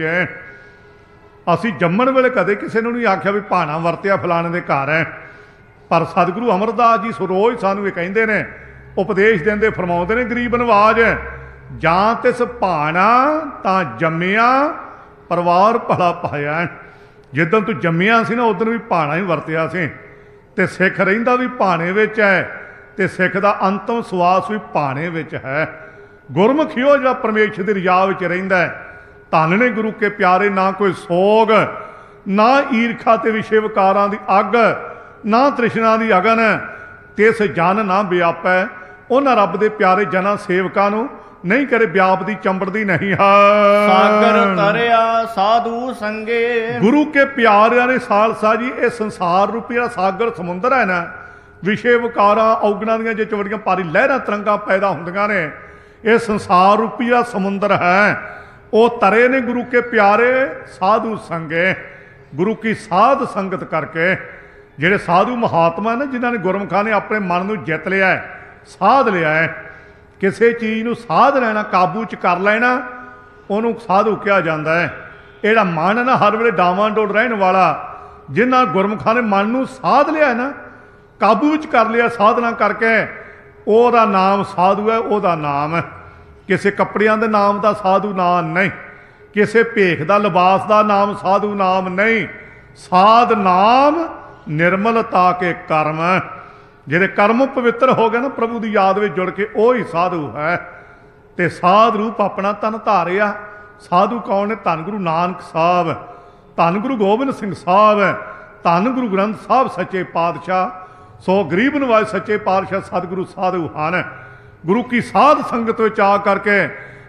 ਅਸੀਂ ਜੰਮਣ ਵੇਲੇ ਕਦੇ ਕਿਸੇ ਨੂੰ ਨਹੀਂ ਆਖਿਆ ਵੀ ਭਾਣਾ ਵਰਤਿਆ ਫਲਾਣੇ ਦੇ ਘਰ ਹੈ। ਪਰ ਸਤਿਗੁਰੂ ਅਮਰਦਾਸ ਜੀ ਰੋਜ਼ ਸਾਨੂੰ ਇਹ ਕਹਿੰਦੇ ਨੇ ਉਪਦੇਸ਼ ਦਿੰਦੇ ਫਰਮਾਉਂਦੇ ਨੇ ਗਰੀਬ ਨਵਾਜ ਜਾਂ ਤਿਸ ਭਾਣਾ ਤਾਂ ਜੰਮਿਆ ਪਰਿਵਾਰ ਭਲਾ ਪਾਇਆ। ਜਿੱਦਣ ਤੂੰ ਜੰਮਿਆ ਸੀ ਨਾ ਉਦੋਂ ਵੀ ਭਾਣਾ ਹੀ ਵਰਤਿਆ ਸੀ। ਤੇ ਸਿੱਖ ਰਹਿੰਦਾ ਵੀ ਭਾਣੇ ਵਿੱਚ ਹੈ ਤੇ ਸਿੱਖ ਦਾ ਅੰਤਮ ਸਵਾਸ ਵੀ ਭਾਣੇ ਵਿੱਚ ਹੈ। ਗੁਰਮੁਖੀ ਉਹ ਜਿਹੜਾ ਪਰਮੇਸ਼ਰ ਦੀ ਰਜਾ ਵਿੱਚ ਰਹਿੰਦਾ ਹੈ। ਧੰਨ ਨੇ ਗੁਰੂ ਕੇ ਪਿਆਰੇ ਨਾ ਕੋਈ ਸੋਗ ਨਾ ਈਰਖਾ ਤੇ ਵਿਸ਼ੇ ਵਿਕਾਰਾਂ ਦੀ ਅੱਗ ਨਾ ਤ੍ਰਿਸ਼ਨਾ ਦੀ ਅਗਨ ਤਿਸ ਜਨ ਨਾ ਵਿਆਪੈ। ਉਹਨਾਂ ਰੱਬ ਦੇ ਪਿਆਰੇ ਜਨਾਂ ਸੇਵਕਾਂ ਨੂੰ ਨਹੀਂ ਕਰੇ ਵਿਆਪ ਦੀ ਚੰਬੜਦੀ ਨਹੀਂ ਹੈ। ਸਾਗਰ ਤਰਿਆ ਸਾਧੂ ਸੰਗੇ। ਗੁਰੂ ਕੇ ਪਿਆਰਿਆਂ ਨੇ ਖਾਲਸਾ ਜੀ ਇਹ ਸੰਸਾਰ ਰੂਪੀ ਜਿਹੜਾ ਸਾਗਰ ਸਮੁੰਦਰ ਹੈ ਨਾ ਵਿਸ਼ੇ ਵਿਕਾਰਾਂ ਔਗਣਾਂ ਦੀਆਂ ਜੇ ਚਵੜੀਆਂ ਭਾਰੀ ਲਹਿਰਾਂ ਤਰੰਗਾਂ ਪੈਦਾ ਹੁੰਦੀਆਂ ਨੇ ਇਹ ਸੰਸਾਰ ਰੂਪੀ ਜਿਹੜਾ ਸਮੁੰਦਰ ਹੈ ਉਹ ਤਰੇ ਨੇ ਗੁਰੂ ਕੇ ਪਿਆਰੇ ਸਾਧੂ ਸੰਗੇ। ਗੁਰੂ ਕੀ ਸਾਧ ਸੰਗਤ ਕਰਕੇ ਜਿਹੜੇ ਸਾਧੂ ਮਹਾਤਮਾ ਨੇ ਜਿਨ੍ਹਾਂ ਨੇ ਗੁਰਮੁਖਾਂ ਨੇ ਆਪਣੇ ਮਨ ਨੂੰ ਜਿੱਤ ਲਿਆ ਹੈ ਸਾਧ ਲਿਆ ਹੈ। ਕਿਸੇ ਚੀਜ਼ ਨੂੰ ਸਾਧ ਲੈਣਾ ਕਾਬੂ 'ਚ ਕਰ ਲੈਣਾ ਉਹਨੂੰ ਸਾਧੂ ਕਿਹਾ ਜਾਂਦਾ ਹੈ। ਇਹ ਜਿਹੜਾ ਮਨ ਹੈ ਨਾ ਹਰ ਵੇਲੇ ਡਾਵਾਂ ਡੋਲ ਰਹਿਣ ਵਾਲਾ ਜਿਨ੍ਹਾਂ ਗੁਰਮੁਖਾਂ ਨੇ ਮਨ ਨੂੰ ਸਾਧ ਲਿਆ ਨਾ ਕਾਬੂ ਵਿੱਚ ਕਰ ਲਿਆ ਸਾਧਨਾ ਕਰਕੇ ਉਹਦਾ ਨਾਮ ਸਾਧੂ ਹੈ। ਉਹਦਾ ਨਾਮ ਹੈ ਕਿਸੇ ਕੱਪੜਿਆਂ ਦੇ ਨਾਮ ਦਾ ਸਾਧੂ ਨਾਮ ਨਹੀਂ ਕਿਸੇ ਭੇਖ ਦਾ ਲਿਬਾਸ ਦਾ ਨਾਮ ਸਾਧੂ ਨਾਮ ਨਹੀਂ। ਸਾਧ ਨਾਮ ਨਿਰਮਲਤਾ ਕੇ ਕਰਮ ਜਿਹੜੇ ਕਰਮ ਪਵਿੱਤਰ ਹੋ ਗਏ ਨਾ ਪ੍ਰਭੂ ਦੀ ਯਾਦ ਵਿੱਚ ਜੁੜ ਕੇ ਉਹ ਹੀ ਸਾਧੂ ਹੈ। ਤੇ ਸਾਧ ਰੂਪ ਆਪਣਾ ਤਨ ਧਾਰਿਆ। ਸਾਧੂ ਕੌਣ ਨੇ? ਧੰਨ ਗੁਰੂ ਨਾਨਕ ਸਾਹਿਬ, ਧੰਨ ਗੁਰੂ ਗੋਬਿੰਦ ਸਿੰਘ ਸਾਹਿਬ, ਧੰਨ ਗੁਰੂ ਗ੍ਰੰਥ ਸਾਹਿਬ ਸੱਚੇ ਪਾਤਸ਼ਾਹ। ਸੋ ਗਰੀਬ ਨਵਾਜ ਸੱਚੇ ਪਾਤਸ਼ਾਹ ਸਤਿਗੁਰੂ ਸਾਧੂ ਹਨ। ਗੁਰੂ ਕੀ ਸਾਧ ਸੰਗਤ ਵਿੱਚ ਆ ਕਰਕੇ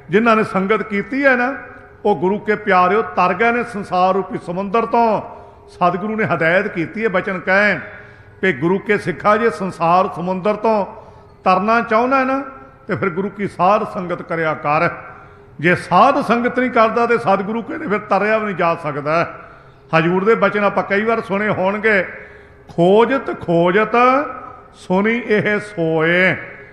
ਜਿਨ੍ਹਾਂ ਨੇ ਸੰਗਤ ਕੀਤੀ ਹੈ ਨਾ, ਉਹ ਗੁਰੂ ਕੇ ਪਿਆਰਿਓ ਤਰ ਗਏ ਨੇ ਸੰਸਾਰ ਰੂਪੀ ਸਮੁੰਦਰ ਤੋਂ। ਸਤਿਗੁਰੂ ਨੇ ਹਦਾਇਤ ਕੀਤੀ ਹੈ, ਬਚਨ ਕਹਿਣ ਕਿ ਗੁਰੂ ਕੇ ਸਿੱਖਾ ਜੇ ਸੰਸਾਰ ਸਮੁੰਦਰ ਤੋਂ ਤਰਨਾ ਚਾਹੁੰਦਾ ਨਾ ਤੇ ਫਿਰ ਗੁਰੂ ਕੀ ਸਾਧ ਸੰਗਤ ਕਰਿਆ ਕਰ। ਜੇ ਸਾਧ ਸੰਗਤ ਨਹੀਂ ਕਰਦਾ ਤੇ ਸਤਿਗੁਰੂ ਕਹਿੰਦੇ ਫਿਰ ਤਰਿਆ ਵੀ ਨਹੀਂ ਜਾ ਸਕਦਾ। ਹਜ਼ੂਰ ਦੇ ਬਚਨ ਆਪਾਂ ਕਈ ਵਾਰ ਸੁਣੇ ਹੋਣਗੇ, ਖੋਜਤ ਖੋਜਤ ਸੁਣੀ ਇਹ ਸੋਏ,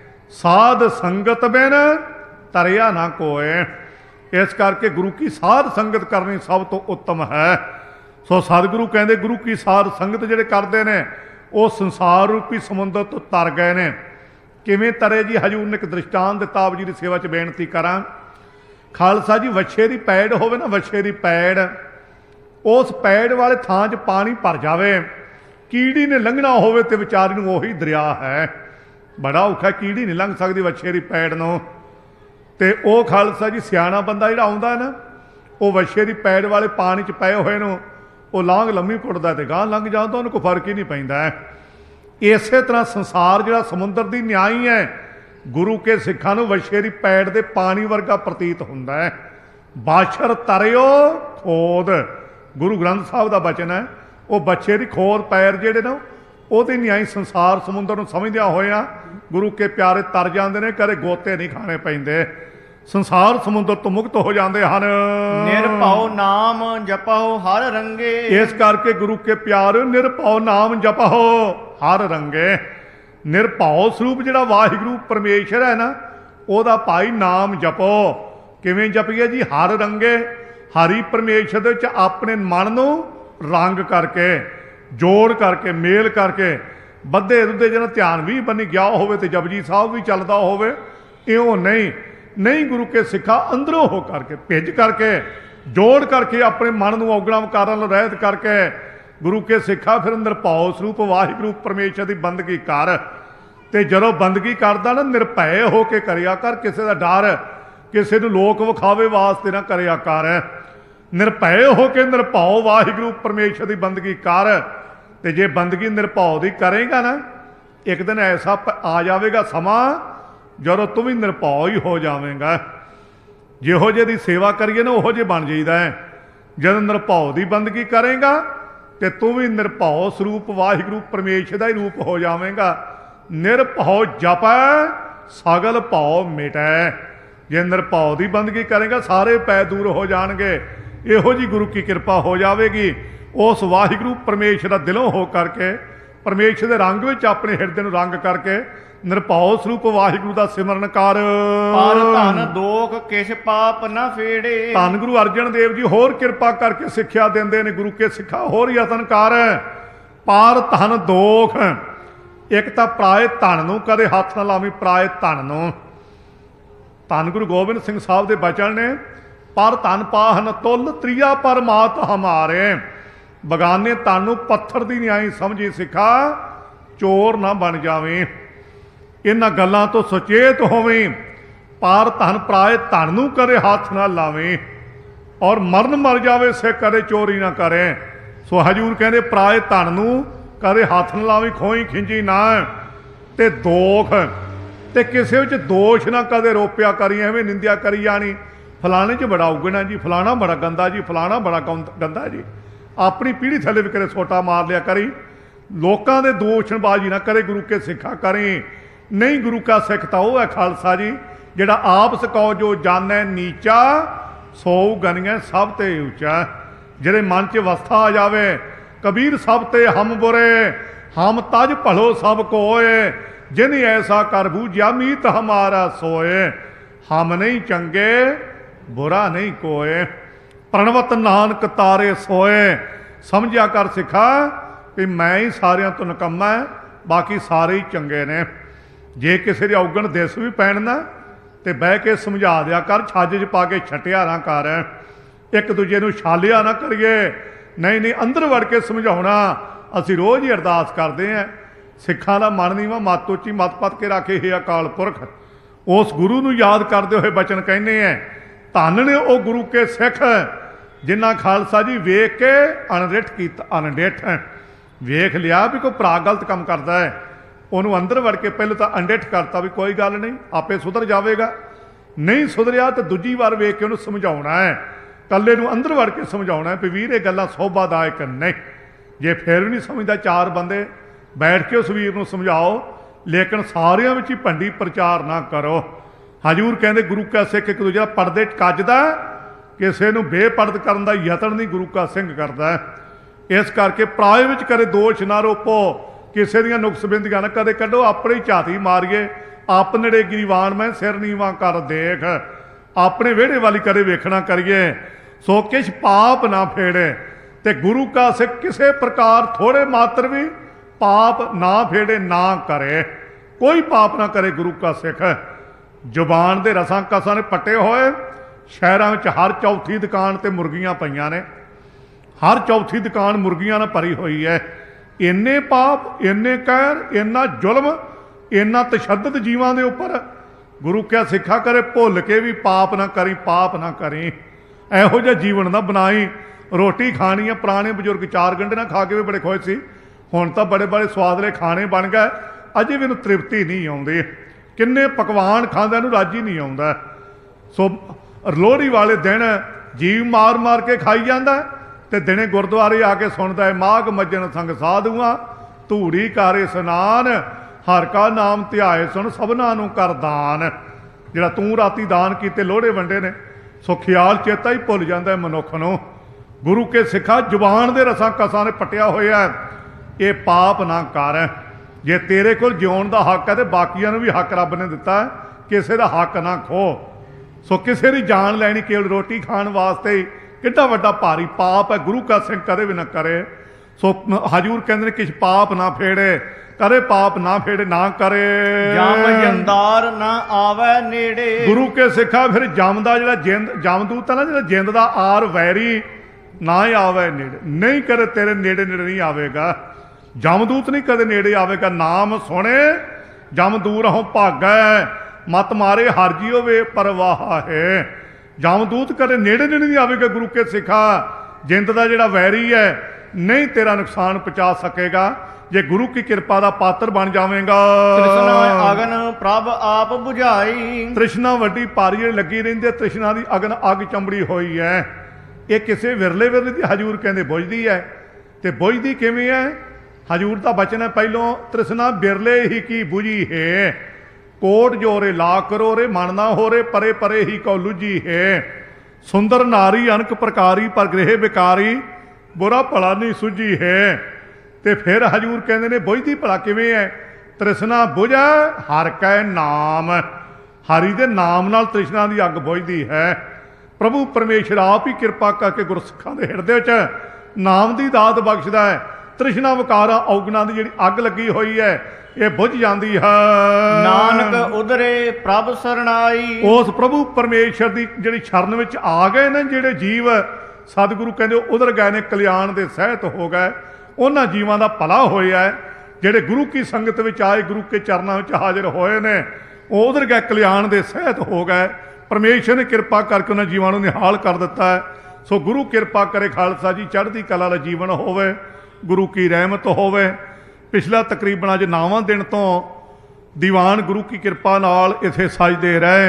ਸਾਧ ਸੰਗਤ ਬਿਨ ਤਰਿਆ ਨਾ ਕੋਏ। ਇਸ ਕਰਕੇ ਗੁਰੂ ਕੀ ਸਾਧ ਸੰਗਤ ਕਰਨੀ ਸਭ ਤੋਂ ਉੱਤਮ ਹੈ। ਸੋ ਸਤਿਗੁਰੂ ਕਹਿੰਦੇ ਗੁਰੂ ਕੀ ਸਾਧ ਸੰਗਤ ਜਿਹੜੇ ਕਰਦੇ ਨੇ ਉਹ ਸੰਸਾਰ ਰੂਪੀ ਸਮੁੰਦਰ ਤੋਂ ਤਰ ਗਏ ਨੇ। ਕਿਵੇਂ ਤਰੇ ਜੀ? ਹਜ਼ੂਰ ਨੇ ਇੱਕ ਦ੍ਰਿਸ਼ਟਾਂਤ ਦਿੱਤਾ, ਆਪ ਜੀ ਦੀ ਸੇਵਾ 'ਚ ਬੇਨਤੀ ਕਰਾਂ। ਖਾਲਸਾ ਜੀ, ਵੱਛੇ ਦੀ ਪੈੜ ਹੋਵੇ ਨਾ, ਵੱਛੇ ਦੀ ਪੈੜ, ਉਸ ਪੈੜ ਵਾਲੇ ਥਾਂ 'ਚ ਪਾਣੀ ਭਰ ਜਾਵੇ, ਕੀੜੀ ਨੇ ਲੰਘਣਾ ਹੋਵੇ ਤੇ ਵਿਚਾਰੀ ਨੂੰ ਉਹੀ ਦਰਿਆ ਹੈ। ਬੜਾ ਔਖਾ, ਕੀੜੀ ਨਹੀਂ ਲੰਘ ਸਕਦੀ ਵੱਛੇ ਦੀ ਪੈੜ ਨੂੰ। ਤੇ ਉਹ ਖਾਲਸਾ ਜੀ ਸਿਆਣਾ ਬੰਦਾ ਜਿਹੜਾ ਆਉਂਦਾ ਨਾ, ਉਹ ਵੱਛੇ ਦੀ ਪੈੜ ਵਾਲੇ ਪਾਣੀ 'ਚ ਪਏ ਹੋਏ ਨੂੰ ਉਹ ਲਾਂਘ ਲੰਮੀ ਪੁੱਟਦਾ ਤੇ ਗਾਂ ਲੰਘ ਜਾਂਦਾ, ਉਹਨੂੰ ਕੋਈ ਫਰਕ ਹੀ ਨਹੀਂ ਪੈਂਦਾ। ਇਸੇ ਤਰ੍ਹਾਂ ਸੰਸਾਰ ਜਿਹੜਾ ਸਮੁੰਦਰ ਦੀ ਨਿਆਈ ਹੈ, ਗੁਰੂ ਕੇ ਸਿੱਖਾਂ ਨੂੰ ਵੱਛੇ ਦੀ ਪੈੜ ਦੇ ਪਾਣੀ ਵਰਗਾ ਪ੍ਰਤੀਤ ਹੁੰਦਾ ਹੈ। ਬਾਸ਼ਰ ਤਰਿਓ ਖੋਦ, ਗੁਰੂ ਗ੍ਰੰਥ ਸਾਹਿਬ ਦਾ ਬਚਨ ਹੈ। ਉਹ ਬੱਚੇ ਦੀ ਖੋਦ ਪੈਰ ਜਿਹੜੇ ਨਾ, ਉਹਦੇ ਨਿਆਈ ਸੰਸਾਰ ਸਮੁੰਦਰ ਨੂੰ ਸਮਝਦਿਆਂ ਹੋਇਆਂ ਗੁਰੂ ਕੇ ਪਿਆਰੇ ਤਰ ਜਾਂਦੇ ਨੇ, ਕਦੇ ਗੋਤੇ ਨਹੀਂ ਖਾਣੇ ਪੈਂਦੇ, ਸੰਸਾਰ ਸਮੁੰਦਰ ਤੋਂ ਮੁਕਤ ਹੋ ਜਾਂਦੇ ਹਨ। ਨਿਰਭਉ ਨਾਮ ਜਪਹੁ ਹਰ ਰੰਗੇ। ਇਸ ਕਰਕੇ ਗੁਰੂ ਕੇ ਪਿਆਰ ਨਿਰਭਉ ਨਾਮ ਜਪਹੁ ਹਰ ਰੰਗੇ। ਨਿਰਭਉ ਸਰੂਪ ਜਿਹੜਾ ਵਾਹਿਗੁਰੂ ਪਰਮੇਸ਼ਰ ਹੈ ਨਾ, ਉਹਦਾ ਭਾਈ ਨਾਮ ਜਪੋ। ਕਿਵੇਂ ਜਪੀਏ ਜੀ? ਹਰ ਰੰਗੇ, ਹਰੀ ਪਰਮੇਸ਼ਰ ਦੇ ਵਿੱਚ ਆਪਣੇ ਮਨ ਨੂੰ ਰੰਗ ਕਰਕੇ, ਜੋੜ ਕਰਕੇ, ਮੇਲ ਕਰਕੇ, ਬੱਧੇ ਦੁੱਧੇ ਜਿਹਨਾਂ ਧਿਆਨ ਵੀ ਬੰਨੀ ਗਿਆ ਹੋਵੇ ਤੇ ਜਪਜੀ ਸਾਹਿਬ ਵੀ ਚੱਲਦਾ ਹੋਵੇ, ਇਉਂ ਨਹੀਂ। ਨਹੀਂ, ਗੁਰੂ ਕੇ ਸਿੱਖਾ ਅੰਦਰੋਂ ਹੋ ਕਰਕੇ, ਭਿੱਜ ਕਰਕੇ, ਜੋੜ ਕਰਕੇ, ਆਪਣੇ ਮਨ ਨੂੰ ਔਗਣਾ ਵਿਕਾਰਾਂ ਨਾਲ ਰਹਿਤ ਕਰਕੇ ਗੁਰੂ ਕੇ ਸਿੱਖਾ ਫਿਰ ਨਿਰਭਉ ਸਰੂਪ ਵਾਹਿਗੁਰੂ ਪਰਮੇਸ਼ਰ ਦੀ ਬੰਦਗੀ ਕਰ। ਤੇ ਜਦੋਂ ਬੰਦਗੀ ਕਰਦਾ ਨਾ, ਨਿਰਭੈ ਹੋ ਕੇ ਕਰਿਆ ਕਰ, ਕਿਸੇ ਦਾ ਡਰ, ਕਿਸੇ ਨੂੰ ਲੋਕ ਵਿਖਾਵੇ ਵਾਸਤੇ ਨਾ ਕਰਿਆ ਕਰ। ਨਿਰਭੈ ਹੋ ਕੇ ਨਿਰਭਉ ਵਾਹਿਗੁਰੂ ਪਰਮੇਸ਼ਰ ਦੀ ਬੰਦਗੀ ਕਰ। ਤੇ ਜੇ ਬੰਦਗੀ ਨਿਰਭਉ ਦੀ ਕਰੇਗਾ ਨਾ, ਇੱਕ ਦਿਨ ਐਸਾ ਆ ਜਾਵੇਗਾ ਸਮਾਂ ਜਦੋਂ ਤੂੰ ਵੀ ਨਿਰਭਉ ਹੀ ਹੋ ਜਾਵੇਂਗਾ। ਜਿਹੋ ਜਿਹੇ ਦੀ ਸੇਵਾ ਕਰੀਏ ਨਾ, ਉਹੋ ਜਿਹੇ ਬਣ ਜਾਈਦਾ ਹੈ। ਜਦੋਂ ਨਿਰਭਉ ਦੀ ਬੰਦਗੀ ਕਰੇਗਾ ਤੇ ਤੂੰ ਵੀ ਨਿਰਭਉ ਸਰੂਪ ਵਾਹਿਗੁਰੂ ਪਰਮੇਸ਼ਰ ਦਾ ਹੀ ਰੂਪ ਹੋ ਜਾਵੇਂਗਾ। ਨਿਰਭਉ ਜਪੈ ਸਗਲ ਭਉ ਮਿਟੈ। ਜੇ ਨਿਰਭਉ ਦੀ ਬੰਦਗੀ ਕਰੇਗਾ, ਸਾਰੇ ਪੈ ਦੂਰ ਹੋ ਜਾਣਗੇ। ਇਹੋ ਜੀ ਗੁਰੂ ਕੀ ਕਿਰਪਾ ਹੋ ਜਾਵੇਗੀ। ਉਸ ਵਾਹਿਗੁਰੂ ਪਰਮੇਸ਼ਰ ਦਾ ਦਿਲੋਂ ਹੋ ਕਰਕੇ, ਪਰਮੇਸ਼ਰ ਦੇ ਰੰਗ ਵਿੱਚ ਆਪਣੇ ਹਿਰਦੇ ਨੂੰ ਰੰਗ ਕਰਕੇ ਨਿਰਭਉ ਸਰੂਪ ਵਾਹਿਗੁਰੂ ਦਾ ਸਿਮਰਨ ਕਰ। ਪਰ ਧਨ ਦੋਖ ਕਿਛ ਪਾਪ ਨਾ ਫੇੜੇ। ਧੰਨ ਗੁਰੂ ਅਰਜਨ ਦੇਵ ਜੀ ਹੋਰ ਕਿਰਪਾ ਕਰਕੇ ਸਿੱਖਿਆ ਦਿੰਦੇ ਨੇ, ਗੁਰੂ ਕੇ ਸਿੱਖਾ ਹੋਰ ਯਤਨ ਕਰ। ਪਰ ਧਨ ਦੋਖ, ਇੱਕ ਤਾਂ ਪਰਾਏ ਧਨ ਨੂੰ ਕਦੇ ਹੱਥ ਨਾ ਲਾਵੀਂ, ਪਰਾਏ ਧਨ ਨੂੰ। ਧੰਨ ਗੁਰੂ ਗੋਬਿੰਦ ਸਿੰਘ ਸਾਹਿਬ ਦੇ ਬਚਨ ਨੇ, ਪਰ ਧਨ ਪਾਹਨ ਤੁਲ ਤ੍ਰਿਆ ਪਰਮਾਤ ਹਮਾਰੇ। ਬਗਾਨੇ ਧਨ ਨੂੰ ਪੱਥਰ ਦੀ ਨਿਆਈ ਸਮਝੀ ਸਿੱਖਾ, ਚੋਰ ਨਾ ਬਣ ਜਾਵੇਂ। ਇਹਨਾਂ ਗੱਲਾਂ ਤੋਂ ਸੁਚੇਤ ਹੋਵੇਂ। ਪਾਰ ਧਨ ਪਰਾਏ ਧਨ ਨੂੰ ਕਦੇ ਹੱਥ ਨਾ ਲਾਵੇਂ, ਔਰ ਮਰਨ ਮਰ ਜਾਵੇ ਸੇ ਕਦੇ ਚੋਰੀ ਨਾ ਕਰੇ। ਸੋ ਹਜ਼ੂਰ ਕਹਿੰਦੇ ਪਰਾਏ ਧਨ ਨੂੰ ਕਦੇ ਹੱਥ ਨਾ ਲਾਵੀਂ, ਖੋਈ ਖਿੰਜੀ ਨਾ। ਤੇ ਦੋਖ, ਤੇ ਕਿਸੇ ਵਿੱਚ ਦੋਸ਼ ਨਾ ਕਦੇ ਰੋਪਿਆ ਕਰੀ, ਐਵੇਂ ਨਿੰਦਿਆ ਕਰੀ ਜਾਣੀ, ਫਲਾਣੇ 'ਚ ਬੜਾ ਉਗਣਾ ਜੀ, ਫਲਾਣਾ ਬੜਾ ਗੰਦਾ ਜੀ, ਫਲਾਣਾ ਬੜਾ ਗੰਦਾ ਜੀ। ਆਪਣੀ ਪੀੜ੍ਹੀ ਥੱਲੇ ਵੀ ਕਦੇ ਸੋਟਾ ਮਾਰ ਲਿਆ ਕਰੀ। ਲੋਕਾਂ ਦੇ ਦੋਸ਼ਣਬਾਜ਼ੀ ਨਾ ਕਰੇ, ਗੁਰੂ ਕੇ ਸਿੱਖਾ ਕਰੀ। ਨਹੀਂ, ਗੁਰੂ ਕਾ ਸਿੱਖ ਤਾਂ ਉਹ ਹੈ ਖਾਲਸਾ ਜੀ, ਜਿਹੜਾ ਆਪ ਸਕੋ ਜੋ ਜਾਣੈ ਨੀਚਾ, ਸੋ ਗਨੀਐ ਸਭ ਤੇ ਉੱਚਾ। ਜਿਹੜੇ ਮਨ 'ਚ ਅਵਸਥਾ ਆ ਜਾਵੇ, ਕਬੀਰ ਸਭ ਤੇ ਹਮ ਬੁਰੇ, ਹਮ ਤਜ ਭਲੋ ਸਭ ਕੋਏ, ਜਿਨ ਐਸਾ ਕਰ ਬੂਝਿਆ ਮੀਤ ਹਮਾਰਾ ਸੋਏ। ਹਮ ਨਹੀਂ ਚੰਗੇ ਬੁਰਾ ਨਹੀਂ ਕੋਏ, ਪ੍ਰਣਵਤ ਨਾਨਕ ਤਾਰੇ ਸੋਏ। ਸਮਝਿਆ ਕਰ ਸਿੱਖਾ ਕਿ ਮੈਂ ਹੀ ਸਾਰਿਆਂ ਤੋਂ ਨਿਕੰਮਾ, ਬਾਕੀ ਸਾਰੇ ਹੀ ਚੰਗੇ ਨੇ। ਜੇ ਕਿਸੇ ਦੀ ਔਗਣ ਦਿਸ ਵੀ ਪੈਣ ਨਾ, ਤੇ ਬਹਿ ਕੇ ਸਮਝਾ ਦਿਆ ਕਰ, ਛੱਜ 'ਚ ਪਾ ਕੇ ਛੱਟਿਆ ਨਾ ਕਰ, ਇੱਕ ਦੂਜੇ ਨੂੰ ਛਾਲਿਆ ਨਾ ਕਰੀਏ। ਨਹੀਂ ਨਹੀਂ, ਅੰਦਰ ਵੜ ਕੇ ਸਮਝਾਉਣਾ। ਅਸੀਂ ਰੋਜ਼ ਹੀ ਅਰਦਾਸ ਕਰਦੇ ਹਾਂ, ਸਿੱਖਾਂ ਦਾ ਮਨ ਨੀਵਾਂ ਮੱਤ ਉੱਚੀ ਮੱਤ ਪੱਤ ਕੇ ਰੱਖੇ ਹੇ ਅਕਾਲ ਪੁਰਖ। ਉਸ ਗੁਰੂ ਨੂੰ ਯਾਦ ਕਰਦੇ ਹੋਏ ਬਚਨ ਕਹਿੰਦੇ ਹੈ, ਧੰਨ ਨੇ ਉਹ ਗੁਰੂ ਕੇ ਸਿੱਖ ਜਿਨ੍ਹਾਂ ਖਾਲਸਾ ਜੀ ਵੇਖ ਕੇ ਅਣਡਿੱਠ ਕੀਤਾ। ਅਣਡਿੱਠ ਵੇਖ ਲਿਆ ਵੀ ਕੋਈ ਭਰਾ ਗਲਤ ਕੰਮ ਕਰਦਾ ਹੈ, ਉਹਨੂੰ ਅੰਦਰ ਵੜ ਕੇ ਪਹਿਲਾਂ ਤਾਂ ਅਣਡਿੱਠ ਕਰਤਾ ਵੀ ਕੋਈ ਗੱਲ ਨਹੀਂ, ਆਪੇ ਸੁਧਰ ਜਾਵੇਗਾ। ਨਹੀਂ ਸੁਧਰਿਆ ਤਾਂ ਦੂਜੀ ਵਾਰ ਵੇਖ ਕੇ ਉਹਨੂੰ ਸਮਝਾਉਣਾ ਹੈ, ਕੱਲੇ ਨੂੰ ਅੰਦਰ ਵੜ ਕੇ ਸਮਝਾਉਣਾ ਵੀ ਵੀਰ ਇਹ ਗੱਲਾਂ ਸੋਭਾਦਾਇਕ ਨਹੀਂ। ਜੇ ਫਿਰ ਵੀ ਨਹੀਂ ਸਮਝਦਾ, ਚਾਰ ਬੰਦੇ ਬੈਠ ਕੇ ਉਸ ਵੀਰ ਨੂੰ ਸਮਝਾਓ, ਲੇਕਿਨ ਸਾਰਿਆਂ ਵਿੱਚ ਹੀ ਭੰਡੀ ਪ੍ਰਚਾਰ ਨਾ ਕਰੋ। ਹਜ਼ੂਰ ਕਹਿੰਦੇ ਗੁਰੂ ਕਾ ਸਿੱਖ ਇੱਕ ਦੂਜੇ ਦਾ ਪਰਦੇ ਕੱਜਦਾ, ਕਿਸੇ ਨੂੰ ਬੇਪਰਦ ਕਰਨ ਦਾ ਯਤਨ ਨਹੀਂ ਗੁਰੂ ਕਾ ਸਿੰਘ ਕਰਦਾ। ਇਸ ਕਰਕੇ ਪਰਾਏ ਵਿੱਚ ਕਦੇ ਦੋਸ਼ ਨਾ ਰੋਪੋ, ਕਿਸੇ ਦੀਆਂ ਨੁਕਸਬਿੰਦੀਆਂ ਨਾ ਕਦੇ ਕੱਢੋ, ਆਪਣੀ ਝਾਤੀ ਮਾਰੀਏ। ਆਪ ਨੇੜੇ ਗਰੀਵਾਨ ਮੈਂ ਸਿਰ ਨੀਵਾਂ ਕਰ ਦੇਖ, ਆਪਣੇ ਵਿਹੜੇ ਵਾਲੀ ਕਦੇ ਵੇਖਣਾ ਕਰੀਏ। ਸੋ ਕਿਛ ਪਾਪ ਨਾ ਫੇੜੇ, ਤੇ ਗੁਰੂ ਕਾ ਸਿੱਖ ਕਿਸੇ ਪ੍ਰਕਾਰ ਥੋੜੇ ਮਾਤਰ ਵੀ ਪਾਪ ਨਾ ਫੇੜੇ, ਨਾ ਕਰੇ, ਕੋਈ ਪਾਪ ਨਾ ਕਰੇ ਗੁਰੂ ਕਾ ਸਿੱਖ। ਜ਼ੁਬਾਨ ਦੇ ਰਸਾਂ ਕਸਾਂ ਨੇ ਪੱਟੇ ਹੋਏ, ਸ਼ਹਿਰਾਂ ਵਿੱਚ ਹਰ ਚੌਥੀ ਦੁਕਾਨ ਤੇ ਮੁਰਗੀਆਂ ਪਈਆਂ ਨੇ, ਹਰ ਚੌਥੀ ਦੁਕਾਨ ਮੁਰਗੀਆਂ ਨਾਲ ਭਰੀ ਹੋਈ ਹੈ। ਇੰਨੇ ਪਾਪ, ਇੰਨੇ ਕਹਿਰ, ਇੰਨਾ ਜ਼ੁਲਮ, ਇੰਨਾ ਤਸ਼ੱਦਦ ਜੀਵਾਂ ਦੇ ਉੱਪਰ। ਗੁਰੂ ਕਿਆ ਸਿੱਖਾ ਕਰੇ ਭੁੱਲ ਕੇ ਵੀ ਪਾਪ ਨਾ ਕਰੀ, ਪਾਪ ਨਾ ਕਰੀ, ਇਹੋ ਜਿਹਾ ਜੀਵਨ ਨਾ ਬਣਾਈ। ਰੋਟੀ ਖਾਣੀ ਹੈ, ਪੁਰਾਣੇ ਬਜ਼ੁਰਗ 4 ਗੰਢੇ ਨਾਲ ਖਾ ਕੇ ਵੀ ਬੜੇ ਖੁਸ਼ ਸੀ, ਹੁਣ ਤਾਂ ਬੜੇ ਬੜੇ ਸਵਾਦਲੇ ਖਾਣੇ ਬਣ ਗਏ, ਅਜੇ ਵੀ ਇਹਨੂੰ ਤ੍ਰਿਪਤੀ ਨਹੀਂ ਆਉਂਦੀ। ਕਿੰਨੇ ਪਕਵਾਨ ਖਾਂਦਿਆਂ ਨੂੰ ਰਾਜੀ ਨਹੀਂ ਆਉਂਦਾ। ਸੋ ਲੋਹੜੀ ਵਾਲੇ ਦਿਨ ਜੀਵ ਮਾਰ ਮਾਰ ਕੇ ਖਾਈ ਜਾਂਦਾ, ਤੇ ਦਿਨੇ ਗੁਰਦੁਆਰੇ ਆ ਕੇ ਸੁਣਦਾ ਹੈ ਮਾਘ ਮੱਜਣ ਸੰਗ ਸਾਧੂਆਂ, ਧੂੜੀ ਕਰ ਇਸਨਾਨ, ਹਰ ਕਾ ਨਾਮ ਧਿਆਏ ਸੁਣ ਸਭਨਾਂ ਨੂੰ ਕਰ ਦਾਨ। ਜਿਹੜਾ ਤੂੰ ਰਾਤੀ ਦਾਨ ਕੀਤੇ ਲੋਹੜੇ ਵੰਡੇ ਨੇ, ਸੋ ਖਿਆਲ ਚੇਤਾ ਹੀ ਭੁੱਲ ਜਾਂਦਾ ਮਨੁੱਖ ਨੂੰ। ਗੁਰੂ ਕੇ ਸਿੱਖਾ ਜ਼ੁਬਾਨ ਦੇ ਰਸਾਂ ਕਸਾਂ ਨੇ ਪੱਟਿਆ ਹੋਇਆ, ਇਹ ਪਾਪ ਨਾ ਕਰ। ਜੇ ਤੇਰੇ ਕੋਲ ਜਿਉਣ ਦਾ ਹੱਕ ਹੈ ਤੇ ਬਾਕੀਆਂ ਨੂੰ ਵੀ ਹੱਕ ਰੱਬ ਨੇ ਦਿੱਤਾ, ਕਿਸੇ ਦਾ ਹੱਕ ਨਾ ਖੋ। ਸੋ ਕਿਸੇ ਦੀ ਜਾਨ ਲੈਣੀ ਕੇਵਲ ਰੋਟੀ ਖਾਣ ਵਾਸਤੇ ਕਿੱਡਾ ਵੱਡਾ ਭਾਰੀ ਪਾਪ ਹੈ, ਗੁਰੂ ਕਾ ਸਿੰਘ ਕਦੇ ਵੀ ਨਾ ਕਰੇ। ਸੋ ਹਜ਼ੂਰ ਕਹਿੰਦੇ ਨੇ ਕਿਛ ਪਾਪ ਨਾ ਫੇੜੇ, ਕਰੇ ਪਾਪ ਨਾ ਫੇੜੇ, ਨਾ ਕਰੇ। ਜਮ ਜੰਦਾਰ ਨਾ ਆਵੇ ਨੇੜੇ। ਗੁਰੂ ਕੇ ਸਿੱਖਾ ਫਿਰ ਜਮ ਦਾ ਜਿਹੜਾ ਜਮਦੂਤ ਹੈ ਨਾ, ਜਿਹੜਾ ਜਿੰਦ ਦਾ ਆਰ ਵੈਰੀ, ਨਾ ਹੀ ਆਵੇ ਨੇੜੇ, ਨਹੀਂ ਕਰੇ ਤੇਰੇ ਨੇੜੇ ਨੇੜੇ ਨਹੀਂ ਆਵੇਗਾ। ਜਮਦੂਤ ਨਹੀਂ ਕਦੇ ਨੇੜੇ ਆਵੇਗਾ। ਨਾਮ ਸੁਣੇ ਜਮ ਦੂਰ ਹੋਂ ਭਾਗੈ, ਮਤ ਮਾਰੇ ਹਰ ਜੀਓ ਵੇ ਪਰਵਾਹ ਹੈ। ਜਮਦੂਤ ਕਦੇ ਨੇੜੇ ਨੇੜੇ ਨਹੀਂ ਆਵੇਗਾ ਗੁਰੂ ਕੇ ਸਿੱਖਾ। ਜਿੰਦ ਦਾ ਜਿਹੜਾ ਵੈਰੀ ਹੈ ਨਹੀਂ ਤੇਰਾ ਨੁਕਸਾਨ ਪਹੁੰਚਾ ਸਕੇਗਾ, ਜੇ ਗੁਰੂ ਕੀ ਕਿਰਪਾ ਦਾ ਪਾਤਰ ਬਣ ਜਾਵੇਗਾ। ਤ੍ਰਿਸ਼ਨਾ ਅਗਨ ਪ੍ਰਭ ਆਪ ਬੁਝਾਈ। ਤ੍ਰਿਸ਼ਨਾ ਵੱਡੀ ਭਾਰੀ ਜਿਹੜੀ ਲੱਗੀ ਰਹਿੰਦੀ ਹੈ, ਤ੍ਰਿਸ਼ਨਾ ਦੀ ਅਗਨ ਅੱਗ ਚੰਬੜੀ ਹੋਈ ਹੈ। ਇਹ ਕਿਸੇ ਵਿਰਲੇ ਵਿਰਲੇ ਦੀ ਹਜ਼ੂਰ ਕਹਿੰਦੇ ਬੁਝਦੀ ਹੈ। ਤੇ ਬੁਝਦੀ ਕਿਵੇਂ ਹੈ? ਹਜ਼ੂਰ ਦਾ ਬਚਨ ਹੈ ਪਹਿਲੋਂ, ਤ੍ਰਿਸ਼ਨਾ ਬਿਰਲੇ ਹੀ ਕੀ ਬੁਝੀ ਹੈ, ਕੋਟ ਜੋਰੇ ਲਾ ਕਰੋ ਰੇ ਮਨ ਨਾ ਹੋ ਰੇ, ਪਰੇ ਪਰੇ ਹੀ ਕਉ ਲੁਝੀ ਹੈ। ਸੁੰਦਰ ਨਾਰੀ ਅਨਕ ਪ੍ਰਕਾਰੀ ਪਰ ਗ੍ਰਹਿ ਵਿਕਾਰੀ, ਬੁਰਾ ਭਲਾ ਨਹੀਂ ਸੁਝੀ ਹੈ। ਤੇ ਫਿਰ ਹਜ਼ੂਰ ਕਹਿੰਦੇ ਨੇ ਬੁਝਦੀ ਭਲਾ ਕਿਵੇਂ ਹੈ? ਤ੍ਰਿਸ਼ਨਾ ਬੁਝੈ ਹਰ ਕੈ ਨਾਮ, ਹਰੀ ਦੇ ਨਾਮ ਨਾਲ ਤ੍ਰਿਸ਼ਨਾ ਦੀ ਅੱਗ ਬੁਝਦੀ ਹੈ। ਪ੍ਰਭੂ ਪਰਮੇਸ਼ਰ ਆਪ ਹੀ ਕਿਰਪਾ ਕਰਕੇ ਗੁਰਸਿੱਖਾਂ ਦੇ ਹਿਰਦੇ ਵਿੱਚ ਨਾਮ ਦੀ ਦਾਤ ਬਖਸ਼ਦਾ ਹੈ। ਤ੍ਰਿਸ਼ਨਾ ਵਿਕਾਰਾਂ ਔਗਣਾਂ ਦੀ ਜਿਹੜੀ ਅੱਗ ਲੱਗੀ ਹੋਈ ਹੈ, ਇਹ ਬੁਝ ਜਾਂਦੀ ਹੈ। ਨਾਨਕ ਉਧਰੇ ਪ੍ਰਭ ਸਰਣਾਈ। ਉਸ ਪ੍ਰਭੂ ਪਰਮੇਸ਼ਰ ਦੀ ਜਿਹੜੀ ਸ਼ਰਨ ਵਿੱਚ ਆ ਗਏ ਨੇ ਜਿਹੜੇ ਜੀਵ, ਸਤਿਗੁਰੂ ਕਹਿੰਦੇ ਉਧਰ ਗਏ ਨੇ, ਕਲਿਆਣ ਦੇ ਸਹਿਤ ਹੋ ਗਏ। ਉਹਨਾਂ ਜੀਵਾਂ ਦਾ ਭਲਾ ਹੋਇਆ ਹੈ ਜਿਹੜੇ ਗੁਰੂ ਕੀ ਸੰਗਤ ਵਿੱਚ ਆਏ, ਗੁਰੂ ਕੇ ਚਰਨਾਂ ਵਿੱਚ ਹਾਜ਼ਰ ਹੋਏ ਨੇ, ਉਹ ਉਧਰ ਗਏ ਕਲਿਆਣ ਦੇ ਸਹਿਤ ਹੋ ਗਏ। ਪਰਮੇਸ਼ਰ ਨੇ ਕਿਰਪਾ ਕਰਕੇ ਉਹਨਾਂ ਜੀਵਾਂ ਨੂੰ ਨਿਹਾਲ ਕਰ ਦਿੱਤਾ ਹੈ। ਸੋ ਗੁਰੂ ਕਿਰਪਾ ਕਰੇ ਖਾਲਸਾ ਜੀ, ਚੜ੍ਹਦੀ ਕਲਾ ਵਾਲਾ ਜੀਵਨ ਹੋਵੇ, ਗੁਰੂ ਕੀ ਰਹਿਮਤ ਹੋਵੇ। ਪਿਛਲਾ ਤਕਰੀਬਨ ਅੱਜ 9ਵਾਂ ਦਿਨ ਤੋਂ ਦੀਵਾਨ ਗੁਰੂ ਕੀ ਕਿਰਪਾ ਨਾਲ ਇੱਥੇ ਸਜਦੇ ਰਹੇ।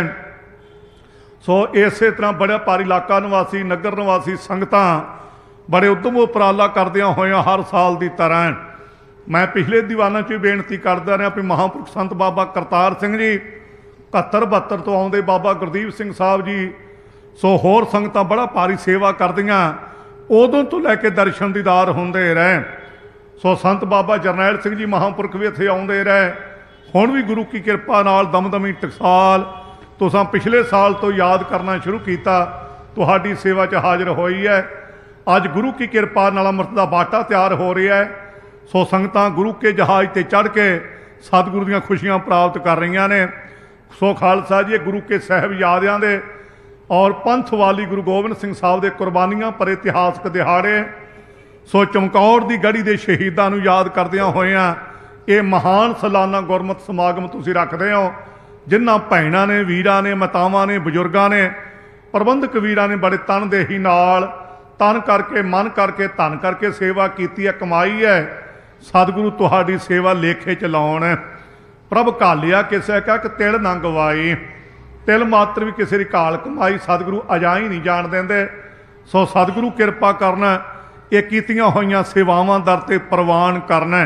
ਸੋ ਇਸੇ ਤਰ੍ਹਾਂ ਬੜਾ ਭਾਰੀ ਇਲਾਕਾ ਨਿਵਾਸੀ, ਨਗਰ ਨਿਵਾਸੀ ਸੰਗਤਾਂ ਬੜੇ ਉਦਮ ਉਪਰਾਲਾ ਕਰਦਿਆਂ ਹੋਇਆਂ ਹਰ ਸਾਲ ਦੀ ਤਰ੍ਹਾਂ ਮੈਂ ਪਿਛਲੇ ਦੀਵਾਨਾਂ 'ਚ ਵੀ ਬੇਨਤੀ ਕਰਦਾ ਰਿਹਾ ਵੀ ਮਹਾਂਪੁਰਖ ਸੰਤ ਬਾਬਾ ਕਰਤਾਰ ਸਿੰਘ ਜੀ 71-72 ਤੋਂ ਆਉਂਦੇ, ਬਾਬਾ ਗੁਰਦੀਪ ਸਿੰਘ ਸਾਹਿਬ ਜੀ, ਸੋ ਹੋਰ ਸੰਗਤਾਂ ਬੜਾ ਭਾਰੀ ਸੇਵਾ ਕਰਦੀਆਂ, ਉਦੋਂ ਤੋਂ ਲੈ ਕੇ ਦਰਸ਼ਨ ਦੀਦਾਰ ਹੁੰਦੇ ਰਹੇ। ਸੋ ਸੰਤ ਬਾਬਾ ਜਰਨੈਲ ਸਿੰਘ ਜੀ ਮਹਾਂਪੁਰਖ ਵੀ ਇੱਥੇ ਆਉਂਦੇ ਰਹੇ। ਹੁਣ ਵੀ ਗੁਰੂ ਕੀ ਕਿਰਪਾ ਨਾਲ ਦਮਦਮੀ ਟਕਸਾਲ ਤੁਸਾਂ ਪਿਛਲੇ ਸਾਲ ਤੋਂ ਯਾਦ ਕਰਨਾ ਸ਼ੁਰੂ ਕੀਤਾ, ਤੁਹਾਡੀ ਸੇਵਾ 'ਚ ਹਾਜ਼ਰ ਹੋਈ ਹੈ। ਅੱਜ ਗੁਰੂ ਕੀ ਕਿਰਪਾ ਨਾਲ ਅੰਮ੍ਰਿਤ ਦਾ ਬਾਟਾ ਤਿਆਰ ਹੋ ਰਿਹਾ ਹੈ। ਸੋ ਸੰਗਤਾਂ ਗੁਰੂ ਕੇ ਜਹਾਜ਼ ਤੇ ਚੜ੍ਹ ਕੇ ਸਤਿਗੁਰੂ ਦੀਆਂ ਖੁਸ਼ੀਆਂ ਪ੍ਰਾਪਤ ਕਰ ਰਹੀਆਂ ਨੇ। ਸੋ ਖਾਲਸਾ ਜੀ, ਇਹ ਗੁਰੂ ਕੇ ਸਾਹਿਬਜ਼ਾਦਿਆਂ ਦੇ ਔਰ ਪੰਥ ਵਾਲੀ ਗੁਰੂ ਗੋਬਿੰਦ ਸਿੰਘ ਸਾਹਿਬ ਦੇ ਕੁਰਬਾਨੀਆਂ ਪਰ ਇਤਿਹਾਸਕ ਦਿਹਾੜੇ। ਸੋ ਚਮਕੌਰ ਦੀ ਗੜੀ ਦੇ ਸ਼ਹੀਦਾਂ ਨੂੰ ਯਾਦ ਕਰਦਿਆਂ ਹੋਇਆਂ ਇਹ ਮਹਾਨ ਸਾਲਾਨਾ ਗੁਰਮਤਿ ਸਮਾਗਮ ਤੁਸੀਂ ਰੱਖਦੇ ਹੋ, ਜਿਨ੍ਹਾਂ ਭੈਣਾਂ ਨੇ, ਵੀਰਾਂ ਨੇ, ਮਾਤਾਵਾਂ ਨੇ, ਬਜ਼ੁਰਗਾਂ ਨੇ, ਪ੍ਰਬੰਧਕ ਵੀਰਾਂ ਨੇ ਬੜੇ ਤਨਦੇਹੀ ਨਾਲ, ਤਨ ਕਰਕੇ, ਮਨ ਕਰਕੇ, ਧਨ ਕਰਕੇ ਸੇਵਾ ਕੀਤੀ ਹੈ, ਕਮਾਈ ਹੈ। ਸਤਿਗੁਰੂ ਤੁਹਾਡੀ ਸੇਵਾ ਲੇਖੇ ਚ ਲਾਉਣ। ਪ੍ਰਭ ਘਾਲਿਆ ਕਿਸੇ ਕਾ ਕਿ ਤਿਲ ਨਾ ਗਵਾਈ। ਤਿਲ ਮਾਤਰ ਵੀ ਕਿਸੇ ਦੀ ਘਾਲ ਕਮਾਈ ਸਤਿਗੁਰੂ ਅਜਾ ਹੀ ਨਹੀਂ ਜਾਣ ਦਿੰਦੇ। ਸੋ ਸਤਿਗੁਰੂ ਕਿਰਪਾ ਕਰਨਾ, ਇਹ ਕੀਤੀਆਂ ਹੋਈਆਂ ਸੇਵਾਵਾਂ ਦਰ ਤੇ ਪ੍ਰਵਾਨ ਕਰਨਾ।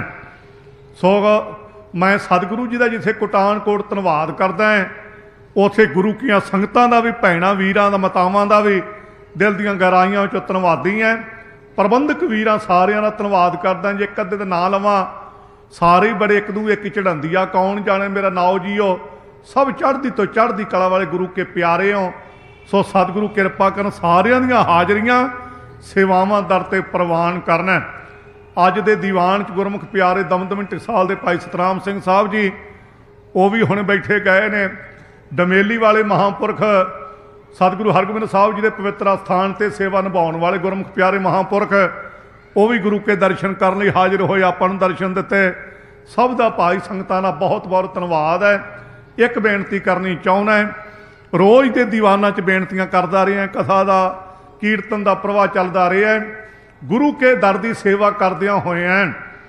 ਸੋ ਮੈਂ ਸਤਿਗੁਰੂ ਜੀ ਦਾ ਜਿੱਥੇ ਕੋਟਾਨਕੋਟ ਧੰਨਵਾਦ ਕਰਦਾ ਹਾਂ, ਉੱਥੇ ਗੁਰੂ ਕੀਆਂ ਸੰਗਤਾਂ ਦਾ ਵੀ, ਭੈਣਾਂ ਵੀਰਾਂ ਦਾ, ਮਾਤਾਵਾਂ ਦਾ ਵੀ ਦਿਲ ਦੀਆਂ ਗਹਿਰਾਈਆਂ ਵਿੱਚੋਂ ਧੰਨਵਾਦੀ ਹਾਂ। ਪ੍ਰਬੰਧਕ ਵੀਰਾਂ ਸਾਰਿਆਂ ਦਾ ਧੰਨਵਾਦ ਕਰਦਾ। ਜੇ ਇੱਕ ਅੱਧੇ ਦਾ ਨਾਂ ਲਵਾਂ, ਸਾਰੇ ਹੀ ਬੜੇ ਇੱਕ ਦੂਜੇ ਇੱਕ ਚੜ੍ਹਾਉਂਦੀ ਆ, ਕੌਣ ਜਾਣੇ ਮੇਰਾ ਨਾਉ ਜੀਓ, ਸਭ ਚੜ੍ਹਦੀ ਤੋਂ ਚੜ੍ਹਦੀ ਕਲਾ ਵਾਲੇ ਗੁਰੂ ਕੇ ਪਿਆਰੇ ਹੋ। ਸੋ ਸਤਿਗੁਰੂ ਕਿਰਪਾ ਕਰਨ, ਸਾਰਿਆਂ ਦੀਆਂ ਹਾਜ਼ਰੀਆਂ ਸੇਵਾਵਾਂ ਦਰ ਤੇ ਪ੍ਰਵਾਨ ਕਰਨਾ। ਅੱਜ ਦੇ ਦੀਵਾਨ 'ਚ ਗੁਰਮੁਖ ਪਿਆਰੇ ਦਮਦਮੀ ਟਕਸਾਲ ਦੇ ਭਾਈ ਸਤਨਾਮ ਸਿੰਘ ਸਾਹਿਬ ਜੀ, ਉਹ ਵੀ ਹੁਣ ਬੈਠੇ ਗਏ ਨੇ। ਡਮੇਲੀ ਵਾਲੇ ਮਹਾਂਪੁਰਖ ਸਤਿਗੁਰੂ ਹਰਗੋਬਿੰਦ ਸਾਹਿਬ ਜੀ ਦੇ ਪਵਿੱਤਰ ਅਸਥਾਨ ਤੇ ਸੇਵਾ ਨਿਭਾਉਣ ਵਾਲੇ ਗੁਰਮੁਖ ਪਿਆਰੇ ਮਹਾਂਪੁਰਖ, ਉਹ ਵੀ ਗੁਰੂ ਕੇ ਦਰਸ਼ਨ ਕਰਨ ਲਈ ਹਾਜ਼ਰ ਹੋਏ, ਆਪਾਂ ਨੂੰ ਦਰਸ਼ਨ ਦਿੱਤੇ। ਸਭ ਦਾ ਭਾਈ ਸੰਗਤਾਂ ਦਾ ਬਹੁਤ ਬਹੁਤ ਧੰਨਵਾਦ ਹੈ। ਇੱਕ ਬੇਨਤੀ ਕਰਨੀ ਚਾਹੁੰਦਾ ਹੈ, ਰੋਜ਼ ਦੇ ਦੀਵਾਨਾਂ 'ਚ ਬੇਨਤੀਆਂ ਕਰਦਾ ਰਿਹਾ, ਕਥਾ ਦਾ ਕੀਰਤਨ ਦਾ ਪ੍ਰਵਾਹ ਚੱਲਦਾ ਰਿਹਾ। ਗੁਰੂ ਕੇ ਦਰ ਦੀ ਸੇਵਾ ਕਰਦਿਆਂ ਹੋਇਆਂ,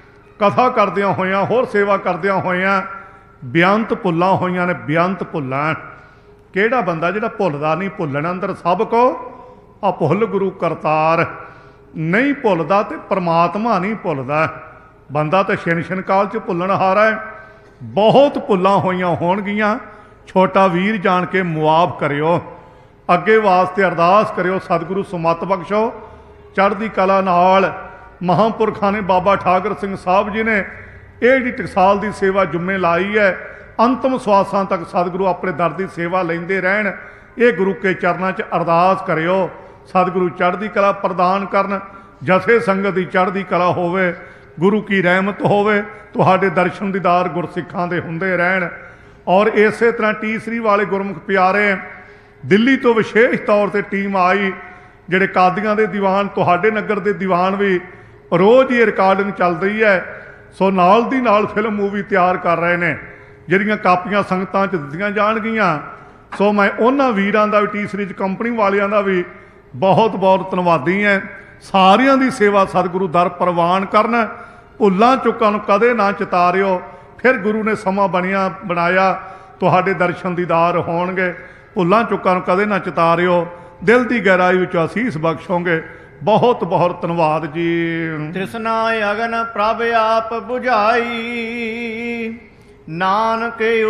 ਕਥਾ ਕਰਦਿਆਂ ਹੋਇਆਂ, ਹੋਰ ਸੇਵਾ ਕਰਦਿਆਂ ਹੋਇਆਂ ਬੇਅੰਤ ਭੁੱਲਾਂ ਹੋਈਆਂ ਨੇ। ਬੇਅੰਤ ਭੁੱਲਾਂ, ਕਿਹੜਾ ਬੰਦਾ ਜਿਹੜਾ ਭੁੱਲਦਾ ਨਹੀਂ? ਭੁੱਲਣ ਅੰਦਰ ਸਭ ਕੋ ਅਭੁੱਲ ਗੁਰੂ ਕਰਤਾਰ। ਨਹੀਂ ਭੁੱਲਦਾ ਤੇ ਪ੍ਰਮਾਤਮਾ ਨਹੀਂ ਭੁੱਲਦਾ। ਬੰਦਾ ਤਾਂ ਛਿਨ ਕਾਲ 'ਚ ਭੁੱਲਣ ਹਾਰਾ ਹੈ। ਬਹੁਤ ਭੁੱਲਾਂ ਹੋਈਆਂ ਹੋਣਗੀਆਂ, ਛੋਟਾ ਵੀਰ ਜਾਣ ਕੇ ਮੁਆਫ ਕਰਿਓ। ਅੱਗੇ ਵਾਸਤੇ ਅਰਦਾਸ ਕਰਿਓ, ਸਤਿਗੁਰੂ ਸੁਮਤ ਬਖਸ਼ੋ, ਚੜ੍ਹਦੀ ਕਲਾ ਨਾਲ। ਮਹਾਂਪੁਰਖਾਂ ਨੇ, ਬਾਬਾ ਠਾਕਰ ਸਿੰਘ ਸਾਹਿਬ ਜੀ ਨੇ ਇਹ ਜਿਹੜੀ ਟਕਸਾਲ ਦੀ ਸੇਵਾ ਜੁੰਮੇ ਲਾਈ ਹੈ, ਅੰਤਮ ਸਵਾਸਾਂ ਤੱਕ ਸਤਿਗੁਰੂ ਆਪਣੇ ਦਰ ਦੀ ਸੇਵਾ ਲੈਂਦੇ ਰਹਿਣ। ਇਹ ਗੁਰੂ ਕੇ ਚਰਨਾਂ 'ਚ ਅਰਦਾਸ ਕਰਿਓ, ਸਤਿਗੁਰੂ ਚੜ੍ਹਦੀ ਕਲਾ ਪ੍ਰਦਾਨ ਕਰਨ, ਜਥੇ ਸੰਗਤ ਦੀ ਚੜ੍ਹਦੀ ਕਲਾ ਹੋਵੇ, ਗੁਰੂ ਕੀ ਰਹਿਮਤ ਹੋਵੇ, ਤੁਹਾਡੇ ਦਰਸ਼ਨ ਦੀਦਾਰ ਗੁਰਸਿੱਖਾਂ ਦੇ ਹੁੰਦੇ ਰਹਿਣ। ਔਰ ਇਸੇ ਤਰ੍ਹਾਂ ਟੀਸਰੀ ਵਾਲੇ ਗੁਰਮੁਖ ਪਿਆਰੇ, ਦਿੱਲੀ ਤੋਂ ਵਿਸ਼ੇਸ਼ ਤੌਰ ਤੇ ਟੀਮ ਆਈ, ਜਿਹੜੇ ਕਾਦੀਆਂ ਦੇ ਦੀਵਾਨ, ਤੁਹਾਡੇ ਨਗਰ ਦੇ ਦੀਵਾਨ ਵੀ ਰੋਜ਼ ਹੀ ਰਿਕਾਰਡਿੰਗ ਚੱਲ ਰਹੀ ਹੈ। ਸੋ ਨਾਲ ਦੀ ਨਾਲ ਫਿਲਮ ਮੂਵੀ ਤਿਆਰ ਕਰ ਰਹੇ ਨੇ, ਜਿਹੜੀਆਂ ਕਾਪੀਆਂ ਸੰਗਤਾਂ 'ਚ ਦਿੱਤੀਆਂ ਜਾਣਗੀਆਂ। ਸੋ ਮੈਂ ਉਹਨਾਂ ਵੀਰਾਂ ਦਾ ਵੀ, ਟੀਸਰੀ 'ਚ ਕੰਪਨੀ ਵਾਲਿਆਂ ਦਾ ਵੀ ਬਹੁਤ ਬਹੁਤ ਧੰਨਵਾਦੀ ਹਾਂ। ਸਾਰਿਆਂ ਦੀ ਸੇਵਾ ਸਤਿਗੁਰੂ ਦਰ ਪ੍ਰਵਾਨ ਕਰਨ। ਭੁੱਲਾਂ ਚੁੱਕਾਂ ਨੂੰ ਕਦੇ ਨਾ ਚਿਤਾਰਿਓ, ਫਿਰ ਗੁਰੂ ਨੇ ਸਮਾਂ ਬਣਾਇਆ ਤੁਹਾਡੇ ਦਰਸ਼ਨ ਦੀਦਾਰ ਹੋਣਗੇ। ਭੁੱਲਾਂ ਚੁੱਕਾਂ ਨੂੰ ਕਦੇ ਨਾ ਚਿਤਾਰਿਓ, ਦਿਲ ਦੀ ਗਹਿਰਾਈ ਵਿੱਚੋਂ ਅਸੀਸ ਬਖਸ਼ੋਗੇ। ਬਹੁਤ ਬਹੁਤ ਧੰਨਵਾਦ ਜੀ। ਤ੍ਰਿਸ਼ਨਾ ਅਗਨ ਪ੍ਰਭ ਆਪ ਬੁਝਾਈ, ਨਾਨਕ